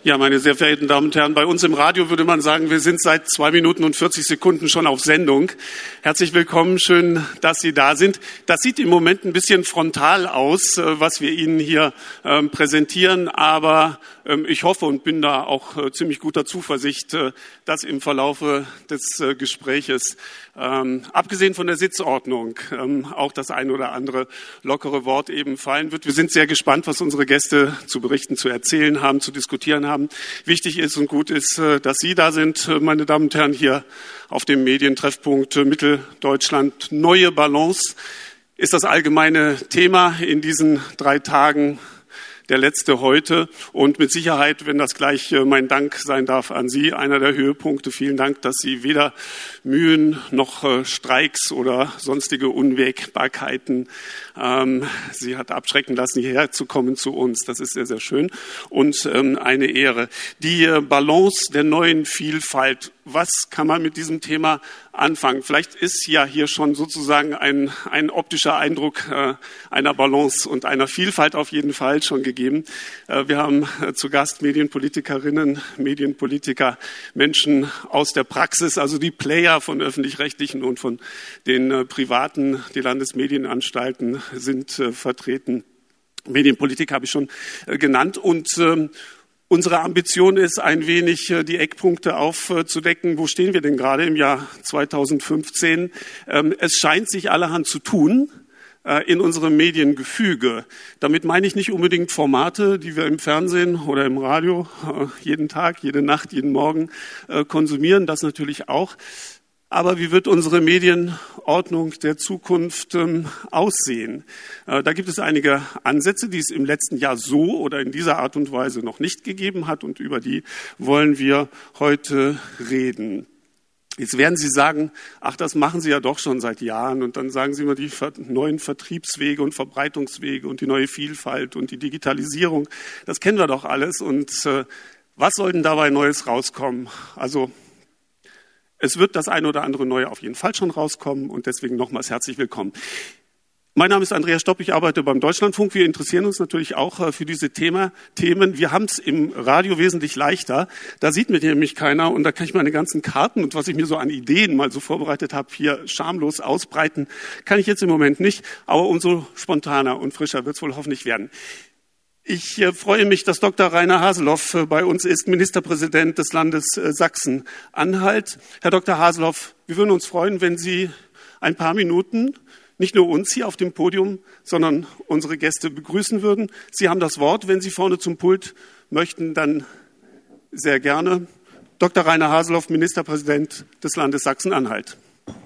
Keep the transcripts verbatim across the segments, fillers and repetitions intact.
Ja, meine sehr verehrten Damen und Herren, bei uns im Radio würde man sagen, wir sind seit zwei Minuten und vierzig Sekunden schon auf Sendung. Herzlich willkommen, schön, dass Sie da sind. Das sieht im Moment ein bisschen frontal aus, was wir Ihnen hier ähm, präsentieren, aber ähm, ich hoffe und bin da auch äh, ziemlich guter Zuversicht, äh, dass im Verlaufe des äh, Gespräches, ähm, abgesehen von der Sitzordnung, ähm, auch das ein oder andere lockere Wort eben fallen wird. Wir sind sehr gespannt, was unsere Gäste zu berichten, zu erzählen haben, zu diskutieren haben. Wichtig ist und gut ist, dass Sie da sind, meine Damen und Herren, hier auf dem Medientreffpunkt Mitteldeutschland. Neue Balance ist das allgemeine Thema in diesen drei Tagen, der letzte heute. Und mit Sicherheit, wenn das gleich mein Dank sein darf an Sie, einer der Höhepunkte. Vielen Dank, dass Sie weder Mühen noch Streiks oder sonstige Unwägbarkeiten ähm, Sie hat abschrecken lassen, hierher zu kommen zu uns. Das ist sehr, sehr schön und ähm, eine Ehre. Die Balance der neuen Vielfalt. Was kann man mit diesem Thema anfangen? Vielleicht ist ja hier schon sozusagen ein, ein optischer Eindruck äh, einer Balance und einer Vielfalt auf jeden Fall schon gegeben. Äh, wir haben äh, zu Gast Medienpolitikerinnen, Medienpolitiker, Menschen aus der Praxis, also die Player von öffentlich-rechtlichen und von den äh, privaten, die Landesmedienanstalten sind äh, vertreten. Medienpolitik habe ich schon äh, genannt und ähm, unsere Ambition ist, ein wenig die Eckpunkte aufzudecken. Wo stehen wir denn gerade im Jahr zweitausendfünfzehn? Es scheint sich allerhand zu tun in unserem Mediengefüge. Damit meine ich nicht unbedingt Formate, die wir im Fernsehen oder im Radio jeden Tag, jede Nacht, jeden Morgen konsumieren. Das natürlich auch. Aber wie wird unsere Medienordnung der Zukunft ähm, aussehen? Äh, da gibt es einige Ansätze, die es im letzten Jahr so oder in dieser Art und Weise noch nicht gegeben hat und über die wollen wir heute reden. Jetzt werden Sie sagen, ach, das machen Sie ja doch schon seit Jahren und dann sagen Sie immer die neuen Vertriebswege und Verbreitungswege und die neue Vielfalt und die Digitalisierung. Das kennen wir doch alles und äh, was soll denn dabei Neues rauskommen? Also es wird das eine oder andere Neue auf jeden Fall schon rauskommen und deswegen nochmals herzlich willkommen. Mein Name ist Andreas Stopp, ich arbeite beim Deutschlandfunk. Wir interessieren uns natürlich auch für diese Thema, Themen. Wir haben es im Radio wesentlich leichter. Da sieht mich nämlich keiner und da kann ich meine ganzen Karten und was ich mir so an Ideen mal so vorbereitet habe, hier schamlos ausbreiten. Kann ich jetzt im Moment nicht, aber umso spontaner und frischer wird es wohl hoffentlich werden. Ich freue mich, dass Doktor Rainer Haseloff bei uns ist, Ministerpräsident des Landes Sachsen-Anhalt. Herr Doktor Haseloff, wir würden uns freuen, wenn Sie ein paar Minuten nicht nur uns hier auf dem Podium, sondern unsere Gäste begrüßen würden. Sie haben das Wort. Wenn Sie vorne zum Pult möchten, dann sehr gerne. Doktor Rainer Haseloff, Ministerpräsident des Landes Sachsen-Anhalt.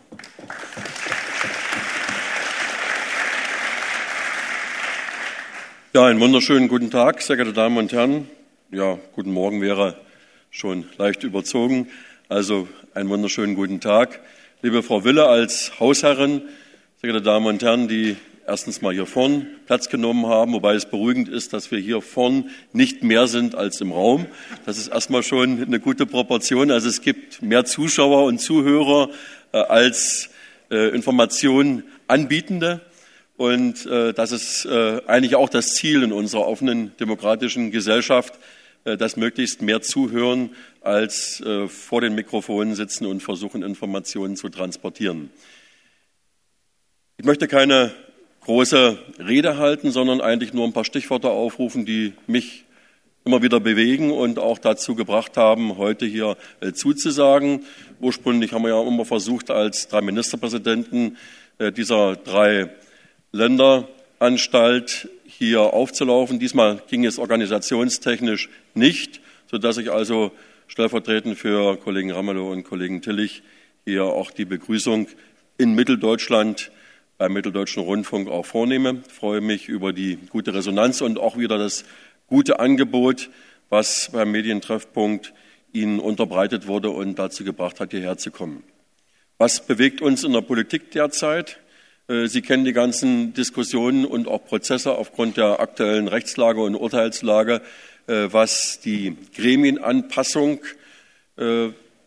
Ja, einen wunderschönen guten Tag, sehr geehrte Damen und Herren. Ja, guten Morgen wäre schon leicht überzogen. Also einen wunderschönen guten Tag. Liebe Frau Wille als Hausherrin, sehr geehrte Damen und Herren, die erstens mal hier vorn Platz genommen haben, wobei es beruhigend ist, dass wir hier vorn nicht mehr sind als im Raum. Das ist erstmal schon eine gute Proportion. Also es gibt mehr Zuschauer und Zuhörer äh, als äh, Informationen Anbietende. Und äh, das ist äh, eigentlich auch das Ziel in unserer offenen demokratischen Gesellschaft, äh, dass möglichst mehr zuhören, als äh, vor den Mikrofonen sitzen und versuchen, Informationen zu transportieren. Ich möchte keine große Rede halten, sondern eigentlich nur ein paar Stichworte aufrufen, die mich immer wieder bewegen und auch dazu gebracht haben, heute hier äh, zuzusagen. Ursprünglich haben wir ja immer versucht, als drei Ministerpräsidenten äh, dieser drei Länderanstalt hier aufzulaufen. Diesmal ging es organisationstechnisch nicht, sodass ich also stellvertretend für Kollegen Ramelow und Kollegen Tillich hier auch die Begrüßung in Mitteldeutschland beim Mitteldeutschen Rundfunk auch vornehme. Ich freue mich über die gute Resonanz und auch wieder das gute Angebot, was beim Medientreffpunkt Ihnen unterbreitet wurde und dazu gebracht hat, hierher zu kommen. Was bewegt uns in der Politik derzeit? Sie kennen die ganzen Diskussionen und auch Prozesse aufgrund der aktuellen Rechtslage und Urteilslage, was die Gremienanpassung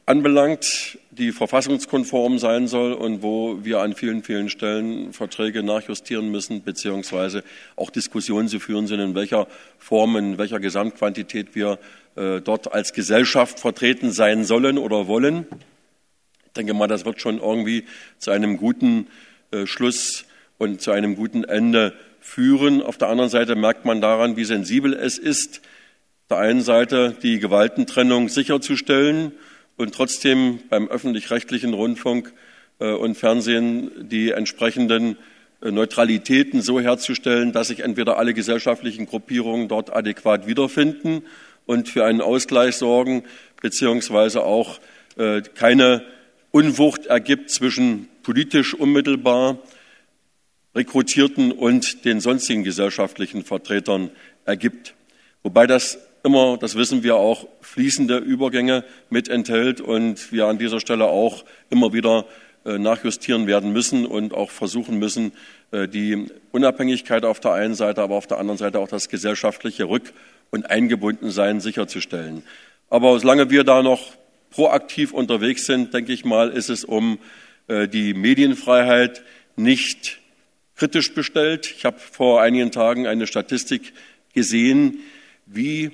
anbelangt, die verfassungskonform sein soll und wo wir an vielen, vielen Stellen Verträge nachjustieren müssen, beziehungsweise auch Diskussionen zu führen sind, in welcher Form, in welcher Gesamtquantität wir äh, dort als Gesellschaft vertreten sein sollen oder wollen. Ich denke mal, das wird schon irgendwie zu einem guten äh, Schluss und zu einem guten Ende führen. Auf der anderen Seite merkt man daran, wie sensibel es ist, auf der einen Seite die Gewaltentrennung sicherzustellen und trotzdem beim öffentlich-rechtlichen Rundfunk äh, und Fernsehen die entsprechenden äh, Neutralitäten so herzustellen, dass sich entweder alle gesellschaftlichen Gruppierungen dort adäquat wiederfinden und für einen Ausgleich sorgen, beziehungsweise auch äh, keine Unwucht ergibt zwischen politisch unmittelbar Rekrutierten und den sonstigen gesellschaftlichen Vertretern ergibt. Wobei das immer, das wissen wir auch, fließende Übergänge mit enthält und wir an dieser Stelle auch immer wieder äh, nachjustieren werden müssen und auch versuchen müssen, äh, die Unabhängigkeit auf der einen Seite, aber auf der anderen Seite auch das gesellschaftliche Rück- und Eingebundensein sicherzustellen. Aber solange wir da noch proaktiv unterwegs sind, denke ich mal, ist es um äh, die Medienfreiheit nicht kritisch bestellt. Ich habe vor einigen Tagen eine Statistik gesehen, wie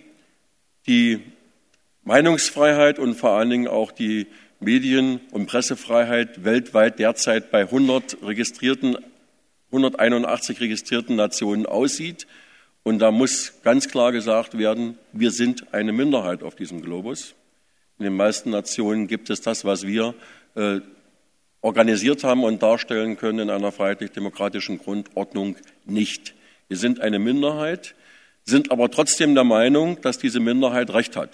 die Meinungsfreiheit und vor allen Dingen auch die Medien- und Pressefreiheit weltweit derzeit bei hundert registrierten, hunderteinundachtzig registrierten Nationen aussieht. Und da muss ganz klar gesagt werden, wir sind eine Minderheit auf diesem Globus. In den meisten Nationen gibt es das, was wir äh, organisiert haben und darstellen können in einer freiheitlich-demokratischen Grundordnung nicht. Wir sind eine Minderheit, sind aber trotzdem der Meinung, dass diese Minderheit Recht hat.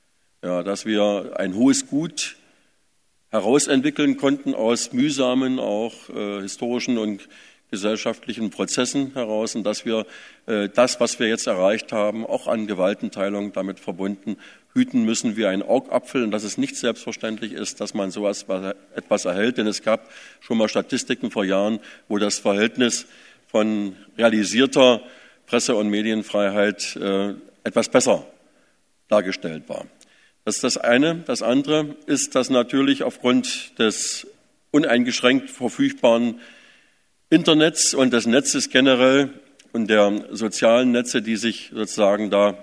Ja, dass wir ein hohes Gut herausentwickeln konnten aus mühsamen, auch äh, historischen und gesellschaftlichen Prozessen heraus und dass wir äh, das, was wir jetzt erreicht haben, auch an Gewaltenteilung damit verbunden, hüten müssen wie ein Augapfel und dass es nicht selbstverständlich ist, dass man sowas etwas erhält. Denn es gab schon mal Statistiken vor Jahren, wo das Verhältnis von realisierter Presse- und Medienfreiheit äh, etwas besser dargestellt war. Das ist das eine. Das andere ist, dass natürlich aufgrund des uneingeschränkt verfügbaren Internets und des Netzes generell und der sozialen Netze, die sich sozusagen da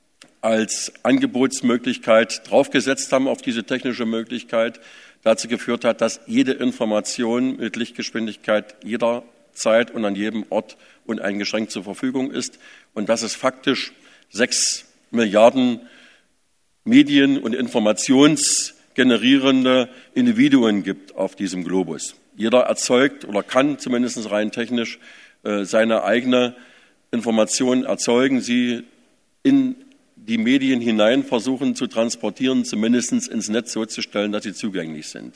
als Angebotsmöglichkeit draufgesetzt haben auf diese technische Möglichkeit, dazu geführt hat, dass jede Information mit Lichtgeschwindigkeit jederzeit und an jedem Ort uneingeschränkt zur Verfügung ist und dass es faktisch sechs Milliarden Medien- und informationsgenerierende Individuen gibt auf diesem Globus. Jeder erzeugt oder kann zumindest rein technisch äh, seine eigene Information erzeugen, sie in die Medien hinein versuchen zu transportieren, zumindest ins Netz so zu stellen, dass sie zugänglich sind.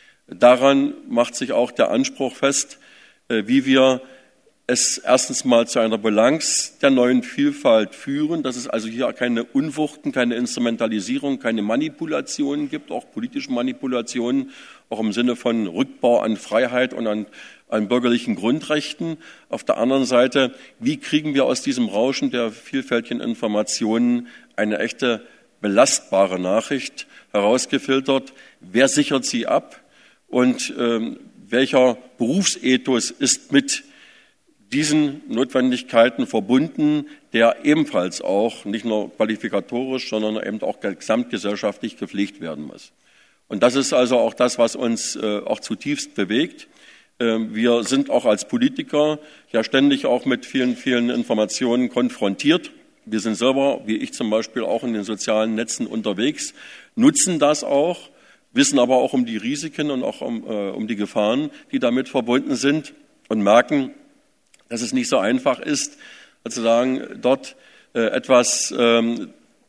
Daran macht sich auch der Anspruch fest, äh, wie wir es erstens mal zu einer Balance der neuen Vielfalt führen, dass es also hier keine Unwuchten, keine Instrumentalisierung, keine Manipulationen gibt, auch politische Manipulationen, auch im Sinne von Rückbau an Freiheit und an, an bürgerlichen Grundrechten. Auf der anderen Seite, wie kriegen wir aus diesem Rauschen der vielfältigen Informationen eine echte belastbare Nachricht herausgefiltert? Wer sichert sie ab? Und ähm, welcher Berufsethos ist mit diesen Notwendigkeiten verbunden, der ebenfalls auch nicht nur qualifikatorisch, sondern eben auch gesamtgesellschaftlich gepflegt werden muss. Und das ist also auch das, was uns äh, auch zutiefst bewegt. Äh, wir sind auch als Politiker ja ständig auch mit vielen, vielen Informationen konfrontiert. Wir sind selber, wie ich zum Beispiel, auch in den sozialen Netzen unterwegs, nutzen das auch, wissen aber auch um die Risiken und auch um, äh, um die Gefahren, die damit verbunden sind und merken, dass es nicht so einfach ist, sozusagen dort äh, etwas ähm,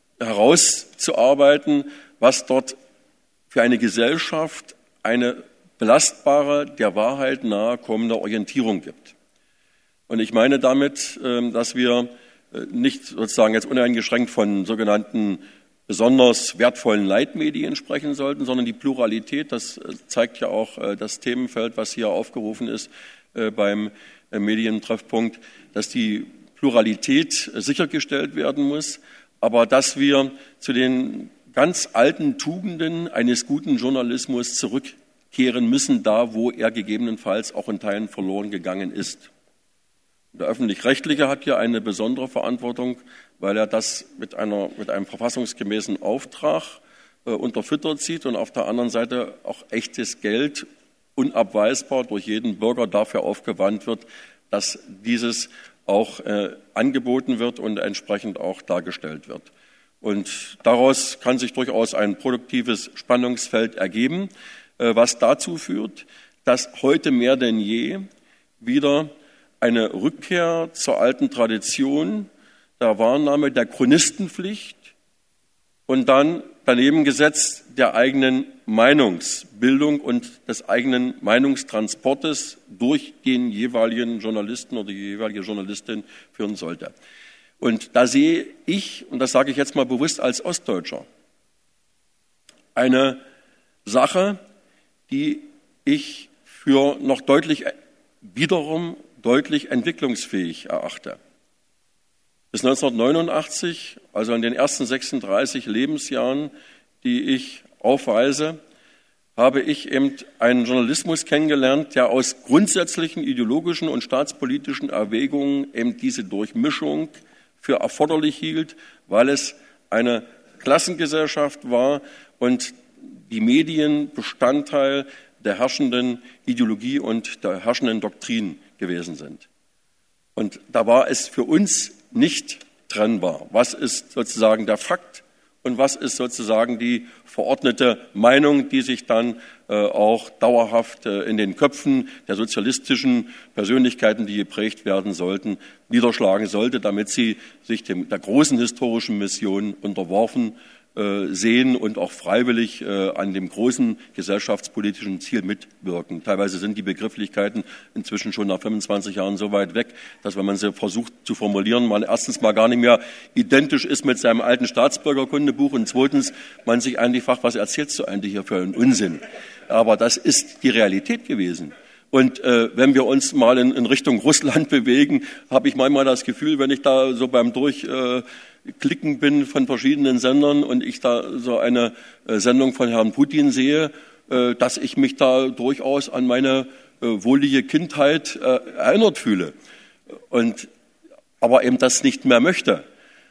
herauszuarbeiten, was dort für eine Gesellschaft eine belastbare, der Wahrheit nahe kommende Orientierung gibt. Und ich meine damit, äh, dass wir äh, nicht sozusagen jetzt uneingeschränkt von sogenannten besonders wertvollen Leitmedien sprechen sollten, sondern die Pluralität, das äh, zeigt ja auch äh, das Themenfeld, was hier aufgerufen ist äh, beim Medientreffpunkt, dass die Pluralität sichergestellt werden muss, aber dass wir zu den ganz alten Tugenden eines guten Journalismus zurückkehren müssen, da wo er gegebenenfalls auch in Teilen verloren gegangen ist. Der Öffentlich-Rechtliche hat hier eine besondere Verantwortung, weil er das mit, einer, mit einem verfassungsgemäßen Auftrag äh, unterfüttert sieht und auf der anderen Seite auch echtes Geld unabweisbar durch jeden Bürger dafür aufgewandt wird, dass dieses auch äh, angeboten wird und entsprechend auch dargestellt wird. Und daraus kann sich durchaus ein produktives Spannungsfeld ergeben, äh, was dazu führt, dass heute mehr denn je wieder eine Rückkehr zur alten Tradition der Wahrnahme der Chronistenpflicht und dann daneben gesetzt der eigenen Meinungsbildung und des eigenen Meinungstransportes durch den jeweiligen Journalisten oder die jeweilige Journalistin führen sollte. Und da sehe ich, und das sage ich jetzt mal bewusst als Ostdeutscher, eine Sache, die ich für noch deutlich, wiederum deutlich entwicklungsfähig erachte. Bis neunzehnhundertneunundachtzig, also in den ersten sechsunddreißig Lebensjahren, die ich aufweise, habe ich eben einen Journalismus kennengelernt, der aus grundsätzlichen ideologischen und staatspolitischen Erwägungen eben diese Durchmischung für erforderlich hielt, weil es eine Klassengesellschaft war und die Medien Bestandteil der herrschenden Ideologie und der herrschenden Doktrin gewesen sind. Und da war es für uns nicht trennbar. Was ist sozusagen der Fakt und was ist sozusagen die verordnete Meinung, die sich dann äh, auch dauerhaft äh, in den Köpfen der sozialistischen Persönlichkeiten, die geprägt werden sollten, niederschlagen sollte, damit sie sich dem, der großen historischen Mission unterworfen äh, sehen und auch freiwillig äh, an dem großen gesellschaftspolitischen Ziel mitwirken. Teilweise sind die Begrifflichkeiten inzwischen schon nach fünfundzwanzig Jahren so weit weg, dass wenn man sie versucht zu formulieren, man erstens mal gar nicht mehr identisch ist mit seinem alten Staatsbürgerkundebuch und zweitens man sich eigentlich fragt, was erzählst du eigentlich hier für einen Unsinn? Aber das ist die Realität gewesen. Und äh, wenn wir uns mal in, in Richtung Russland bewegen, habe ich manchmal das Gefühl, wenn ich da so beim Durchklicken äh, bin von verschiedenen Sendern und ich da so eine äh, Sendung von Herrn Putin sehe, äh, dass ich mich da durchaus an meine äh, wohlige Kindheit äh, erinnert fühle. Und, aber eben das nicht mehr möchte.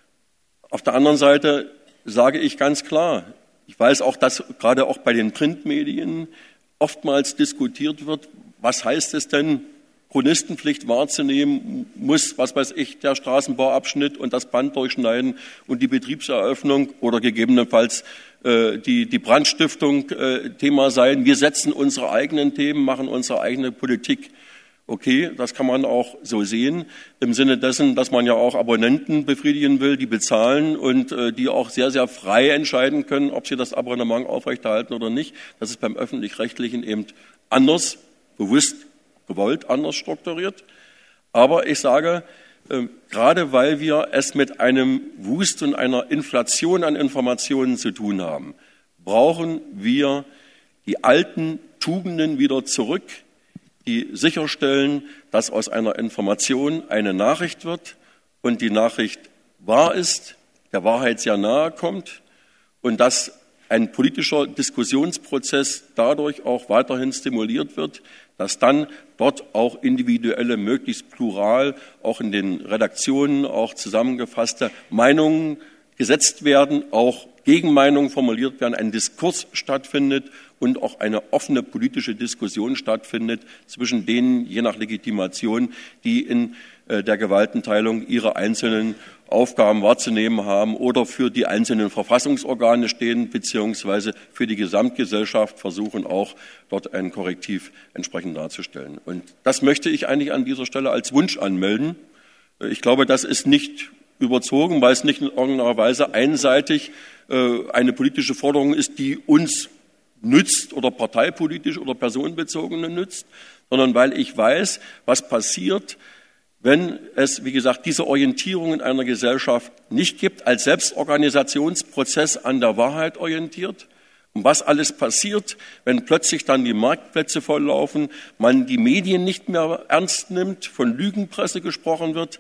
Auf der anderen Seite sage ich ganz klar, ich weiß auch, dass gerade auch bei den Printmedien oftmals diskutiert wird, was heißt es denn, Chronistenpflicht wahrzunehmen, muss, was weiß ich, der Straßenbauabschnitt und das Band durchschneiden und die Betriebseröffnung oder gegebenenfalls äh, die, die Brandstiftung äh, Thema sein. Wir setzen unsere eigenen Themen, machen unsere eigene Politik. Okay, das kann man auch so sehen, im Sinne dessen, dass man ja auch Abonnenten befriedigen will, die bezahlen und äh, die auch sehr, sehr frei entscheiden können, ob sie das Abonnement aufrechterhalten oder nicht. Das ist beim Öffentlich-Rechtlichen eben anders, bewusst, gewollt anders strukturiert. Aber ich sage, äh, gerade weil wir es mit einem Wust und einer Inflation an Informationen zu tun haben, brauchen wir die alten Tugenden wieder zurück, die sicherstellen, dass aus einer Information eine Nachricht wird und die Nachricht wahr ist, der Wahrheit sehr nahe kommt und dass ein politischer Diskussionsprozess dadurch auch weiterhin stimuliert wird, dass dann dort auch individuelle, möglichst plural, auch in den Redaktionen auch zusammengefasste Meinungen gesetzt werden, auch Gegenmeinungen formuliert werden, ein Diskurs stattfindet und auch eine offene politische Diskussion stattfindet zwischen denen, je nach Legitimation, die in der Gewaltenteilung ihre einzelnen Aufgaben wahrzunehmen haben oder für die einzelnen Verfassungsorgane stehen, beziehungsweise für die Gesamtgesellschaft versuchen auch dort ein Korrektiv entsprechend darzustellen. Und das möchte ich eigentlich an dieser Stelle als Wunsch anmelden. Ich glaube, das ist nicht überzogen, weil es nicht in irgendeiner Weise einseitig äh, eine politische Forderung ist, die uns nützt oder parteipolitisch oder personenbezogene nützt, sondern weil ich weiß, was passiert, wenn es, wie gesagt, diese Orientierung in einer Gesellschaft nicht gibt, als Selbstorganisationsprozess an der Wahrheit orientiert. Und was alles passiert, wenn plötzlich dann die Marktplätze volllaufen, man die Medien nicht mehr ernst nimmt, von Lügenpresse gesprochen wird,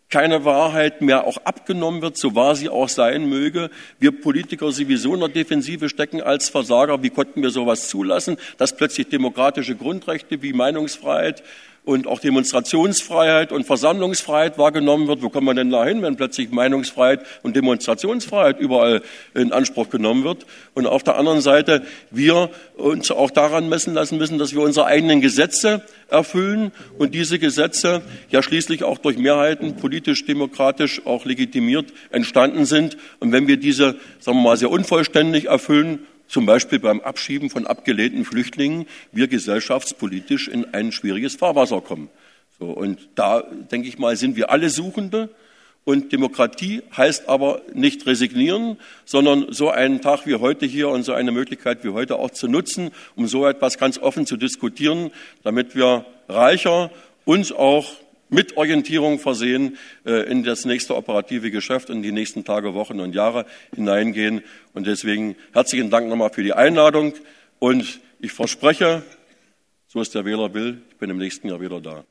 keine Wahrheit mehr auch abgenommen wird, so wahr sie auch sein möge. Wir Politiker sowieso in der Defensive stecken als Versager. Wie konnten wir sowas zulassen, dass plötzlich demokratische Grundrechte wie Meinungsfreiheit und auch Demonstrationsfreiheit und Versammlungsfreiheit wahrgenommen wird? Wo kommt man denn da hin, wenn plötzlich Meinungsfreiheit und Demonstrationsfreiheit überall in Anspruch genommen wird? Und auf der anderen Seite wir uns auch daran messen lassen müssen, dass wir unsere eigenen Gesetze erfüllen und diese Gesetze ja schließlich auch durch Mehrheiten politisch, demokratisch auch legitimiert entstanden sind. Und wenn wir diese, sagen wir mal, sehr unvollständig erfüllen, zum Beispiel beim Abschieben von abgelehnten Flüchtlingen, wir gesellschaftspolitisch in ein schwieriges Fahrwasser kommen. So, und da, denke ich mal, sind wir alle Suchende. Und Demokratie heißt aber nicht resignieren, sondern so einen Tag wie heute hier und so eine Möglichkeit wie heute auch zu nutzen, um so etwas ganz offen zu diskutieren, damit wir reicher uns auch mit Orientierung versehen äh, in das nächste operative Geschäft und die nächsten Tage, Wochen und Jahre hineingehen. Und deswegen herzlichen Dank nochmal für die Einladung. Und ich verspreche, so ist der Wähler will, ich bin im nächsten Jahr wieder da.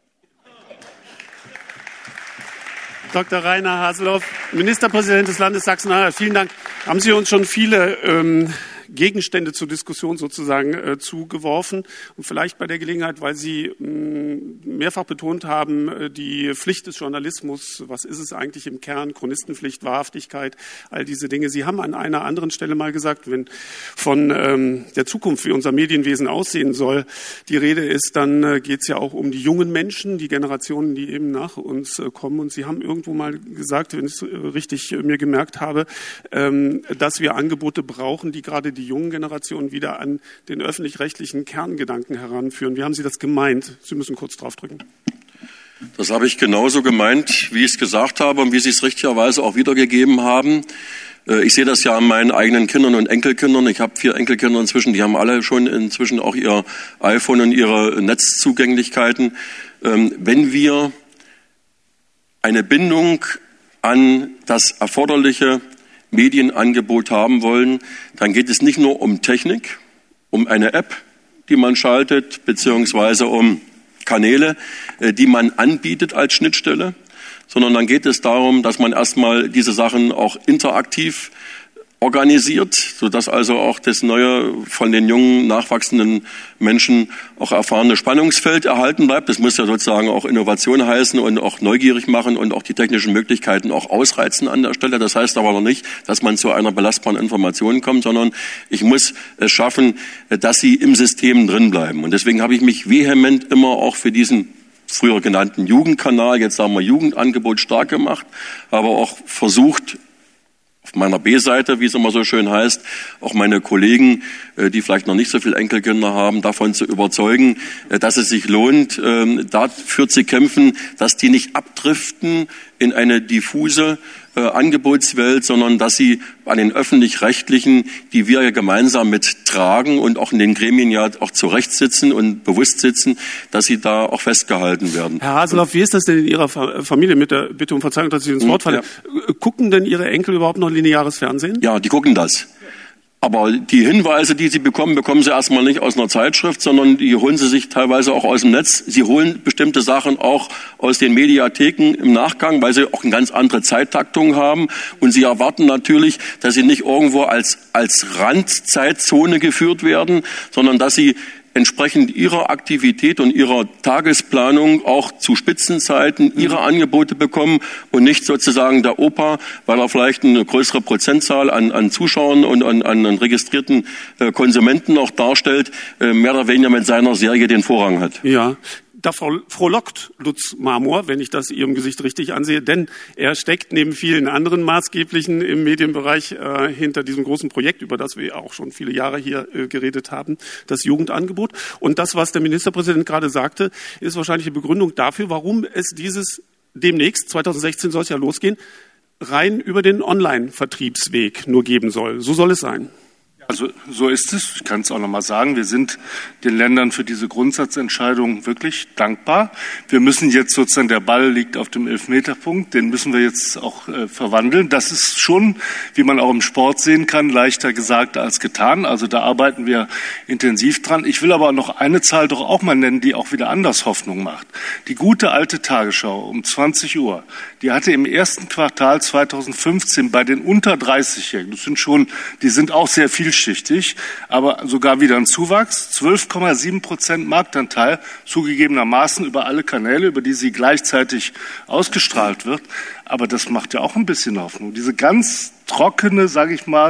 Doktor Rainer Haseloff, Ministerpräsident des Landes Sachsen-Anhalt, vielen Dank. Haben Sie uns schon viele ähm, Gegenstände zur Diskussion sozusagen äh, zugeworfen. Und vielleicht bei der Gelegenheit, weil Sie mh, mehrfach betont haben, äh, die Pflicht des Journalismus, was ist es eigentlich im Kern, Chronistenpflicht, Wahrhaftigkeit, all diese Dinge. Sie haben an einer anderen Stelle mal gesagt, wenn von ähm, der Zukunft, wie unser Medienwesen aussehen soll, die Rede ist, dann äh, geht es ja auch um die jungen Menschen, die Generationen, die eben nach uns äh, kommen. Und Sie haben irgendwo mal gesagt, wenn ich es äh, richtig äh, mir gemerkt habe, ähm, dass wir Angebote brauchen, die gerade die jungen Generationen wieder an den öffentlich-rechtlichen Kerngedanken heranführen. Wie haben Sie das gemeint? Sie müssen kurz draufdrücken. Das habe ich genauso gemeint, wie ich es gesagt habe und wie Sie es richtigerweise auch wiedergegeben haben. Ich sehe das ja an meinen eigenen Kindern und Enkelkindern. Ich habe vier Enkelkinder inzwischen, die haben alle schon inzwischen auch ihr iPhone und ihre Netzzugänglichkeiten. Wenn wir eine Bindung an das erforderliche Medienangebot haben wollen, dann geht es nicht nur um Technik, um eine App, die man schaltet, beziehungsweise um Kanäle, die man anbietet als Schnittstelle, sondern dann geht es darum, dass man erstmal diese Sachen auch interaktiv organisiert, sodass also auch das neue, von den jungen, nachwachsenden Menschen auch erfahrene Spannungsfeld erhalten bleibt. Das muss ja sozusagen auch Innovation heißen und auch neugierig machen und auch die technischen Möglichkeiten auch ausreizen an der Stelle. Das heißt aber noch nicht, dass man zu einer belastbaren Information kommt, sondern ich muss es schaffen, dass sie im System drin bleiben. Und deswegen habe ich mich vehement immer auch für diesen früher genannten Jugendkanal, jetzt sagen wir Jugendangebot, stark gemacht, aber auch versucht, auf meiner B-Seite, wie es immer so schön heißt, auch meine Kollegen, die vielleicht noch nicht so viele Enkelkinder haben, davon zu überzeugen, dass es sich lohnt, dafür zu kämpfen, dass die nicht abdriften in eine diffuse Angebotswelt, sondern dass sie an den Öffentlich-Rechtlichen, die wir ja gemeinsam mittragen und auch in den Gremien ja auch zurecht sitzen und bewusst sitzen, dass sie da auch festgehalten werden. Herr Haseloff, wie ist das denn in Ihrer Familie mit der Bitte um Verzeihung, dass ich ins Wort falle? Ja. Gucken denn Ihre Enkel überhaupt noch lineares Fernsehen? Ja, die gucken das. Aber die Hinweise, die sie bekommen, bekommen sie erstmal nicht aus einer Zeitschrift, sondern die holen sie sich teilweise auch aus dem Netz. Sie holen bestimmte Sachen auch aus den Mediatheken im Nachgang, weil sie auch eine ganz andere Zeittaktung haben. Und sie erwarten natürlich, dass sie nicht irgendwo als, als Randzeitzone geführt werden, sondern dass sie entsprechend ihrer Aktivität und ihrer Tagesplanung auch zu Spitzenzeiten ihre Angebote bekommen und nicht sozusagen der Opa, weil er vielleicht eine größere Prozentzahl an, an Zuschauern und an, an registrierten äh, Konsumenten auch darstellt, äh, mehr oder weniger mit seiner Serie den Vorrang hat. Ja. Da frohlockt Lutz Marmor, wenn ich das Ihrem Gesicht richtig ansehe, denn er steckt neben vielen anderen Maßgeblichen im Medienbereich äh, hinter diesem großen Projekt, über das wir auch schon viele Jahre hier äh, geredet haben, das Jugendangebot. Und das, was der Ministerpräsident gerade sagte, ist wahrscheinlich eine Begründung dafür, warum es dieses demnächst, zwanzig sechzehn soll es ja losgehen, rein über den Online-Vertriebsweg nur geben soll. So soll es sein. Also so ist es. Ich kann es auch noch mal sagen. Wir sind den Ländern für diese Grundsatzentscheidung wirklich dankbar. Wir müssen jetzt sozusagen, der Ball liegt auf dem Elfmeterpunkt, den müssen wir jetzt auch äh, verwandeln. Das ist schon, wie man auch im Sport sehen kann, leichter gesagt als getan. Also da arbeiten wir intensiv dran. Ich will aber noch eine Zahl doch auch mal nennen, die auch wieder anders Hoffnung macht. Die gute alte Tagesschau um zwanzig Uhr, die hatte im ersten Quartal zweitausendfünfzehn bei den unter dreißigjährigen, das sind schon, die sind auch sehr vielschichtig, aber sogar wieder ein Zuwachs, zwölf Komma sieben Prozent Marktanteil, zugegebenermaßen über alle Kanäle, über die sie gleichzeitig ausgestrahlt wird. Aber das macht ja auch ein bisschen Hoffnung. Diese ganz trockene, sage ich mal,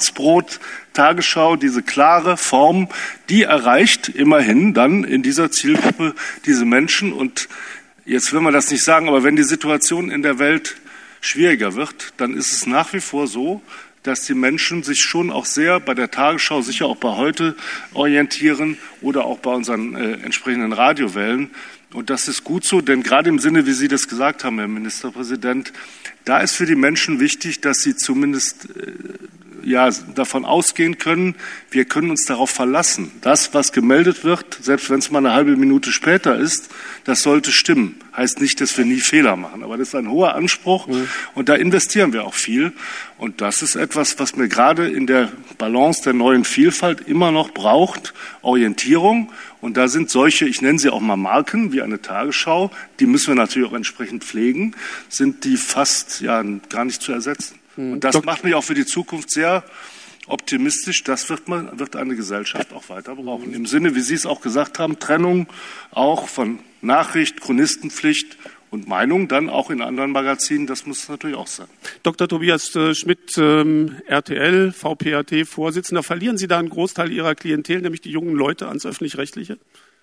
Schwarzbrot-Tagesschau, diese klare Form, die erreicht immerhin dann in dieser Zielgruppe diese Menschen. Und jetzt will man das nicht sagen, aber wenn die Situation in der Welt schwieriger wird, dann ist es nach wie vor so, dass die Menschen sich schon auch sehr bei der Tagesschau, sicher auch bei heute orientieren oder auch bei unseren äh, entsprechenden Radiowellen. Und das ist gut so, denn gerade im Sinne, wie Sie das gesagt haben, Herr Ministerpräsident, da ist für die Menschen wichtig, dass sie zumindest äh, ja, davon ausgehen können, wir können uns darauf verlassen. Das, was gemeldet wird, selbst wenn es mal eine halbe Minute später ist, das sollte stimmen. Heißt nicht, dass wir nie Fehler machen, aber das ist ein hoher Anspruch mhm. und da investieren wir auch viel. Und das ist etwas, was mir gerade in der Balance der neuen Vielfalt immer noch braucht, Orientierung. Und da sind solche, ich nenne sie auch mal Marken, wie eine Tagesschau, die müssen wir natürlich auch entsprechend pflegen, sind die fast ja gar nicht zu ersetzen. Und das macht mich auch für die Zukunft sehr optimistisch. Das wird man, wird eine Gesellschaft auch weiter brauchen. Im Sinne, wie Sie es auch gesagt haben, Trennung auch von Nachricht, Chronistenpflicht und Meinung, dann auch in anderen Magazinen. Das muss natürlich auch sein. Doktor Tobias äh, Schmidt, ähm, R T L, V P A T-Vorsitzender. Verlieren Sie da einen Großteil Ihrer Klientel, nämlich die jungen Leute, ans Öffentlich-Rechtliche?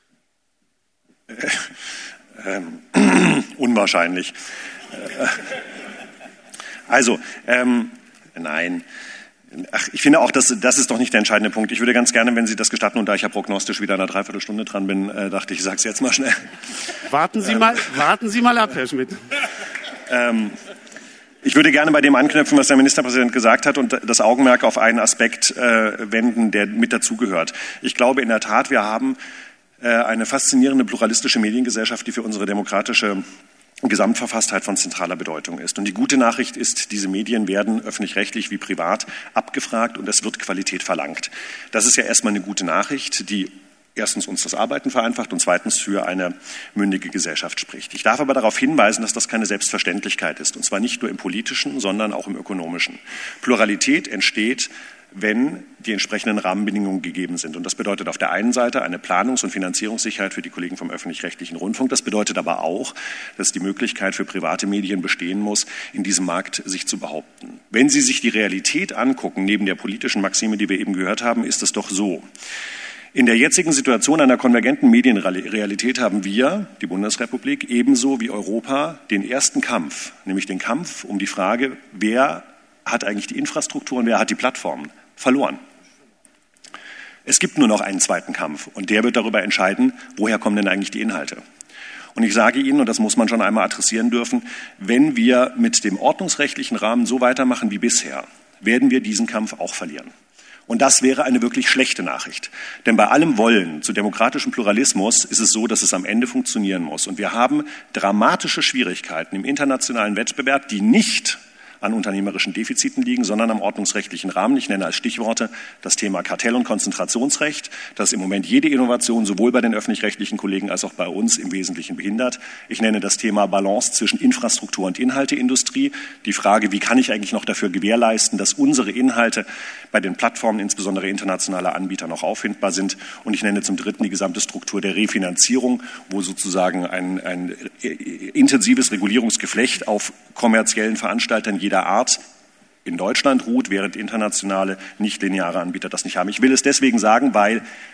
Äh, ähm, unwahrscheinlich. Äh, Also, ähm, nein. Ach, ich finde auch, das, das ist doch nicht der entscheidende Punkt. Ich würde ganz gerne, wenn Sie das gestatten, und da ich ja prognostisch wieder in einer Dreiviertelstunde dran bin, äh, dachte ich, ich sage es jetzt mal schnell. Warten Sie ähm, mal, warten Sie mal ab, Herr Schmidt. Ähm, ich würde gerne bei dem anknüpfen, was der Ministerpräsident gesagt hat, und das Augenmerk auf einen Aspekt äh, wenden, der mit dazugehört. Ich glaube in der Tat, wir haben äh, eine faszinierende pluralistische Mediengesellschaft, die für unsere demokratische Gesamtverfasstheit von zentraler Bedeutung ist. Und die gute Nachricht ist, diese Medien werden öffentlich-rechtlich wie privat abgefragt und es wird Qualität verlangt. Das ist ja erstmal eine gute Nachricht, die erstens uns das Arbeiten vereinfacht und zweitens für eine mündige Gesellschaft spricht. Ich darf aber darauf hinweisen, dass das keine Selbstverständlichkeit ist, und zwar nicht nur im politischen, sondern auch im ökonomischen. Pluralität entsteht, wenn die entsprechenden Rahmenbedingungen gegeben sind. Und das bedeutet auf der einen Seite eine Planungs- und Finanzierungssicherheit für die Kollegen vom öffentlich-rechtlichen Rundfunk. Das bedeutet aber auch, dass die Möglichkeit für private Medien bestehen muss, in diesem Markt sich zu behaupten. Wenn Sie sich die Realität angucken, neben der politischen Maxime, die wir eben gehört haben, ist es doch so. In der jetzigen Situation einer konvergenten Medienrealität haben wir, die Bundesrepublik, ebenso wie Europa, den ersten Kampf, nämlich den Kampf um die Frage, wer hat eigentlich die Infrastruktur und wer hat die Plattformen, verloren. Es gibt nur noch einen zweiten Kampf und der wird darüber entscheiden, woher kommen denn eigentlich die Inhalte. Und ich sage Ihnen, und das muss man schon einmal adressieren dürfen, wenn wir mit dem ordnungsrechtlichen Rahmen so weitermachen wie bisher, werden wir diesen Kampf auch verlieren. Und das wäre eine wirklich schlechte Nachricht. Denn bei allem Wollen zu demokratischem Pluralismus ist es so, dass es am Ende funktionieren muss. Und wir haben dramatische Schwierigkeiten im internationalen Wettbewerb, die nicht an unternehmerischen Defiziten liegen, sondern am ordnungsrechtlichen Rahmen. Ich nenne als Stichworte das Thema Kartell- und Konzentrationsrecht, das im Moment jede Innovation sowohl bei den öffentlich-rechtlichen Kollegen als auch bei uns im Wesentlichen behindert. Ich nenne das Thema Balance zwischen Infrastruktur und Inhalteindustrie. Die Frage, wie kann ich eigentlich noch dafür gewährleisten, dass unsere Inhalte bei den Plattformen, insbesondere internationaler Anbieter, noch auffindbar sind. Und ich nenne zum Dritten die gesamte Struktur der Refinanzierung, wo sozusagen ein, ein intensives Regulierungsgeflecht auf kommerziellen Veranstaltern jeder Art in Deutschland ruht, während internationale, nicht-lineare Anbieter das nicht haben. Ich will es deswegen sagen, weil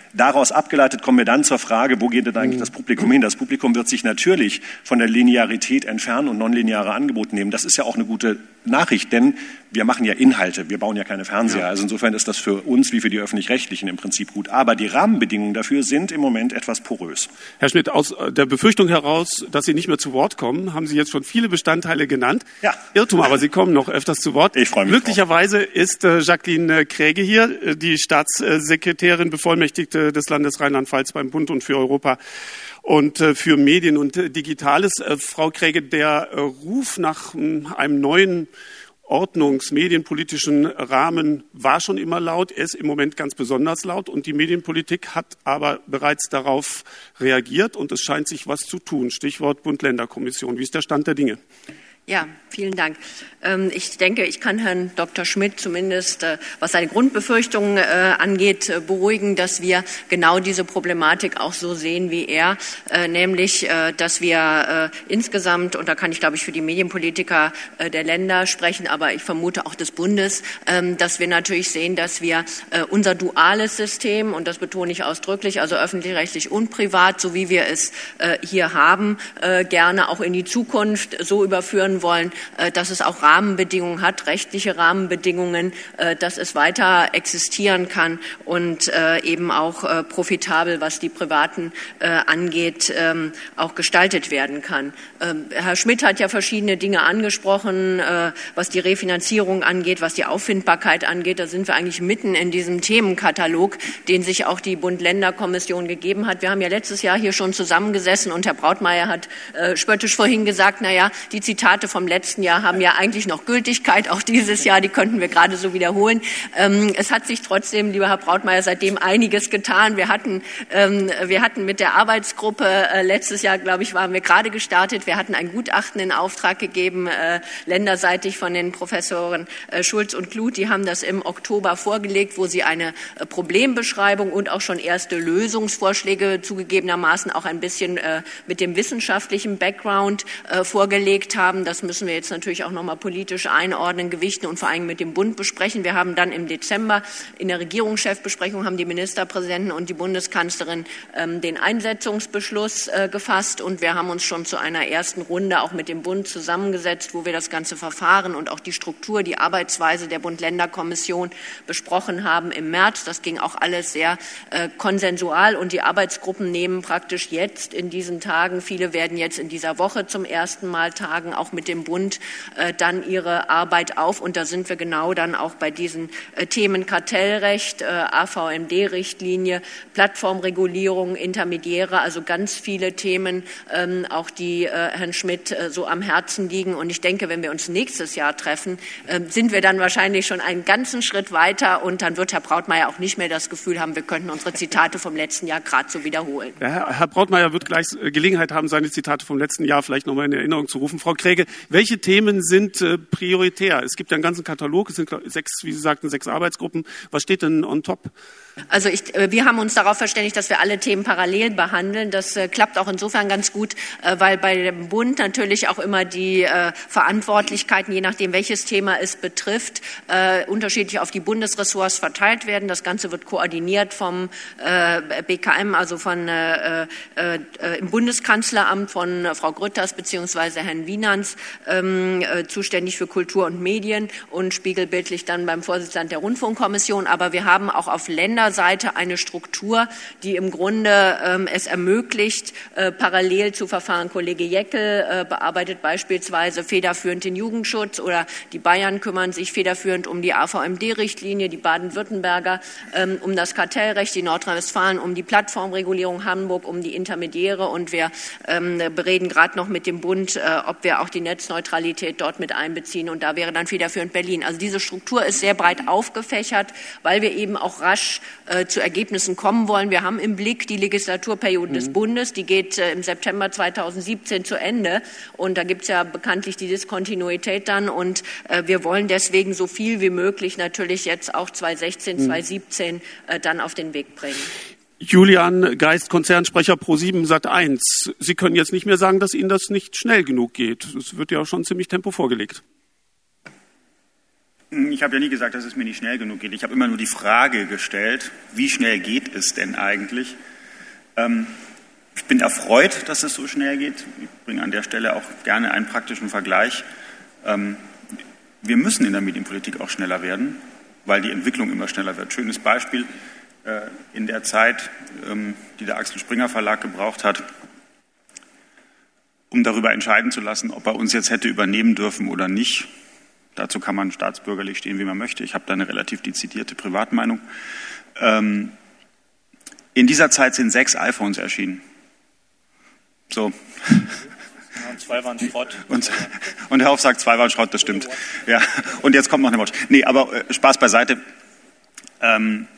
Daraus abgeleitet kommen wir dann zur Frage, wo geht denn eigentlich das Publikum hin? Das Publikum wird sich natürlich von der Linearität entfernen und nonlineare Angebote nehmen. Das ist ja auch eine gute Nachricht, denn wir machen ja Inhalte, wir bauen ja keine Fernseher. Ja. Also insofern ist das für uns wie für die Öffentlich-Rechtlichen im Prinzip gut. Aber die Rahmenbedingungen dafür sind im Moment etwas porös. Herr Schmidt, aus der Befürchtung heraus, dass Sie nicht mehr zu Wort kommen, haben Sie jetzt schon viele Bestandteile genannt. Ja. Irrtum, aber Sie kommen noch öfters zu Wort. Ich freue mich. Glücklicherweise drauf. Ist äh, Jacqueline Kräge hier, äh, die Staatssekretärin, Bevollmächtigte des Landes Rheinland-Pfalz beim Bund und für Europa und äh, für Medien und äh, Digitales. Äh, Frau Kräge, der äh, Ruf nach äh, einem neuen Ordnungs-, medienpolitischen Rahmen war schon immer laut, er ist im Moment ganz besonders laut und die Medienpolitik hat aber bereits darauf reagiert und es scheint sich was zu tun. Stichwort Bund-Länder-Kommission. Wie ist der Stand der Dinge? Ja, vielen Dank. Ich denke, ich kann Herrn Doktor Schmidt zumindest, was seine Grundbefürchtungen angeht, beruhigen, dass wir genau diese Problematik auch so sehen wie er, nämlich, dass wir insgesamt, und da kann ich, glaube ich, für die Medienpolitiker der Länder sprechen, aber ich vermute auch des Bundes, dass wir natürlich sehen, dass wir unser duales System, und das betone ich ausdrücklich, also öffentlich-rechtlich und privat, so wie wir es hier haben, gerne auch in die Zukunft so überführen wollen, dass es auch Rahmenbedingungen hat, rechtliche Rahmenbedingungen, dass es weiter existieren kann und eben auch profitabel, was die Privaten angeht, auch gestaltet werden kann. Herr Schmidt hat ja verschiedene Dinge angesprochen, was die Refinanzierung angeht, was die Auffindbarkeit angeht. Da sind wir eigentlich mitten in diesem Themenkatalog, den sich auch die Bund-Länder-Kommission gegeben hat. Wir haben ja letztes Jahr hier schon zusammengesessen und Herr Brautmeier hat spöttisch vorhin gesagt, na ja, die Zitate vom letzten Jahr haben ja eigentlich noch Gültigkeit, auch dieses Jahr, die könnten wir gerade so wiederholen. Ähm, es hat sich trotzdem, lieber Herr Brautmeier, seitdem einiges getan. Wir hatten, ähm, wir hatten mit der Arbeitsgruppe, äh, letztes Jahr, glaube ich, waren wir gerade gestartet, wir hatten ein Gutachten in Auftrag gegeben, äh, länderseitig von den Professoren äh, Schulz und Kluth, die haben das im Oktober vorgelegt, wo sie eine äh, Problembeschreibung und auch schon erste Lösungsvorschläge zugegebenermaßen auch ein bisschen äh, mit dem wissenschaftlichen Background äh, vorgelegt haben. Das müssen wir jetzt natürlich auch noch mal politisch einordnen, gewichten und vor allem mit dem Bund besprechen. Wir haben dann im Dezember in der Regierungschefbesprechung haben die Ministerpräsidenten und die Bundeskanzlerin ähm, den Einsetzungsbeschluss äh, gefasst und wir haben uns schon zu einer ersten Runde auch mit dem Bund zusammengesetzt, wo wir das ganze Verfahren und auch die Struktur, die Arbeitsweise der Bund-Länder-Kommission besprochen haben im März. Das ging auch alles sehr äh, konsensual und die Arbeitsgruppen nehmen praktisch jetzt in diesen Tagen, viele werden jetzt in dieser Woche zum ersten Mal tagen, auch mit dem Bund äh, dann ihre Arbeit auf. Und da sind wir genau dann auch bei diesen äh, Themen Kartellrecht, äh, A V M D-Richtlinie, Plattformregulierung, Intermediäre, also ganz viele Themen, ähm, auch die äh, Herrn Schmidt äh, so am Herzen liegen. Und ich denke, wenn wir uns nächstes Jahr treffen, äh, sind wir dann wahrscheinlich schon einen ganzen Schritt weiter und dann wird Herr Brautmeier auch nicht mehr das Gefühl haben, wir könnten unsere Zitate vom letzten Jahr gerade so wiederholen. Ja, Herr, Herr Brautmeier wird gleich Gelegenheit haben, seine Zitate vom letzten Jahr vielleicht noch mal in Erinnerung zu rufen. Frau Kräge, welche Themen sind äh, prioritär? Es gibt ja einen ganzen Katalog, es sind sechs, wie Sie sagten, sechs Arbeitsgruppen. Was steht denn on top? Also ich, wir haben uns darauf verständigt, dass wir alle Themen parallel behandeln. Das äh, klappt auch insofern ganz gut, äh, weil bei dem Bund natürlich auch immer die äh, Verantwortlichkeiten, je nachdem welches Thema es betrifft, äh, unterschiedlich auf die Bundesressorts verteilt werden. Das Ganze wird koordiniert vom äh, B K M, also von äh, äh, äh, im Bundeskanzleramt von äh, Frau Grütters bzw. Herrn Wienans, ähm, äh, zuständig für Kultur und Medien und spiegelbildlich dann beim Vorsitzenden der Rundfunkkommission. Aber wir haben auch auf Länder Seite eine Struktur, die im Grunde ähm, es ermöglicht, äh, parallel zu verfahren. Kollege Jeckel äh, bearbeitet beispielsweise federführend den Jugendschutz oder die Bayern kümmern sich federführend um die A V M D-Richtlinie, die Baden-Württemberger ähm, um das Kartellrecht, die Nordrhein-Westfalen um die Plattformregulierung, Hamburg um die Intermediäre und wir ähm, bereden gerade noch mit dem Bund, äh, ob wir auch die Netzneutralität dort mit einbeziehen und da wäre dann federführend Berlin. Also diese Struktur ist sehr breit aufgefächert, weil wir eben auch rasch Äh, zu Ergebnissen kommen wollen. Wir haben im Blick die Legislaturperiode mhm. des Bundes, die geht äh, im September zweitausendsiebzehn zu Ende und da gibt es ja bekanntlich die Diskontinuität dann und äh, wir wollen deswegen so viel wie möglich natürlich jetzt auch zweitausendsechzehn, mhm. zweitausendsiebzehn äh, dann auf den Weg bringen. Julian Geist, Konzernsprecher ProSieben Sat eins. Sie können jetzt nicht mehr sagen, dass Ihnen das nicht schnell genug geht. Es wird ja auch schon ziemlich Tempo vorgelegt. Ich habe ja nie gesagt, dass es mir nicht schnell genug geht. Ich habe immer nur die Frage gestellt, wie schnell geht es denn eigentlich? Ähm, ich bin erfreut, dass es so schnell geht. Ich bringe an der Stelle auch gerne einen praktischen Vergleich. Ähm, wir müssen in der Medienpolitik auch schneller werden, weil die Entwicklung immer schneller wird. Schönes Beispiel, äh, in der Zeit, ähm, die der Axel Springer Verlag gebraucht hat, um darüber entscheiden zu lassen, ob er uns jetzt hätte übernehmen dürfen oder nicht. Dazu kann man staatsbürgerlich stehen, wie man möchte. Ich habe da eine relativ dezidierte Privatmeinung. Ähm, in dieser Zeit sind sechs iPhones erschienen. So. Ja, zwei waren Schrott. Und, und Herr Hoff sagt, zwei waren Schrott, das stimmt. Ja. Und jetzt kommt noch eine Watch. Nee, aber äh, Spaß beiseite. Ähm,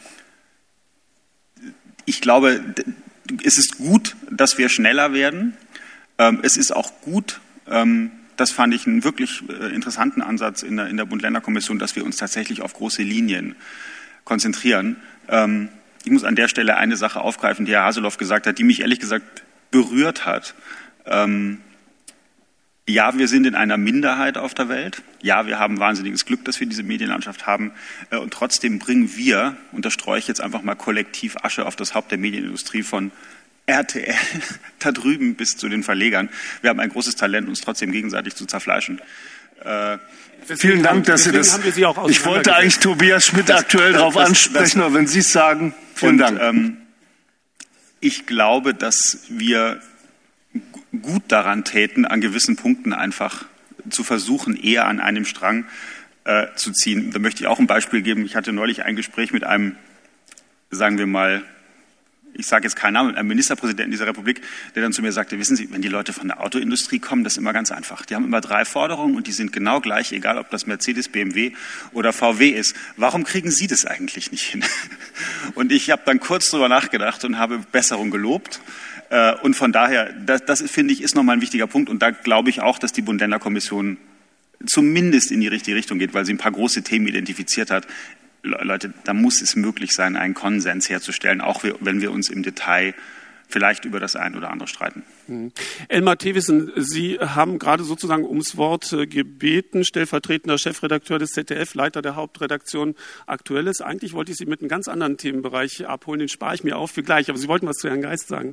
ich glaube, es ist gut, dass wir schneller werden. Ähm, es ist auch gut, ähm, das fand ich einen wirklich äh, interessanten Ansatz in der, in der Bund-Länder-Kommission, dass wir uns tatsächlich auf große Linien konzentrieren. Ähm, ich muss an der Stelle eine Sache aufgreifen, die Herr Haseloff gesagt hat, die mich ehrlich gesagt berührt hat. Ähm, ja, wir sind in einer Minderheit auf der Welt. Ja, wir haben wahnsinniges Glück, dass wir diese Medienlandschaft haben. Äh, und trotzdem bringen wir, und da streue ich jetzt einfach mal kollektiv Asche auf das Haupt der Medienindustrie von R T L da drüben bis zu den Verlegern. Wir haben ein großes Talent, uns trotzdem gegenseitig zu zerfleischen. Äh, Vielen Dank, dass Sie das. Sie ich wollte eigentlich Tobias Schmidt das, aktuell darauf ansprechen, aber wenn Sie es sagen, vielen und, Dank. Ähm, ich glaube, dass wir gut daran täten, an gewissen Punkten einfach zu versuchen, eher an einem Strang äh, zu ziehen. Da möchte ich auch ein Beispiel geben. Ich hatte neulich ein Gespräch mit einem, sagen wir mal, ich sage jetzt keinen Namen, ein Ministerpräsident dieser Republik, der dann zu mir sagte, wissen Sie, wenn die Leute von der Autoindustrie kommen, das ist immer ganz einfach. Die haben immer drei Forderungen und die sind genau gleich, egal ob das Mercedes, B M W oder V W ist. Warum kriegen Sie das eigentlich nicht hin? Und ich habe dann kurz drüber nachgedacht und habe Besserung gelobt. Und von daher, das, das finde ich, ist nochmal ein wichtiger Punkt. Und da glaube ich auch, dass die Bund-Länder-Kommission zumindest in die richtige Richtung geht, weil sie ein paar große Themen identifiziert hat. Leute, da muss es möglich sein, einen Konsens herzustellen, auch wenn wir uns im Detail vielleicht über das ein oder andere streiten. Mhm. Elmar Thewissen, Sie haben gerade sozusagen ums Wort gebeten, stellvertretender Chefredakteur des Z D F, Leiter der Hauptredaktion Aktuelles. Eigentlich wollte ich Sie mit einem ganz anderen Themenbereich abholen, den spare ich mir auf für gleich, aber Sie wollten was zu Herrn Geist sagen.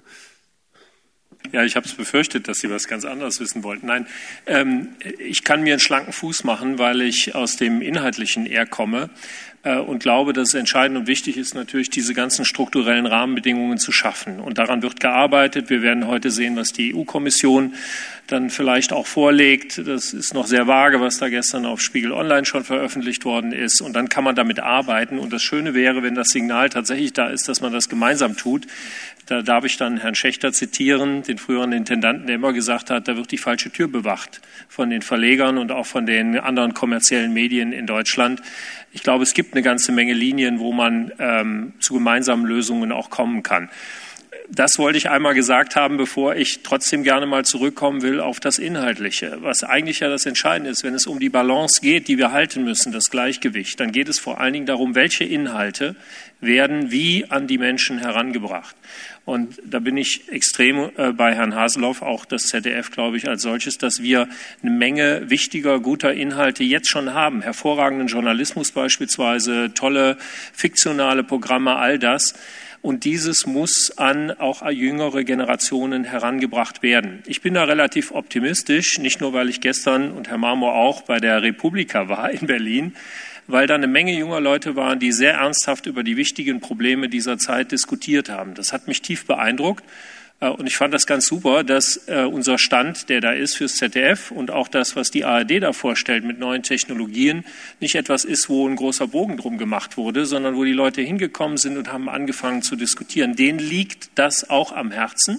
Ja, ich habe es befürchtet, dass Sie was ganz anderes wissen wollten. Nein, ähm, ich kann mir einen schlanken Fuß machen, weil ich aus dem Inhaltlichen eher komme äh, und glaube, dass es entscheidend und wichtig ist, natürlich diese ganzen strukturellen Rahmenbedingungen zu schaffen. Und daran wird gearbeitet. Wir werden heute sehen, was die E U-Kommission dann vielleicht auch vorlegt. Das ist noch sehr vage, was da gestern auf Spiegel Online schon veröffentlicht worden ist. Und dann kann man damit arbeiten. Und das Schöne wäre, wenn das Signal tatsächlich da ist, dass man das gemeinsam tut. Da darf ich dann Herrn Schächter zitieren, den früheren Intendanten, der immer gesagt hat, da wird die falsche Tür bewacht von den Verlegern und auch von den anderen kommerziellen Medien in Deutschland. Ich glaube, es gibt eine ganze Menge Linien, wo man ähm, zu gemeinsamen Lösungen auch kommen kann. Das wollte ich einmal gesagt haben, bevor ich trotzdem gerne mal zurückkommen will auf das Inhaltliche. Was eigentlich ja das Entscheidende ist, wenn es um die Balance geht, die wir halten müssen, das Gleichgewicht, dann geht es vor allen Dingen darum, welche Inhalte werden wie an die Menschen herangebracht. Und da bin ich extrem äh, bei Herrn Haseloff, auch das Z D F, glaube ich, als solches, dass wir eine Menge wichtiger, guter Inhalte jetzt schon haben. Hervorragenden Journalismus beispielsweise, tolle fiktionale Programme, all das. Und dieses muss an auch jüngere Generationen herangebracht werden. Ich bin da relativ optimistisch, nicht nur, weil ich gestern und Herr Marmor auch bei der Republika war in Berlin, weil da eine Menge junger Leute waren, die sehr ernsthaft über die wichtigen Probleme dieser Zeit diskutiert haben. Das hat mich tief beeindruckt. Und ich fand das ganz super, dass unser Stand, der da ist fürs Z D F und auch das, was die A R D da vorstellt mit neuen Technologien, nicht etwas ist, wo ein großer Bogen drum gemacht wurde, sondern wo die Leute hingekommen sind und haben angefangen zu diskutieren. Denen liegt das auch am Herzen.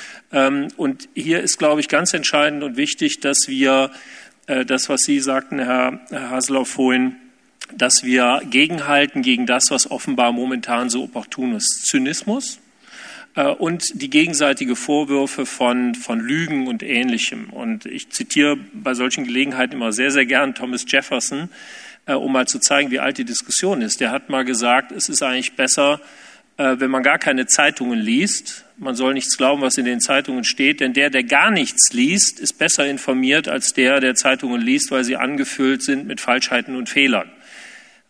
Und hier ist, glaube ich, ganz entscheidend und wichtig, dass wir das, was Sie sagten, Herr Haseloff, vorhin, dass wir gegenhalten gegen das, was offenbar momentan so opportun ist. Zynismus und die gegenseitige Vorwürfe von, von Lügen und Ähnlichem. Und ich zitiere bei solchen Gelegenheiten immer sehr, sehr gern Thomas Jefferson, äh, um mal zu zeigen, wie alt die Diskussion ist. Der hat mal gesagt, es ist eigentlich besser, äh, wenn man gar keine Zeitungen liest. Man soll nichts glauben, was in den Zeitungen steht, denn der, der gar nichts liest, ist besser informiert als der, der Zeitungen liest, weil sie angefüllt sind mit Falschheiten und Fehlern.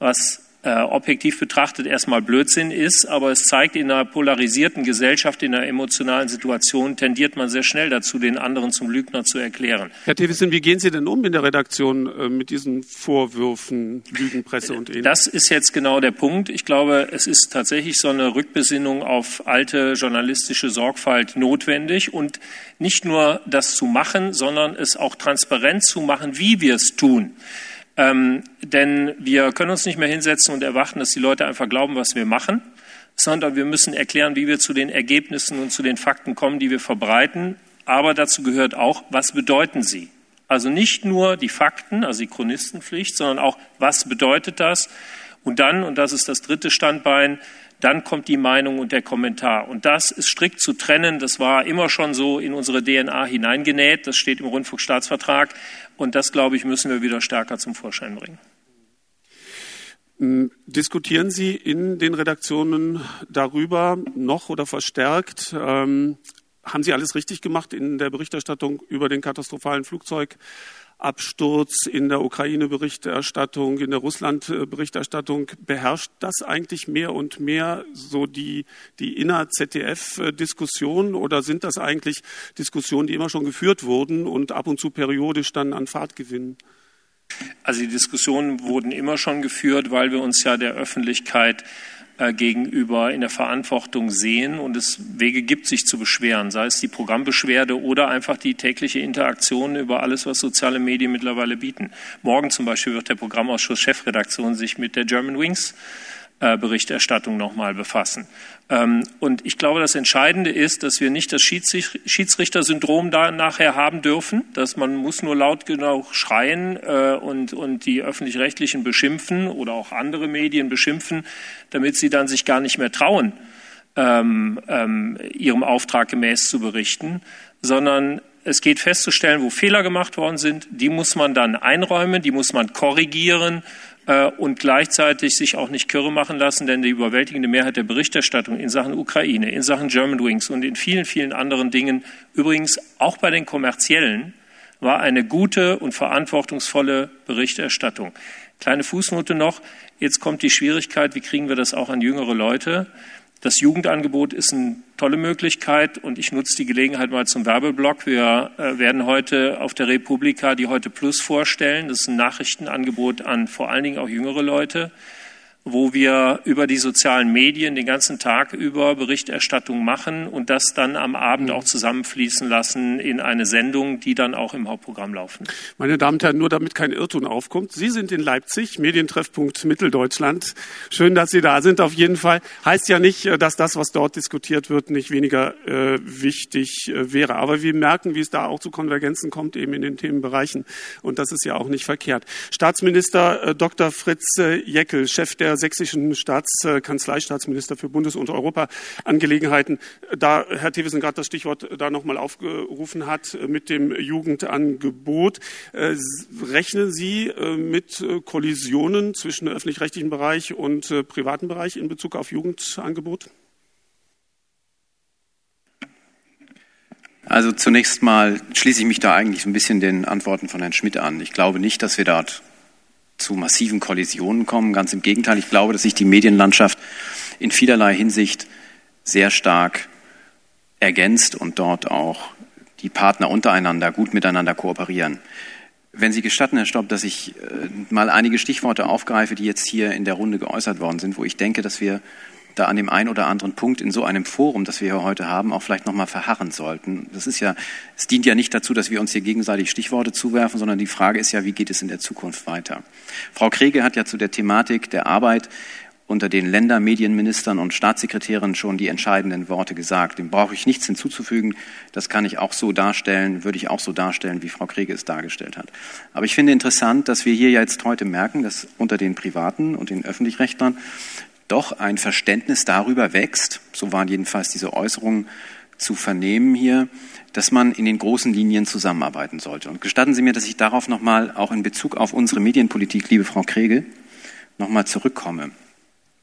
was äh, objektiv betrachtet erstmal Blödsinn ist, aber es zeigt, in einer polarisierten Gesellschaft, in einer emotionalen Situation tendiert man sehr schnell dazu, den anderen zum Lügner zu erklären. Herr Thewissen, wie gehen Sie denn um in der Redaktion äh, mit diesen Vorwürfen, Lügenpresse und Ähnlichem? Das ist jetzt genau der Punkt. Ich glaube, es ist tatsächlich so eine Rückbesinnung auf alte journalistische Sorgfalt notwendig und nicht nur das zu machen, sondern es auch transparent zu machen, wie wir es tun. Ähm, denn wir können uns nicht mehr hinsetzen und erwarten, dass die Leute einfach glauben, was wir machen, sondern wir müssen erklären, wie wir zu den Ergebnissen und zu den Fakten kommen, die wir verbreiten. Aber dazu gehört auch, was bedeuten sie? Also nicht nur die Fakten, also die Chronistenpflicht, sondern auch, was bedeutet das? Und dann, und das ist das dritte Standbein, dann kommt die Meinung und der Kommentar. Und das ist strikt zu trennen. Das war immer schon so in unsere D N A hineingenäht. Das steht im Rundfunkstaatsvertrag. Und das, glaube ich, müssen wir wieder stärker zum Vorschein bringen. Diskutieren Sie in den Redaktionen darüber noch oder verstärkt? Ähm, haben Sie alles richtig gemacht in der Berichterstattung über den katastrophalen Flugzeugabsturz, in der Ukraine-Berichterstattung, in der Russland-Berichterstattung? Beherrscht das eigentlich mehr und mehr so die, die inner-Z D F-Diskussion oder sind das eigentlich Diskussionen, die immer schon geführt wurden und ab und zu periodisch dann an Fahrt gewinnen? Also die Diskussionen wurden immer schon geführt, weil wir uns ja der Öffentlichkeit äh, gegenüber in der Verantwortung sehen und es Wege gibt, sich zu beschweren, sei es die Programmbeschwerde oder einfach die tägliche Interaktion über alles, was soziale Medien mittlerweile bieten. Morgen zum Beispiel wird der Programmausschuss Chefredaktion sich mit der Germanwings äh, Berichterstattung nochmal befassen. Ähm, und ich glaube, das Entscheidende ist, dass wir nicht das Schiedsrichter-Syndrom da nachher haben dürfen, dass man muss nur laut genug schreien äh, und, und die Öffentlich-Rechtlichen beschimpfen oder auch andere Medien beschimpfen, damit sie dann sich gar nicht mehr trauen, ähm, ähm, ihrem Auftrag gemäß zu berichten, sondern es geht festzustellen, wo Fehler gemacht worden sind, die muss man dann einräumen, die muss man korrigieren äh, und gleichzeitig sich auch nicht kirre machen lassen, denn die überwältigende Mehrheit der Berichterstattung in Sachen Ukraine, in Sachen Germanwings und in vielen, vielen anderen Dingen, übrigens auch bei den kommerziellen, war eine gute und verantwortungsvolle Berichterstattung. Kleine Fußnote noch, jetzt kommt die Schwierigkeit, wie kriegen wir das auch an jüngere Leute? Das Jugendangebot ist eine tolle Möglichkeit und ich nutze die Gelegenheit mal zum Werbeblock. Wir äh, werden heute auf der Republika die Heute Plus vorstellen. Das ist ein Nachrichtenangebot an vor allen Dingen auch jüngere Leute, wo wir über die sozialen Medien den ganzen Tag über Berichterstattung machen und das dann am Abend auch zusammenfließen lassen in eine Sendung, die dann auch im Hauptprogramm laufen. Meine Damen und Herren, nur damit kein Irrtum aufkommt, Sie sind in Leipzig, Medientreffpunkt Mitteldeutschland. Schön, dass Sie da sind, auf jeden Fall. Heißt ja nicht, dass das, was dort diskutiert wird, nicht weniger äh, wichtig äh, wäre. Aber wir merken, wie es da auch zu Konvergenzen kommt, eben in den Themenbereichen. Und das ist ja auch nicht verkehrt. Staatsminister äh, Doktor Fritz äh, Jäckel, Chef der sächsischen Staatskanzlei, Staatsminister für Bundes- und Europaangelegenheiten, da Herr Thewissen gerade das Stichwort da nochmal aufgerufen hat mit dem Jugendangebot. Äh, rechnen Sie äh, mit Kollisionen zwischen öffentlich-rechtlichen Bereich und äh, privaten Bereich in Bezug auf Jugendangebot? Also zunächst mal schließe ich mich da eigentlich ein bisschen den Antworten von Herrn Schmidt an. Ich glaube nicht, dass wir dort zu massiven Kollisionen kommen. Ganz im Gegenteil, ich glaube, dass sich die Medienlandschaft in vielerlei Hinsicht sehr stark ergänzt und dort auch die Partner untereinander gut miteinander kooperieren. Wenn Sie gestatten, Herr Stopp, dass ich äh, mal einige Stichworte aufgreife, die jetzt hier in der Runde geäußert worden sind, wo ich denke, dass wir da an dem einen oder anderen Punkt in so einem Forum, das wir hier heute haben, auch vielleicht nochmal verharren sollten. Das ist ja, es dient ja nicht dazu, dass wir uns hier gegenseitig Stichworte zuwerfen, sondern die Frage ist ja, wie geht es in der Zukunft weiter? Frau Krege hat ja zu der Thematik der Arbeit unter den Ländermedienministern und Staatssekretären schon die entscheidenden Worte gesagt. Dem brauche ich nichts hinzuzufügen. Das kann ich auch so darstellen, würde ich auch so darstellen, wie Frau Krege es dargestellt hat. Aber ich finde interessant, dass wir hier jetzt heute merken, dass unter den Privaten und den Öffentlich-Rechtlern doch ein Verständnis darüber wächst, so waren jedenfalls diese Äußerungen zu vernehmen hier, dass man in den großen Linien zusammenarbeiten sollte. Und gestatten Sie mir, dass ich darauf nochmal auch in Bezug auf unsere Medienpolitik, liebe Frau Krege, nochmal zurückkomme.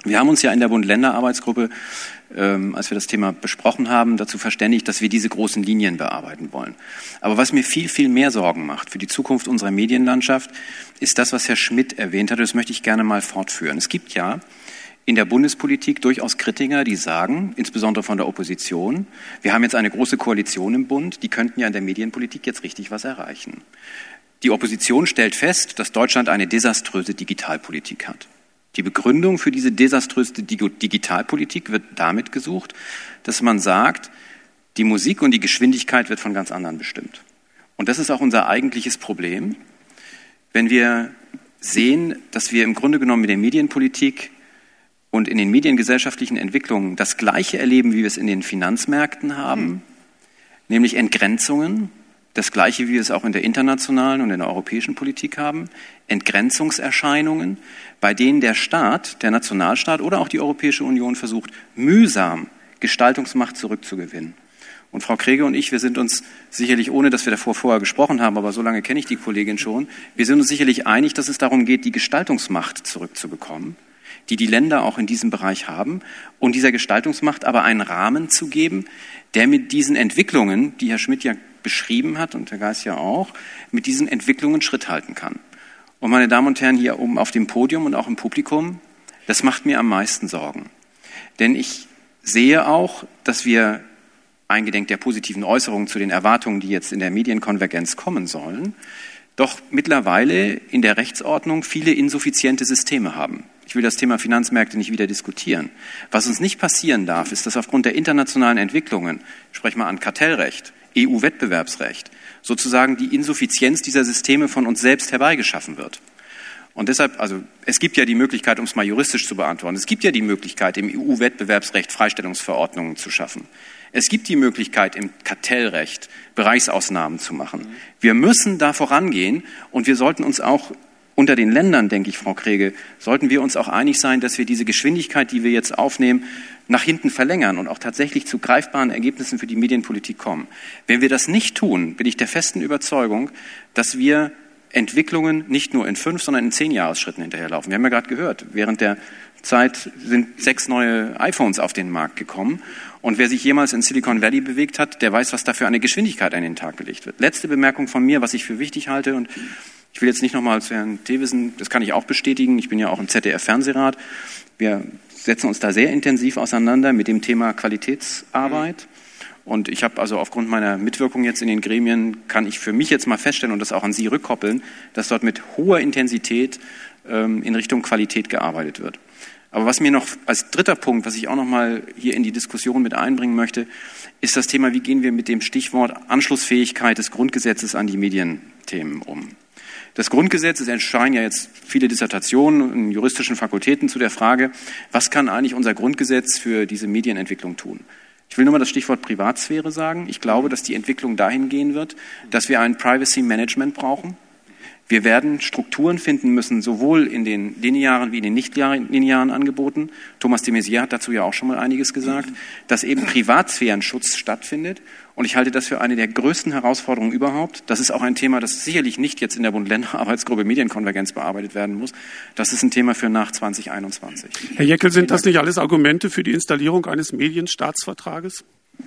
Wir haben uns ja in der Bund-Länder-Arbeitsgruppe, ähm, als wir das Thema besprochen haben, dazu verständigt, dass wir diese großen Linien bearbeiten wollen. Aber was mir viel, viel mehr Sorgen macht für die Zukunft unserer Medienlandschaft, ist das, was Herr Schmidt erwähnt hat. Das möchte ich gerne mal fortführen. Es gibt ja in der Bundespolitik durchaus Kritiker, die sagen, insbesondere von der Opposition, wir haben jetzt eine große Koalition im Bund, die könnten ja in der Medienpolitik jetzt richtig was erreichen. Die Opposition stellt fest, dass Deutschland eine desaströse Digitalpolitik hat. Die Begründung für diese desaströse Digitalpolitik wird damit gesucht, dass man sagt, die Musik und die Geschwindigkeit wird von ganz anderen bestimmt. Und das ist auch unser eigentliches Problem, wenn wir sehen, dass wir im Grunde genommen mit der Medienpolitik und in den mediengesellschaftlichen Entwicklungen das Gleiche erleben, wie wir es in den Finanzmärkten haben, mhm. nämlich Entgrenzungen, das Gleiche, wie wir es auch in der internationalen und in der europäischen Politik haben, Entgrenzungserscheinungen, bei denen der Staat, der Nationalstaat oder auch die Europäische Union versucht, mühsam Gestaltungsmacht zurückzugewinnen. Und Frau Kreege und ich, wir sind uns sicherlich, ohne dass wir davor vorher gesprochen haben, aber so lange kenne ich die Kollegin schon, wir sind uns sicherlich einig, dass es darum geht, die Gestaltungsmacht zurückzubekommen, die die Länder auch in diesem Bereich haben, und dieser Gestaltungsmacht aber einen Rahmen zu geben, der mit diesen Entwicklungen, die Herr Schmidt ja beschrieben hat und Herr Geis ja auch, mit diesen Entwicklungen Schritt halten kann. Und meine Damen und Herren hier oben auf dem Podium und auch im Publikum, das macht mir am meisten Sorgen. Denn ich sehe auch, dass wir, eingedenk der positiven Äußerungen zu den Erwartungen, die jetzt in der Medienkonvergenz kommen sollen, doch mittlerweile in der Rechtsordnung viele insuffiziente Systeme haben. Ich will das Thema Finanzmärkte nicht wieder diskutieren. Was uns nicht passieren darf, ist, dass aufgrund der internationalen Entwicklungen, ich spreche mal an Kartellrecht, E U-Wettbewerbsrecht, sozusagen die Insuffizienz dieser Systeme von uns selbst herbeigeschaffen wird. Und deshalb, also es gibt ja die Möglichkeit, um es mal juristisch zu beantworten, es gibt ja die Möglichkeit, im E U-Wettbewerbsrecht Freistellungsverordnungen zu schaffen. Es gibt die Möglichkeit, im Kartellrecht Bereichsausnahmen zu machen. Wir müssen da vorangehen und wir sollten uns auch unter den Ländern, denke ich, Frau Kreege, sollten wir uns auch einig sein, dass wir diese Geschwindigkeit, die wir jetzt aufnehmen, nach hinten verlängern und auch tatsächlich zu greifbaren Ergebnissen für die Medienpolitik kommen. Wenn wir das nicht tun, bin ich der festen Überzeugung, dass wir Entwicklungen nicht nur in fünf, sondern in zehn Jahresschritten hinterherlaufen. Wir haben ja gerade gehört, während der Zeit sind sechs neue iPhones auf den Markt gekommen. Und wer sich jemals in Silicon Valley bewegt hat, der weiß, was da für eine Geschwindigkeit an den Tag gelegt wird. Letzte Bemerkung von mir, was ich für wichtig halte, und ich will jetzt nicht nochmal zu Herrn Thewissen, das kann ich auch bestätigen, ich bin ja auch im Z D F-Fernsehrat. Wir setzen uns da sehr intensiv auseinander mit dem Thema Qualitätsarbeit. Und ich habe also aufgrund meiner Mitwirkung jetzt in den Gremien, kann ich für mich jetzt mal feststellen und das auch an Sie rückkoppeln, dass dort mit hoher Intensität ähm, in Richtung Qualität gearbeitet wird. Aber was mir noch als dritter Punkt, was ich auch noch mal hier in die Diskussion mit einbringen möchte, ist das Thema, wie gehen wir mit dem Stichwort Anschlussfähigkeit des Grundgesetzes an die Medienthemen um. Das Grundgesetz, es erscheinen ja jetzt viele Dissertationen in juristischen Fakultäten zu der Frage, was kann eigentlich unser Grundgesetz für diese Medienentwicklung tun? Ich will nur mal das Stichwort Privatsphäre sagen. Ich glaube, dass die Entwicklung dahin gehen wird, dass wir ein Privacy Management brauchen. Wir werden Strukturen finden müssen, sowohl in den linearen wie in den nicht linearen Angeboten. Thomas de Maizière hat dazu ja auch schon mal einiges gesagt, dass eben Privatsphärenschutz stattfindet. Und ich halte das für eine der größten Herausforderungen überhaupt. Das ist auch ein Thema, das sicherlich nicht jetzt in der Bund-Länder-Arbeitsgruppe Medienkonvergenz bearbeitet werden muss. Das ist ein Thema für nach zwanzig einundzwanzig. Herr Jeckel, sind das nicht alles Argumente für die Installierung eines Medienstaatsvertrages?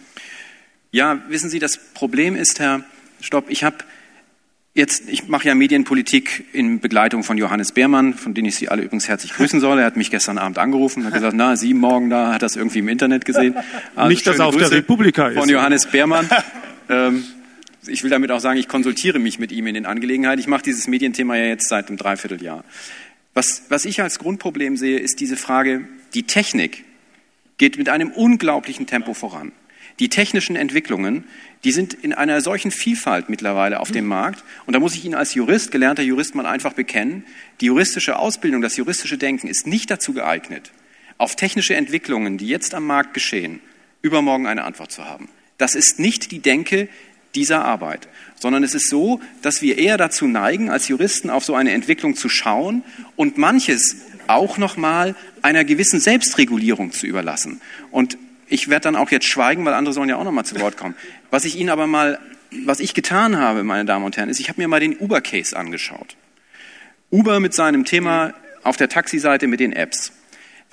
Ja, wissen Sie, das Problem ist, Herr Stopp, ich habe Jetzt, ich mache ja Medienpolitik in Begleitung von Johannes Beermann, von dem ich Sie alle übrigens herzlich grüßen soll. Er hat mich gestern Abend angerufen und hat gesagt, na, Sie morgen da, hat das irgendwie im Internet gesehen. Also nicht, dass er auf Grüße der Republika ist. Von Johannes Beermann. ähm, ich will damit auch sagen, ich konsultiere mich mit ihm in den Angelegenheiten. Ich mache dieses Medienthema ja jetzt seit einem Dreivierteljahr. Was, was ich als Grundproblem sehe, ist diese Frage, die Technik geht mit einem unglaublichen Tempo voran. Die technischen Entwicklungen, die sind in einer solchen Vielfalt mittlerweile auf dem Markt. Und da muss ich Ihnen als Jurist, gelernter Jurist, mal einfach bekennen, die juristische Ausbildung, das juristische Denken ist nicht dazu geeignet, auf technische Entwicklungen, die jetzt am Markt geschehen, übermorgen eine Antwort zu haben. Das ist nicht die Denke dieser Arbeit, sondern es ist so, dass wir eher dazu neigen, als Juristen auf so eine Entwicklung zu schauen und manches auch nochmal einer gewissen Selbstregulierung zu überlassen. Und ich werde dann auch jetzt schweigen, weil andere sollen ja auch noch mal zu Wort kommen. Was ich Ihnen aber mal, was ich getan habe, meine Damen und Herren, ist, ich habe mir mal den Uber-Case angeschaut. Uber mit seinem Thema auf der Taxiseite mit den Apps.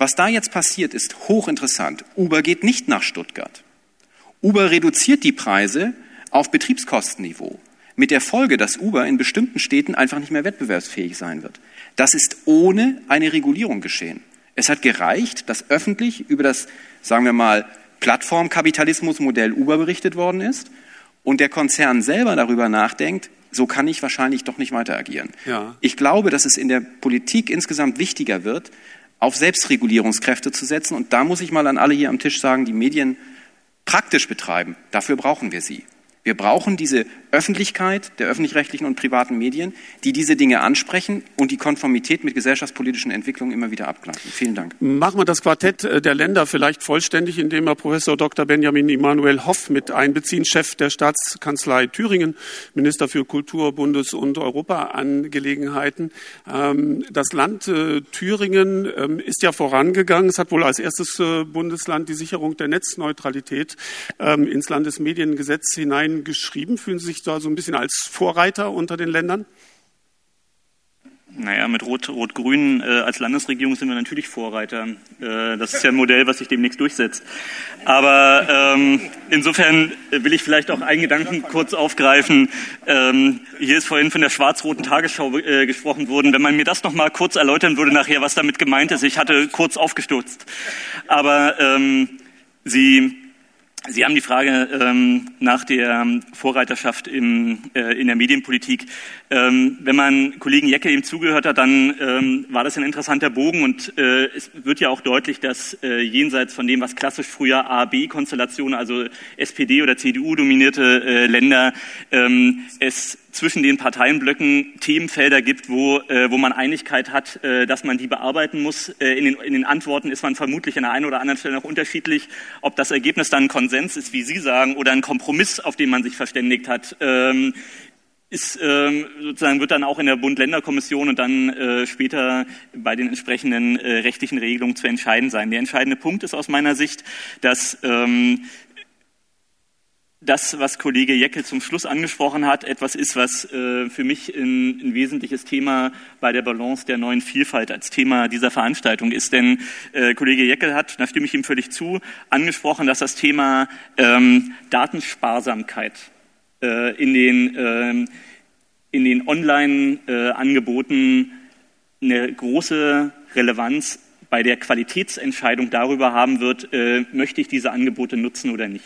Was da jetzt passiert, ist hochinteressant. Uber geht nicht nach Stuttgart. Uber reduziert die Preise auf Betriebskostenniveau. Mit der Folge, dass Uber in bestimmten Städten einfach nicht mehr wettbewerbsfähig sein wird. Das ist ohne eine Regulierung geschehen. Es hat gereicht, dass öffentlich über das, sagen wir mal, Plattformkapitalismusmodell Uber berichtet worden ist und der Konzern selber darüber nachdenkt, so kann ich wahrscheinlich doch nicht weiter agieren. Ja. Ich glaube, dass es in der Politik insgesamt wichtiger wird, auf Selbstregulierungskräfte zu setzen. Und da muss ich mal an alle hier am Tisch sagen, die Medien praktisch betreiben, dafür brauchen wir sie. Wir brauchen diese Öffentlichkeit der öffentlich-rechtlichen und privaten Medien, die diese Dinge ansprechen und die Konformität mit gesellschaftspolitischen Entwicklungen immer wieder abgleichen. Vielen Dank. Machen wir das Quartett der Länder vielleicht vollständig, indem wir Professor Doktor Benjamin Emanuel Hoff mit einbeziehen, Chef der Staatskanzlei Thüringen, Minister für Kultur, Bundes- und Europaangelegenheiten. Das Land Thüringen ist ja vorangegangen. Es hat wohl als erstes Bundesland die Sicherung der Netzneutralität ins Landesmediengesetz hinein geschrieben. Fühlen Sie sich da so ein bisschen als Vorreiter unter den Ländern? Naja, mit Rot, Rot-Grün äh, als Landesregierung sind wir natürlich Vorreiter. Äh, das ist ja ein Modell, was sich demnächst durchsetzt. Aber ähm, insofern will ich vielleicht auch einen Gedanken kurz aufgreifen. Ähm, hier ist vorhin von der schwarz-roten Tagesschau äh, gesprochen worden. Wenn man mir das noch mal kurz erläutern würde nachher, was damit gemeint ist. Ich hatte kurz aufgestürzt. Aber ähm, Sie... Sie haben die Frage ähm, nach der Vorreiterschaft im, äh, in der Medienpolitik. Ähm, wenn man Kollegen Jeckel eben zugehört hat, dann ähm, war das ein interessanter Bogen und äh, es wird ja auch deutlich, dass äh, jenseits von dem, was klassisch früher A B Konstellationen, also S P D oder C D U dominierte äh, Länder, ähm, es zwischen den Parteienblöcken Themenfelder gibt, wo, äh, wo man Einigkeit hat, äh, dass man die bearbeiten muss. Äh, in, den, in den Antworten ist man vermutlich an der einen oder anderen Stelle noch unterschiedlich, ob das Ergebnis dann ein Konsens ist, wie Sie sagen, oder ein Kompromiss, auf den man sich verständigt hat. Ähm, ist ähm, sozusagen wird dann auch in der Bund-Länder-Kommission und dann äh, später bei den entsprechenden äh, rechtlichen Regelungen zu entscheiden sein. Der entscheidende Punkt ist aus meiner Sicht, dass ähm, das, was Kollege Jeckel zum Schluss angesprochen hat, etwas ist, was äh, für mich ein, ein wesentliches Thema bei der Balance der neuen Vielfalt als Thema dieser Veranstaltung ist. Denn äh, Kollege Jeckel hat, da stimme ich ihm völlig zu, angesprochen, dass das Thema ähm, Datensparsamkeit äh, in den, äh, in den Online-Angeboten äh, eine große Relevanz bei der Qualitätsentscheidung darüber haben wird, äh, möchte ich diese Angebote nutzen oder nicht.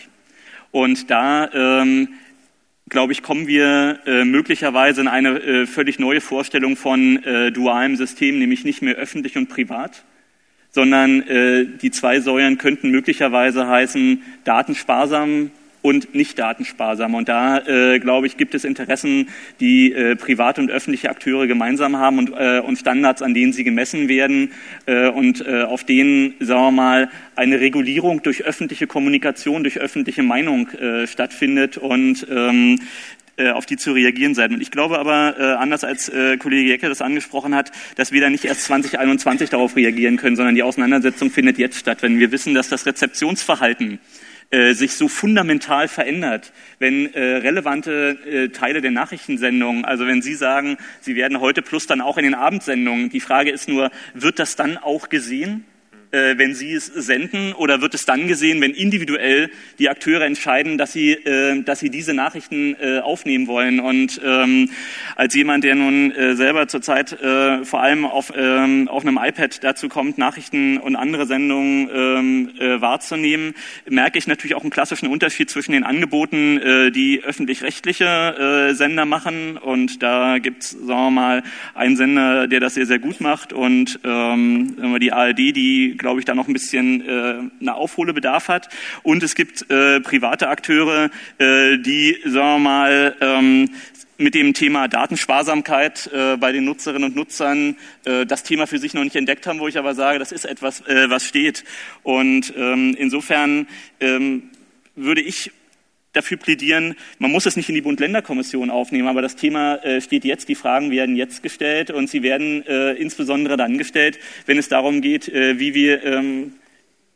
Und da, ähm, glaube ich, kommen wir äh, möglicherweise in eine äh, völlig neue Vorstellung von äh, dualem System, nämlich nicht mehr öffentlich und privat, sondern äh, die zwei Säulen könnten möglicherweise heißen datensparsam und nicht datensparsam. Und da, äh, glaube ich, gibt es Interessen, die äh, private und öffentliche Akteure gemeinsam haben und, äh, und Standards, an denen sie gemessen werden äh, und äh, auf denen, sagen wir mal, eine Regulierung durch öffentliche Kommunikation, durch öffentliche Meinung äh, stattfindet und ähm, äh, auf die zu reagieren sein. Und ich glaube aber, äh, anders als äh, Kollege Jeckel das angesprochen hat, dass wir da nicht erst zwanzig einundzwanzig darauf reagieren können, sondern die Auseinandersetzung findet jetzt statt. Wenn wir wissen, dass das Rezeptionsverhalten Äh, sich so fundamental verändert, wenn äh, relevante äh, Teile der Nachrichtensendungen, also wenn Sie sagen, Sie werden heute Plus dann auch in den Abendsendungen, die Frage ist nur, wird das dann auch gesehen, äh, wenn Sie es senden, oder wird es dann gesehen, wenn individuell die Akteure entscheiden, dass sie, äh, dass sie diese Nachrichten äh, aufnehmen wollen? Und ähm, als jemand, der nun äh, selber zurzeit äh, vor allem auf, ähm, auf einem iPad dazu kommt, Nachrichten und andere Sendungen ähm, äh, wahrzunehmen, merke ich natürlich auch einen klassischen Unterschied zwischen den Angeboten, äh, die öffentlich-rechtliche äh, Sender machen. Und da gibt es, sagen wir mal, einen Sender, der das sehr, sehr gut macht, und ähm, die A R D, die, glaube ich, da noch ein bisschen äh, eine Aufholbedarf hat. Und es gibt äh, private Akteure, äh, die, sagen wir mal, ähm, mit dem Thema Datensparsamkeit äh, bei den Nutzerinnen und Nutzern äh, das Thema für sich noch nicht entdeckt haben, wo ich aber sage, das ist etwas, äh, was steht. Und ähm, insofern ähm, würde ich dafür plädieren, man muss es nicht in die Bund-Länder-Kommission aufnehmen, aber das Thema äh, steht jetzt, die Fragen werden jetzt gestellt, und sie werden äh, insbesondere dann gestellt, wenn es darum geht, äh, wie wir ähm,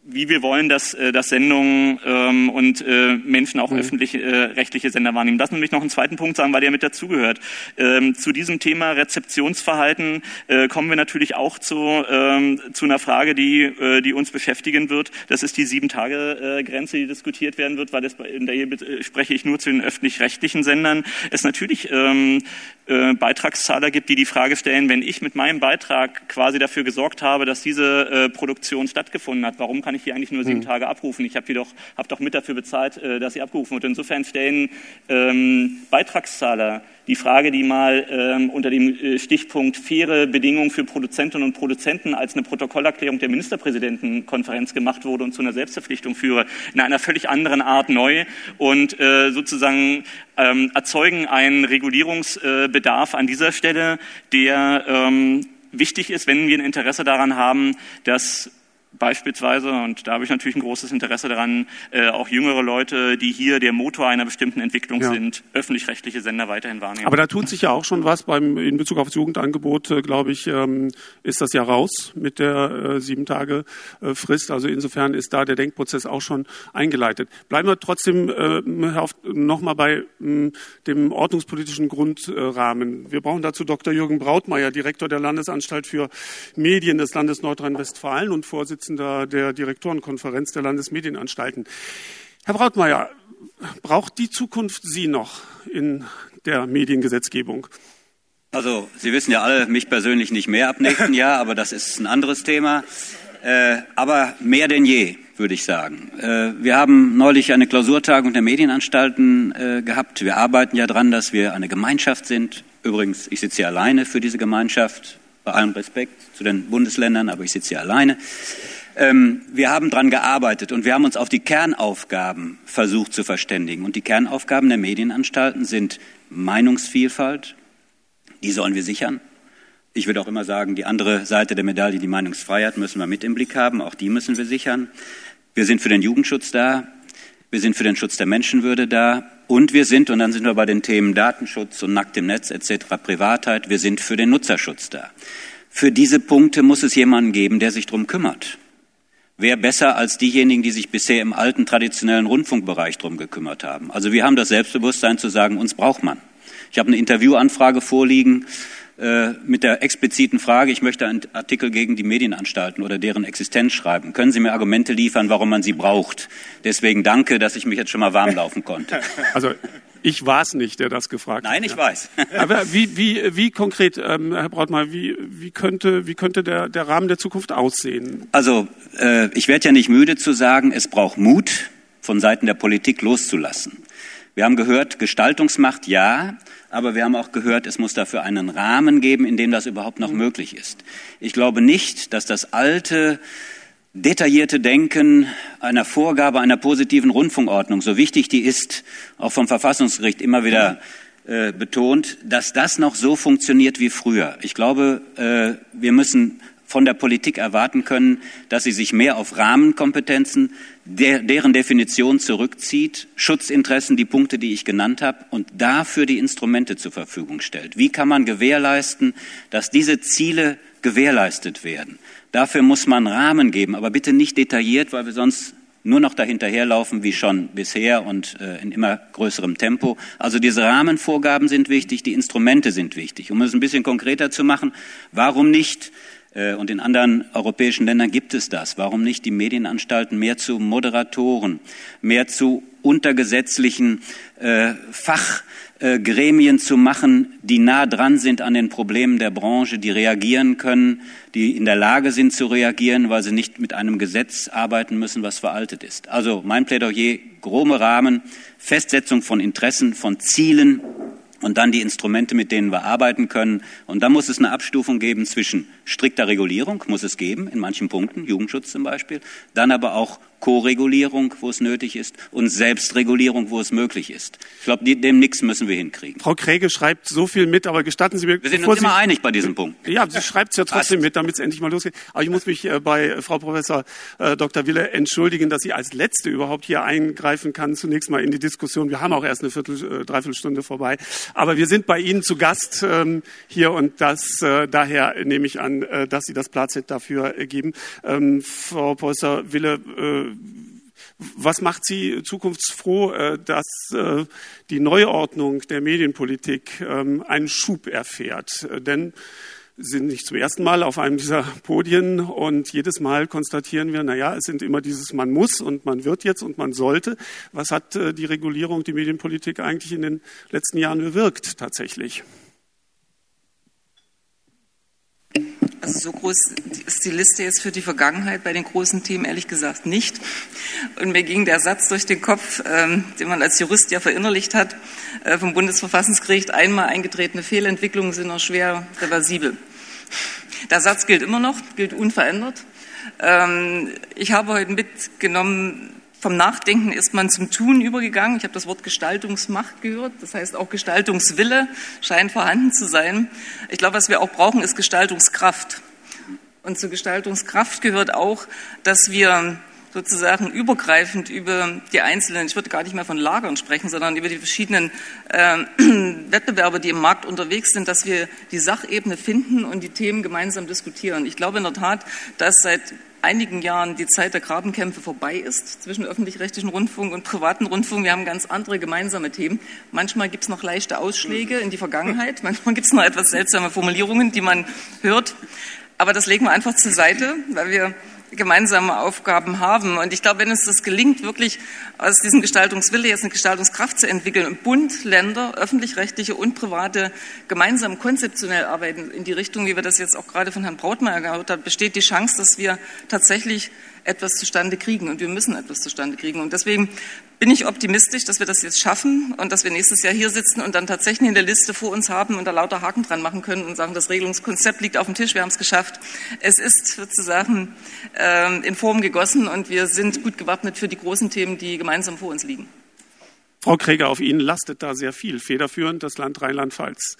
wie wir wollen, dass, dass Sendungen ähm, und äh, Menschen auch mhm. öffentlich äh, rechtliche Sender wahrnehmen. Lassen Sie mich noch einen zweiten Punkt sagen, weil der mit dazugehört. Ähm, zu diesem Thema Rezeptionsverhalten äh, kommen wir natürlich auch zu, ähm, zu einer Frage, die, äh, die uns beschäftigen wird. Das ist die Sieben-Tage-Grenze, die diskutiert werden wird, weil das, in der hier spreche ich nur zu den öffentlich-rechtlichen Sendern. Es natürlich ähm, äh, Beitragszahler gibt, die die Frage stellen, wenn ich mit meinem Beitrag quasi dafür gesorgt habe, dass diese äh, Produktion stattgefunden hat, warum kann ich hier eigentlich nur sieben mhm. Tage abrufen? Ich habe hier doch, hab doch mit dafür bezahlt, äh, dass sie abgerufen wird. Insofern stellen ähm, Beitragszahler die Frage, die mal ähm, unter dem äh, Stichpunkt faire Bedingungen für Produzentinnen und Produzenten als eine Protokollerklärung der Ministerpräsidentenkonferenz gemacht wurde und zu einer Selbstverpflichtung führe, in einer völlig anderen Art neu und äh, sozusagen ähm, erzeugen einen Regulierungsbedarf äh, an dieser Stelle, der ähm, wichtig ist, wenn wir ein Interesse daran haben, dass beispielsweise, und da habe ich natürlich ein großes Interesse daran, äh, auch jüngere Leute, die hier der Motor einer bestimmten Entwicklung ja. sind, öffentlich-rechtliche Sender weiterhin wahrnehmen. Aber da tut sich ja auch schon was beim in Bezug auf das Jugendangebot, äh, glaube ich, ähm, ist das ja raus mit der äh, sieben Tage äh, Frist. Also insofern ist da der Denkprozess auch schon eingeleitet. Bleiben wir trotzdem äh, nochmal bei äh, dem ordnungspolitischen Grundrahmen. Wir brauchen dazu Doktor Jürgen Brautmeier, Direktor der Landesanstalt für Medien des Landes Nordrhein-Westfalen und Vorsitzender der Direktorenkonferenz der Landesmedienanstalten. Herr Brautmeier, braucht die Zukunft Sie noch in der Mediengesetzgebung? Also Sie wissen ja alle, mich persönlich nicht mehr ab nächsten Jahr, aber das ist ein anderes Thema. Äh, aber mehr denn je, würde ich sagen. Äh, wir haben neulich eine Klausurtagung der Medienanstalten äh, gehabt. Wir arbeiten ja dran, dass wir eine Gemeinschaft sind. Übrigens, ich sitze hier alleine für diese Gemeinschaft. Bei allem Respekt zu den Bundesländern, aber ich sitze hier alleine. Ähm, wir haben dran gearbeitet und wir haben uns auf die Kernaufgaben versucht zu verständigen. Und die Kernaufgaben der Medienanstalten sind Meinungsvielfalt, die sollen wir sichern. Ich würde auch immer sagen, die andere Seite der Medaille, die Meinungsfreiheit, müssen wir mit im Blick haben, auch die müssen wir sichern. Wir sind für den Jugendschutz da, wir sind für den Schutz der Menschenwürde da und wir sind, und dann sind wir bei den Themen Datenschutz und nackt im Netz et cetera, Privatheit, wir sind für den Nutzerschutz da. Für diese Punkte muss es jemanden geben, der sich drum kümmert. Wer besser als diejenigen, die sich bisher im alten traditionellen Rundfunkbereich drum gekümmert haben. Also wir haben das Selbstbewusstsein zu sagen, uns braucht man. Ich habe eine Interviewanfrage vorliegen äh, mit der expliziten Frage, ich möchte einen Artikel gegen die Medienanstalten oder deren Existenz schreiben. Können Sie mir Argumente liefern, warum man sie braucht? Deswegen danke, dass ich mich jetzt schon mal warm laufen konnte. Also ich war es nicht, der das gefragt hat. Nein, ich ja. weiß. Aber wie, wie, wie konkret, ähm, Herr Brautmeier, wie, wie könnte, wie könnte der, der Rahmen der Zukunft aussehen? Also äh, ich werde ja nicht müde zu sagen, es braucht Mut, von Seiten der Politik loszulassen. Wir haben gehört, Gestaltungsmacht ja, aber wir haben auch gehört, es muss dafür einen Rahmen geben, in dem das überhaupt noch mhm. möglich ist. Ich glaube nicht, dass das alte, detaillierte Denken einer Vorgabe einer positiven Rundfunkordnung, so wichtig die ist, auch vom Verfassungsgericht immer wieder äh, betont, dass das noch so funktioniert wie früher. Ich glaube, äh, wir müssen von der Politik erwarten können, dass sie sich mehr auf Rahmenkompetenzen, der, deren Definition zurückzieht, Schutzinteressen, die Punkte, die ich genannt habe, und dafür die Instrumente zur Verfügung stellt. Wie kann man gewährleisten, dass diese Ziele gewährleistet werden? Dafür muss man Rahmen geben, aber bitte nicht detailliert, weil wir sonst nur noch dahinterherlaufen wie schon bisher und äh, in immer größerem Tempo. Also diese Rahmenvorgaben sind wichtig, die Instrumente sind wichtig. Um es ein bisschen konkreter zu machen, warum nicht, äh, und in anderen europäischen Ländern gibt es das, warum nicht die Medienanstalten mehr zu Moderatoren, mehr zu untergesetzlichen äh, Fachgremien zu machen, die nah dran sind an den Problemen der Branche, die reagieren können, die in der Lage sind zu reagieren, weil sie nicht mit einem Gesetz arbeiten müssen, was veraltet ist. Also mein Plädoyer, grobe Rahmen, Festsetzung von Interessen, von Zielen und dann die Instrumente, mit denen wir arbeiten können. Und da muss es eine Abstufung geben zwischen strikter Regulierung, muss es geben, in manchen Punkten, Jugendschutz zum Beispiel, dann aber auch Koregulierung, wo es nötig ist, und Selbstregulierung, wo es möglich ist. Ich glaube, dem nichts müssen wir hinkriegen. Frau Kräge schreibt so viel mit, aber gestatten Sie mir... Wir sind uns immer einig bei diesem Punkt. Ja, sie schreibt es ja trotzdem mit, damit es endlich mal losgeht. Aber ich muss mich äh, bei Frau Professor äh, Doktor Wille entschuldigen, dass sie als Letzte überhaupt hier eingreifen kann, zunächst mal in die Diskussion. Wir haben auch erst eine Viertel, äh, Dreiviertelstunde vorbei. Aber wir sind bei Ihnen zu Gast ähm, hier und das äh, daher nehme ich an, äh, dass Sie das Plazit dafür äh, geben. Ähm, Frau Professor Wille, äh, was macht Sie zukunftsfroh, äh, dass äh, die Neuordnung der Medienpolitik ähm, einen Schub erfährt? Äh, denn Sie sind nicht zum ersten Mal auf einem dieser Podien und jedes Mal konstatieren wir, na ja, es sind immer dieses man muss und man wird jetzt und man sollte. Was hat äh, die Regulierung, die Medienpolitik eigentlich in den letzten Jahren bewirkt tatsächlich? Also so groß ist die Liste jetzt für die Vergangenheit bei den großen Themen ehrlich gesagt nicht. Und mir ging der Satz durch den Kopf, ähm, den man als Jurist ja verinnerlicht hat, äh, vom Bundesverfassungsgericht: einmal eingetretene Fehlentwicklungen sind noch schwer reversibel. Der Satz gilt immer noch, gilt unverändert. Ähm, ich habe heute mitgenommen, vom Nachdenken ist man zum Tun übergegangen. Ich habe das Wort Gestaltungsmacht gehört. Das heißt, auch Gestaltungswille scheint vorhanden zu sein. Ich glaube, was wir auch brauchen, ist Gestaltungskraft. Und zur Gestaltungskraft gehört auch, dass wir sozusagen übergreifend über die einzelnen, ich würde gar nicht mehr von Lagern sprechen, sondern über die verschiedenen äh, Wettbewerber, die im Markt unterwegs sind, dass wir die Sachebene finden und die Themen gemeinsam diskutieren. Ich glaube in der Tat, dass seit einigen Jahren die Zeit der Grabenkämpfe vorbei ist zwischen öffentlich-rechtlichen Rundfunk und privaten Rundfunk. Wir haben ganz andere gemeinsame Themen. Manchmal gibt es noch leichte Ausschläge in die Vergangenheit, manchmal gibt es noch etwas seltsame Formulierungen, die man hört. Aber das legen wir einfach zur Seite, weil wir gemeinsame Aufgaben haben. Und ich glaube, wenn uns das gelingt, wirklich aus diesem Gestaltungswille jetzt eine Gestaltungskraft zu entwickeln und Bund, Länder, öffentlich-rechtliche und private gemeinsam konzeptionell arbeiten in die Richtung, wie wir das jetzt auch gerade von Herrn Brautmeier gehört haben, besteht die Chance, dass wir tatsächlich etwas zustande kriegen. Und wir müssen etwas zustande kriegen. Und deswegen bin ich optimistisch, dass wir das jetzt schaffen und dass wir nächstes Jahr hier sitzen und dann tatsächlich eine Liste vor uns haben und da lauter Haken dran machen können und sagen, das Regelungskonzept liegt auf dem Tisch, wir haben es geschafft. Es ist sozusagen ähm, in Form gegossen und wir sind gut gewappnet für die großen Themen, die gemeinsam vor uns liegen. Frau Kräge, auf Ihnen lastet da sehr viel. Federführend das Land Rheinland-Pfalz.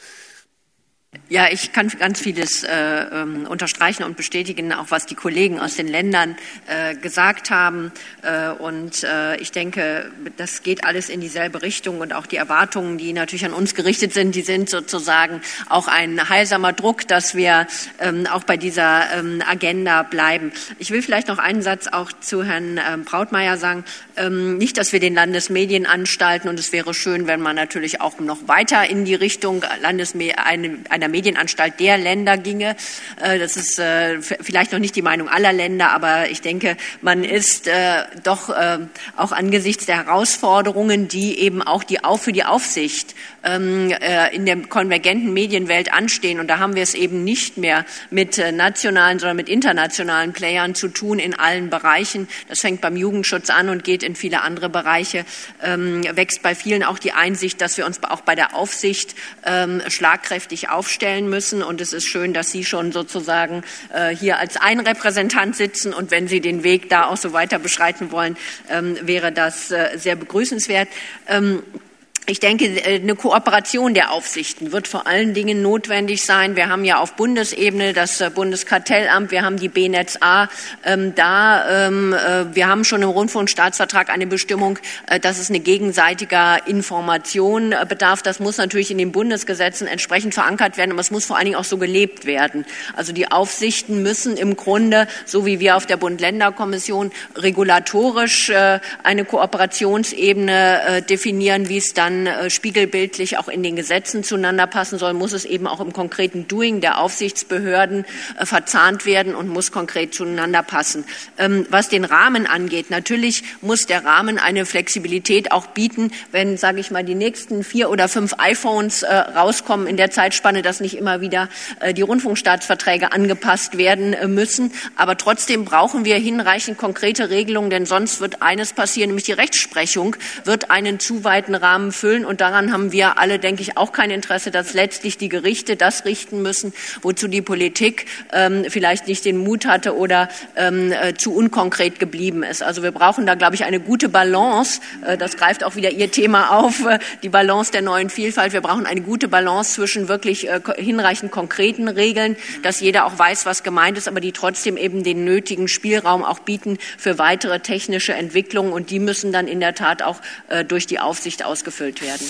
Ja, ich kann ganz vieles äh, ähm, unterstreichen und bestätigen, auch was die Kollegen aus den Ländern äh, gesagt haben. Äh, und äh, ich denke, das geht alles in dieselbe Richtung. Und auch die Erwartungen, die natürlich an uns gerichtet sind, die sind sozusagen auch ein heilsamer Druck, dass wir ähm, auch bei dieser ähm, Agenda bleiben. Ich will vielleicht noch einen Satz auch zu Herrn ähm, Brautmeier sagen. Ähm, nicht, dass wir den Landesmedienanstalten, und es wäre schön, wenn man natürlich auch noch weiter in die Richtung Landesme- eine, eine einer Medienanstalt der Länder ginge. Das ist vielleicht noch nicht die Meinung aller Länder, aber ich denke, man ist doch auch angesichts der Herausforderungen, die eben auch die, auch für die Aufsicht in der konvergenten Medienwelt anstehen. Und da haben wir es eben nicht mehr mit nationalen, sondern mit internationalen Playern zu tun in allen Bereichen. Das fängt beim Jugendschutz an und geht in viele andere Bereiche. Wächst bei vielen auch die Einsicht, dass wir uns auch bei der Aufsicht schlagkräftig aufstellen müssen. Und es ist schön, dass Sie schon sozusagen äh, hier als ein Repräsentant sitzen. Und wenn Sie den Weg da auch so weiter beschreiten wollen, ähm, wäre das äh, sehr begrüßenswert. Ähm, Ich denke, eine Kooperation der Aufsichten wird vor allen Dingen notwendig sein. Wir haben ja auf Bundesebene das Bundeskartellamt, wir haben die B N E T Z A. Ähm, da, ähm, äh, wir haben schon im Rundfunkstaatsvertrag eine Bestimmung, äh, dass es eine gegenseitiger Information äh, bedarf. Das muss natürlich in den Bundesgesetzen entsprechend verankert werden, aber es muss vor allen Dingen auch so gelebt werden. Also die Aufsichten müssen im Grunde, so wie wir auf der Bund-Länder-Kommission, regulatorisch äh, eine Kooperationsebene äh, definieren, wie es dann spiegelbildlich auch in den Gesetzen zueinander passen soll, muss es eben auch im konkreten Doing der Aufsichtsbehörden äh, verzahnt werden und muss konkret zueinander passen. Ähm, was den Rahmen angeht, natürlich muss der Rahmen eine Flexibilität auch bieten, wenn, sage ich mal, die nächsten vier oder fünf iPhones äh, rauskommen in der Zeitspanne, dass nicht immer wieder äh, die Rundfunkstaatsverträge angepasst werden äh, müssen. Aber trotzdem brauchen wir hinreichend konkrete Regelungen, denn sonst wird eines passieren, nämlich die Rechtsprechung wird einen zu weiten Rahmen erfüllen. Und daran haben wir alle, denke ich, auch kein Interesse, dass letztlich die Gerichte das richten müssen, wozu die Politik ähm, vielleicht nicht den Mut hatte oder ähm, äh, zu unkonkret geblieben ist. Also wir brauchen da, glaube ich, eine gute Balance. Äh, das greift auch wieder Ihr Thema auf, äh, die Balance der neuen Vielfalt. Wir brauchen eine gute Balance zwischen wirklich äh, hinreichend konkreten Regeln, dass jeder auch weiß, was gemeint ist, aber die trotzdem eben den nötigen Spielraum auch bieten für weitere technische Entwicklungen. Und die müssen dann in der Tat auch äh, durch die Aufsicht ausgefüllt werden.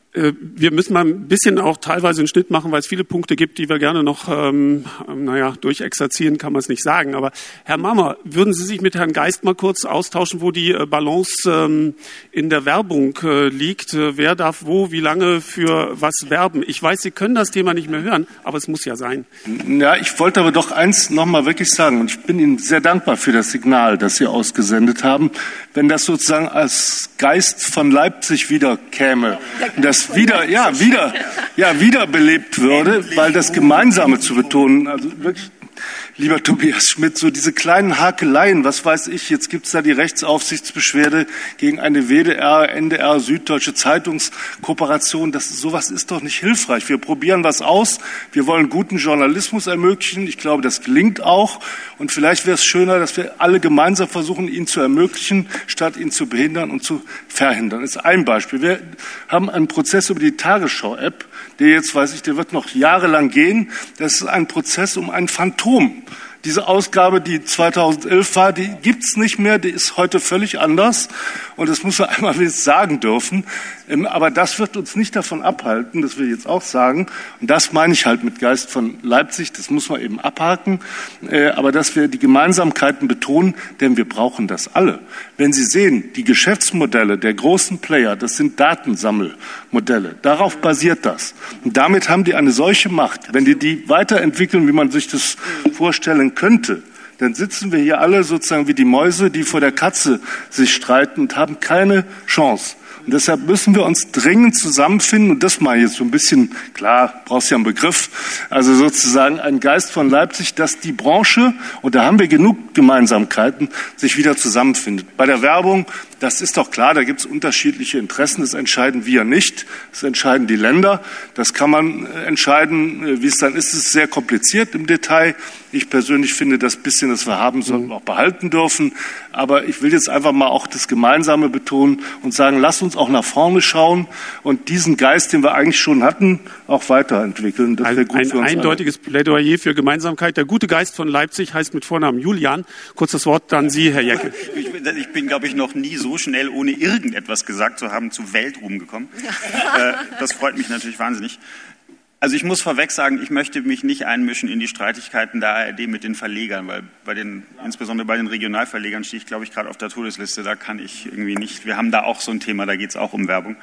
Wir müssen mal ein bisschen auch teilweise einen Schnitt machen, weil es viele Punkte gibt, die wir gerne noch, ähm, naja, durchexerzieren kann man es nicht sagen. Aber Herr Mammer, würden Sie sich mit Herrn Geist mal kurz austauschen, wo die Balance ähm, in der Werbung äh, liegt? Wer darf wo, wie lange für was werben? Ich weiß, Sie können das Thema nicht mehr hören, aber es muss ja sein. Ja, ich wollte aber doch eins noch mal wirklich sagen. Und ich bin Ihnen sehr dankbar für das Signal, das Sie ausgesendet haben. Wenn das sozusagen als Geist von Leipzig wieder käme, das wieder, ja, wieder, ja, wiederbelebt würde, weil das Gemeinsame zu betonen, also wirklich, lieber Tobias Schmidt, so diese kleinen Hakeleien, was weiß ich, jetzt gibt's da die Rechtsaufsichtsbeschwerde gegen eine W D R, N D R, Süddeutsche Zeitungskooperation, das, sowas ist doch nicht hilfreich. Wir probieren was aus, wir wollen guten Journalismus ermöglichen, ich glaube, das gelingt auch und vielleicht wäre es schöner, dass wir alle gemeinsam versuchen, ihn zu ermöglichen, statt ihn zu behindern und zu verhindern. Das ist ein Beispiel. Wir haben einen Prozess über die Tagesschau-App, der jetzt, weiß ich, der wird noch jahrelang gehen. Das ist ein Prozess um ein Phantom. Diese Ausgabe, die zweitausendelf war, die gibt's nicht mehr, die ist heute völlig anders. Und das muss man einmal wenigstens sagen dürfen. Aber das wird uns nicht davon abhalten, das will ich jetzt auch sagen. Und das meine ich halt mit Geist von Leipzig, das muss man eben abhaken. Aber dass wir die Gemeinsamkeiten betonen, denn wir brauchen das alle. Wenn Sie sehen, die Geschäftsmodelle der großen Player, das sind Datensammelmodelle. Darauf basiert das. Und damit haben die eine solche Macht. Wenn die die weiterentwickeln, wie man sich das vorstellen könnte, dann sitzen wir hier alle sozusagen wie die Mäuse, die vor der Katze sich streiten und haben keine Chance. Und deshalb müssen wir uns dringend zusammenfinden, und das mal jetzt so ein bisschen, klar, brauchst ja einen Begriff, also sozusagen ein Geist von Leipzig, dass die Branche, und da haben wir genug Gemeinsamkeiten, sich wieder zusammenfindet. Bei der Werbung, das ist doch klar, da gibt es unterschiedliche Interessen, das entscheiden wir nicht, das entscheiden die Länder, das kann man entscheiden, wie es dann ist, es ist sehr kompliziert im Detail. Ich persönlich finde, das bisschen, das wir haben, sollten wir auch behalten dürfen, aber ich will jetzt einfach mal auch das Gemeinsame betonen und sagen, lass uns auch nach vorne schauen und diesen Geist, den wir eigentlich schon hatten, auch weiterentwickeln. Das wäre gut ein für uns eindeutiges alle. Plädoyer für Gemeinsamkeit. Der gute Geist von Leipzig heißt mit Vornamen Julian. Kurz das Wort dann Sie, Herr Jeckel. Ich bin, ich bin glaube ich, noch nie so schnell, ohne irgendetwas gesagt zu haben, zu Weltruhm gekommen. äh, das freut mich natürlich wahnsinnig. Also ich muss vorweg sagen, ich möchte mich nicht einmischen in die Streitigkeiten der A R D mit den Verlegern, weil bei den, insbesondere bei den Regionalverlegern stehe ich, glaube ich, gerade auf der Todesliste. Da kann ich irgendwie nicht, wir haben da auch so ein Thema, da geht es auch um Werbung.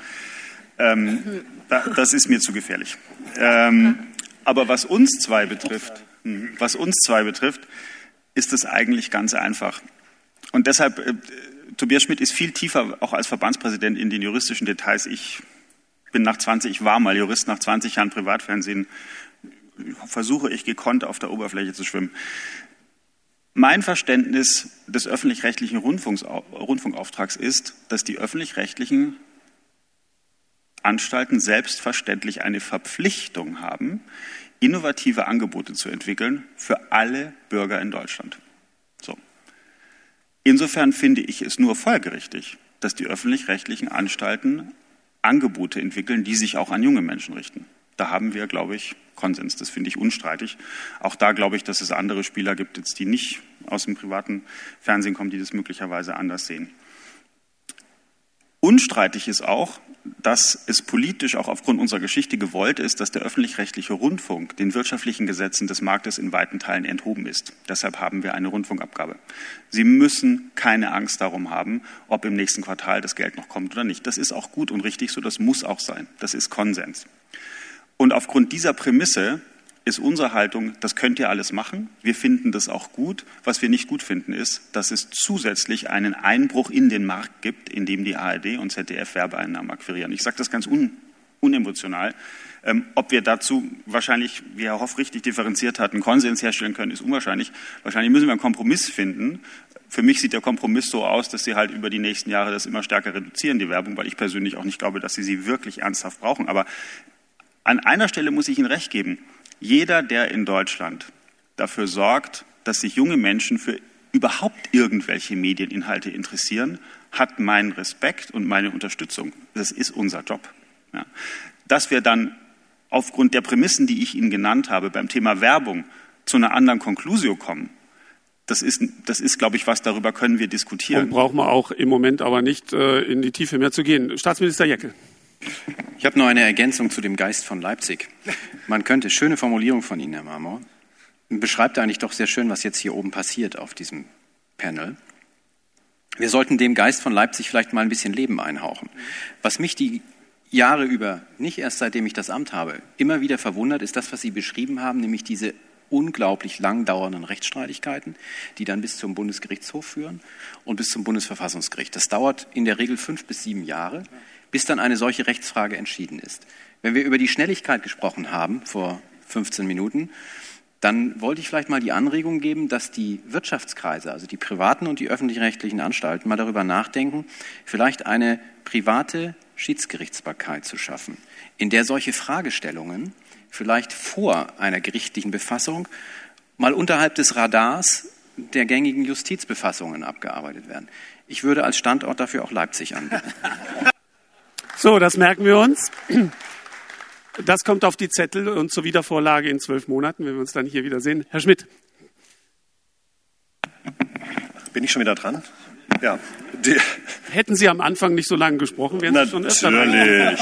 Ähm, da, das ist mir zu gefährlich. Ähm, aber was uns zwei betrifft, was uns zwei betrifft, ist es eigentlich ganz einfach. Und deshalb, äh, Tobias Schmidt ist viel tiefer, auch als Verbandspräsident, in den juristischen Details. Ich bin nach zwanzig, ich war mal Jurist, nach zwanzig Jahren Privatfernsehen versuche ich gekonnt auf der Oberfläche zu schwimmen. Mein Verständnis des öffentlich-rechtlichen Rundfunkauftrags ist, dass die öffentlich-rechtlichen Anstalten selbstverständlich eine Verpflichtung haben, innovative Angebote zu entwickeln für alle Bürger in Deutschland. So. Insofern finde ich es nur folgerichtig, dass die öffentlich-rechtlichen Anstalten Angebote entwickeln, die sich auch an junge Menschen richten. Da haben wir, glaube ich, Konsens. Das finde ich unstreitig. Auch da glaube ich, dass es andere Spieler gibt, jetzt, die nicht aus dem privaten Fernsehen kommen, die das möglicherweise anders sehen. Unstreitig ist auch, dass es politisch auch aufgrund unserer Geschichte gewollt ist, dass der öffentlich-rechtliche Rundfunk den wirtschaftlichen Gesetzen des Marktes in weiten Teilen enthoben ist. Deshalb haben wir eine Rundfunkabgabe. Sie müssen keine Angst darum haben, ob im nächsten Quartal das Geld noch kommt oder nicht. Das ist auch gut und richtig so, das muss auch sein. Das ist Konsens. Und aufgrund dieser Prämisse ist unsere Haltung, das könnt ihr alles machen. Wir finden das auch gut. Was wir nicht gut finden, ist, dass es zusätzlich einen Einbruch in den Markt gibt, in dem die A R D und Z D F Werbeeinnahmen akquirieren. Ich sage das ganz un, unemotional. Ähm, ob wir dazu wahrscheinlich, wie Herr Hoff richtig differenziert hat, einen Konsens herstellen können, ist unwahrscheinlich. Wahrscheinlich müssen wir einen Kompromiss finden, Für mich sieht der Kompromiss so aus, dass sie halt über die nächsten Jahre das immer stärker reduzieren, die Werbung, weil ich persönlich auch nicht glaube, dass sie sie wirklich ernsthaft brauchen. Aber an einer Stelle muss ich Ihnen recht geben. Jeder, der in Deutschland dafür sorgt, dass sich junge Menschen für überhaupt irgendwelche Medieninhalte interessieren, hat meinen Respekt und meine Unterstützung. Das ist unser Job. Ja. Dass wir dann aufgrund der Prämissen, die ich Ihnen genannt habe, beim Thema Werbung zu einer anderen Konklusion kommen, das ist, das ist, glaube ich, was, darüber können wir diskutieren. Und brauchen wir auch im Moment aber nicht äh, in die Tiefe mehr zu gehen. Staatsminister Jeckel. Ich habe noch eine Ergänzung zu dem Geist von Leipzig. Man könnte, schöne Formulierung von Ihnen, Herr Marmor, beschreibt eigentlich doch sehr schön, was jetzt hier oben passiert auf diesem Panel. Wir sollten dem Geist von Leipzig vielleicht mal ein bisschen Leben einhauchen. Was mich die Jahre über, nicht erst seitdem ich das Amt habe, immer wieder verwundert, ist das, was Sie beschrieben haben, nämlich diese unglaublich lang dauernden Rechtsstreitigkeiten, die dann bis zum Bundesgerichtshof führen und bis zum Bundesverfassungsgericht. Das dauert in der Regel fünf bis sieben Jahre, bis dann eine solche Rechtsfrage entschieden ist. Wenn wir über die Schnelligkeit gesprochen haben, vor fünfzehn Minuten, dann wollte ich vielleicht mal die Anregung geben, dass die Wirtschaftskreise, also die privaten und die öffentlich-rechtlichen Anstalten, mal darüber nachdenken, vielleicht eine private Schiedsgerichtsbarkeit zu schaffen, in der solche Fragestellungen vielleicht vor einer gerichtlichen Befassung mal unterhalb des Radars der gängigen Justizbefassungen abgearbeitet werden. Ich würde als Standort dafür auch Leipzig anbieten. So, das merken wir uns. Das kommt auf die Zettel und zur Wiedervorlage in zwölf Monaten, wenn wir uns dann hier wiedersehen. Herr Schmidt. Bin ich schon wieder dran? Ja. Die Hätten Sie am Anfang nicht so lange gesprochen, wären Sie schon öfter dran. Natürlich.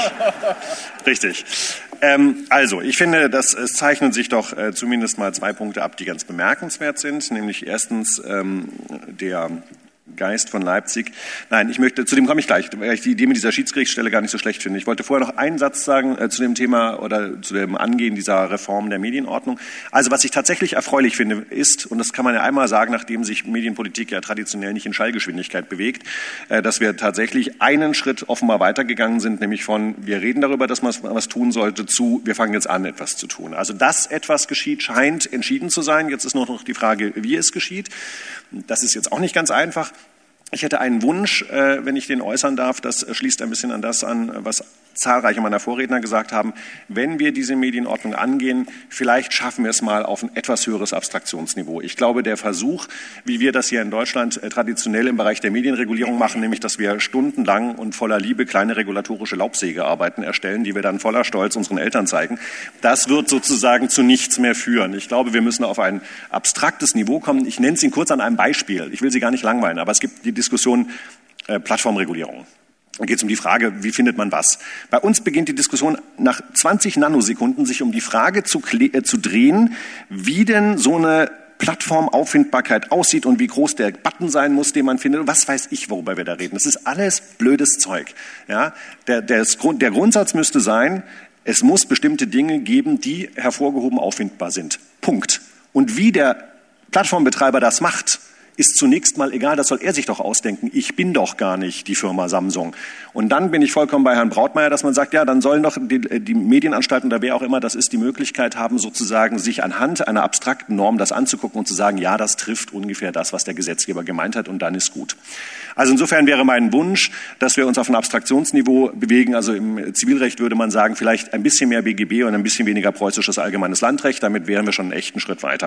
Richtig. Ähm, also, ich finde, dass es zeichnen sich doch äh, zumindest mal zwei Punkte ab, die ganz bemerkenswert sind. Nämlich erstens ähm, der Geist von Leipzig. Nein, ich möchte, zu dem komme ich gleich, weil ich die Idee mit dieser Schiedsgerichtsstelle gar nicht so schlecht finde. Ich wollte vorher noch einen Satz sagen äh, zu dem Thema oder zu dem Angehen dieser Reform der Medienordnung. Also was ich tatsächlich erfreulich finde, ist, und das kann man ja einmal sagen, nachdem sich Medienpolitik ja traditionell nicht in Schallgeschwindigkeit bewegt, äh, dass wir tatsächlich einen Schritt offenbar weitergegangen sind, nämlich von, wir reden darüber, dass man was tun sollte, zu, wir fangen jetzt an, etwas zu tun. Also dass etwas geschieht, scheint entschieden zu sein. Jetzt ist nur noch die Frage, wie es geschieht. Das ist jetzt auch nicht ganz einfach. Ich hätte einen Wunsch, äh, wenn ich den äußern darf, das schließt ein bisschen an das an, was zahlreiche meiner Vorredner gesagt haben. Wenn wir diese Medienordnung angehen, vielleicht schaffen wir es mal auf ein etwas höheres Abstraktionsniveau. Ich glaube, der Versuch, wie wir das hier in Deutschland äh, traditionell im Bereich der Medienregulierung machen, nämlich, dass wir stundenlang und voller Liebe kleine regulatorische Laubsägearbeiten erstellen, die wir dann voller Stolz unseren Eltern zeigen, das wird sozusagen zu nichts mehr führen. Ich glaube, wir müssen auf ein abstraktes Niveau kommen. Ich nenne es Ihnen kurz an einem Beispiel. Ich will Sie gar nicht langweilen, aber es gibt die Diskussion äh, Plattformregulierung. Da geht es um die Frage, wie findet man was? Bei uns beginnt die Diskussion nach zwanzig Nanosekunden, sich um die Frage zu, äh, zu drehen, wie denn so eine Plattformauffindbarkeit aussieht und wie groß der Button sein muss, den man findet. Was weiß ich, worüber wir da reden. Das ist alles blödes Zeug. Ja? Der, der, der Grundsatz müsste sein, es muss bestimmte Dinge geben, die hervorgehoben auffindbar sind. Punkt. Und wie der Plattformbetreiber das macht, ist zunächst mal egal, das soll er sich doch ausdenken. Ich bin doch gar nicht die Firma Samsung. Und dann bin ich vollkommen bei Herrn Brautmeier, dass man sagt, ja, dann sollen doch die, die Medienanstalten oder wer auch immer das ist, die Möglichkeit haben, sozusagen sich anhand einer abstrakten Norm das anzugucken und zu sagen, ja, das trifft ungefähr das, was der Gesetzgeber gemeint hat und dann ist gut. Also insofern wäre mein Wunsch, dass wir uns auf ein Abstraktionsniveau bewegen. Also im Zivilrecht würde man sagen, vielleicht ein bisschen mehr B G B und ein bisschen weniger preußisches allgemeines Landrecht. Damit wären wir schon einen echten Schritt weiter.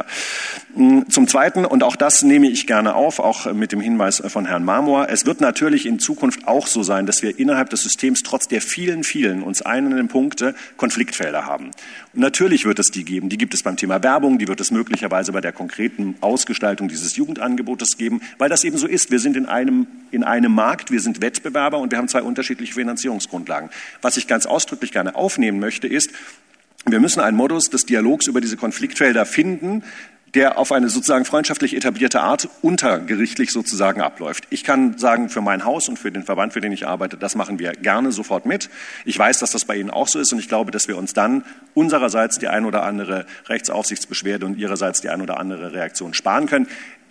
Zum Zweiten, und auch das nehme ich gerne auf, auch mit dem Hinweis von Herrn Marmor, es wird natürlich in Zukunft auch so sein, dass wir innerhalb des Systems trotz der vielen, vielen uns einenden Punkte Konfliktfelder haben. Und natürlich wird es die geben. Die gibt es beim Thema Werbung, die wird es möglicherweise bei der konkreten Ausgestaltung dieses Jugendangebotes geben, weil das eben so ist. Wir sind in einem in einem Markt, wir sind Wettbewerber und wir haben zwei unterschiedliche Finanzierungsgrundlagen. Was ich ganz ausdrücklich gerne aufnehmen möchte, ist, wir müssen einen Modus des Dialogs über diese Konfliktfelder finden, der auf eine sozusagen freundschaftlich etablierte Art untergerichtlich sozusagen abläuft. Ich kann sagen, für mein Haus und für den Verband, für den ich arbeite, das machen wir gerne sofort mit. Ich weiß, dass das bei Ihnen auch so ist und ich glaube, dass wir uns dann unsererseits die ein oder andere Rechtsaufsichtsbeschwerde und Ihrerseits die ein oder andere Reaktion sparen können.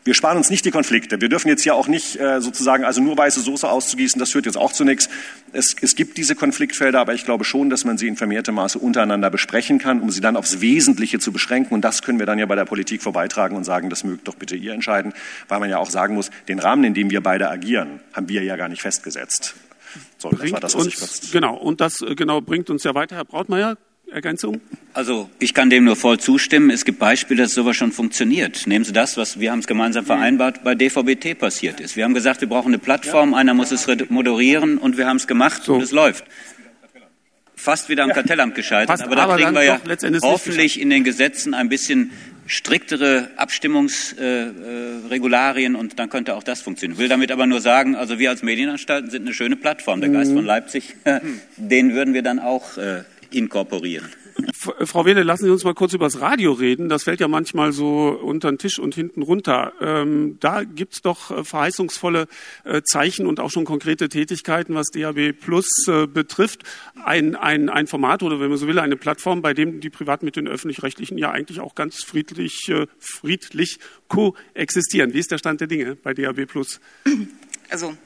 Wir sparen uns nicht die Konflikte. Wir dürfen jetzt hier auch nicht äh, sozusagen also nur weiße Soße auszugießen, das führt jetzt auch zu nichts. Es, es gibt diese Konfliktfelder, aber ich glaube schon, dass man sie in vermehrtem Maße untereinander besprechen kann, um sie dann aufs Wesentliche zu beschränken. Und das können wir dann ja bei der Politik vorbeitragen und sagen, das mögt doch bitte ihr entscheiden, weil man ja auch sagen muss, den Rahmen, in dem wir beide agieren, haben wir ja gar nicht festgesetzt. So, das war das, was ich kurz... Genau, und das genau bringt uns ja weiter. Herr Brautmeier, Ergänzung? Also ich kann dem nur voll zustimmen. Es gibt Beispiele, dass sowas schon funktioniert. Nehmen Sie das, was wir haben es gemeinsam vereinbart, bei D V B T passiert ist. Wir haben gesagt, wir brauchen eine Plattform, einer muss es moderieren und wir haben es gemacht so. Und es läuft. Fast wieder am Kartellamt gescheitert, Passt, aber da aber kriegen wir ja hoffentlich in den Gesetzen ein bisschen striktere Abstimmungsregularien äh, äh, und dann könnte auch das funktionieren. Ich will damit aber nur sagen, also wir als Medienanstalten sind eine schöne Plattform. Der Geist von Leipzig, äh, den würden wir dann auch äh, inkorporieren. Frau Wehle, lassen Sie uns mal kurz über das Radio reden. Das fällt ja manchmal so unter den Tisch und hinten runter. Ähm, da gibt's doch äh, verheißungsvolle äh, Zeichen und auch schon konkrete Tätigkeiten, was D A B Plus äh, betrifft. Ein, ein, ein Format oder, wenn man so will, eine Plattform, bei dem die Privaten mit den Öffentlich-Rechtlichen ja eigentlich auch ganz friedlich, äh, friedlich koexistieren. Wie ist der Stand der Dinge bei D A B Plus? Also,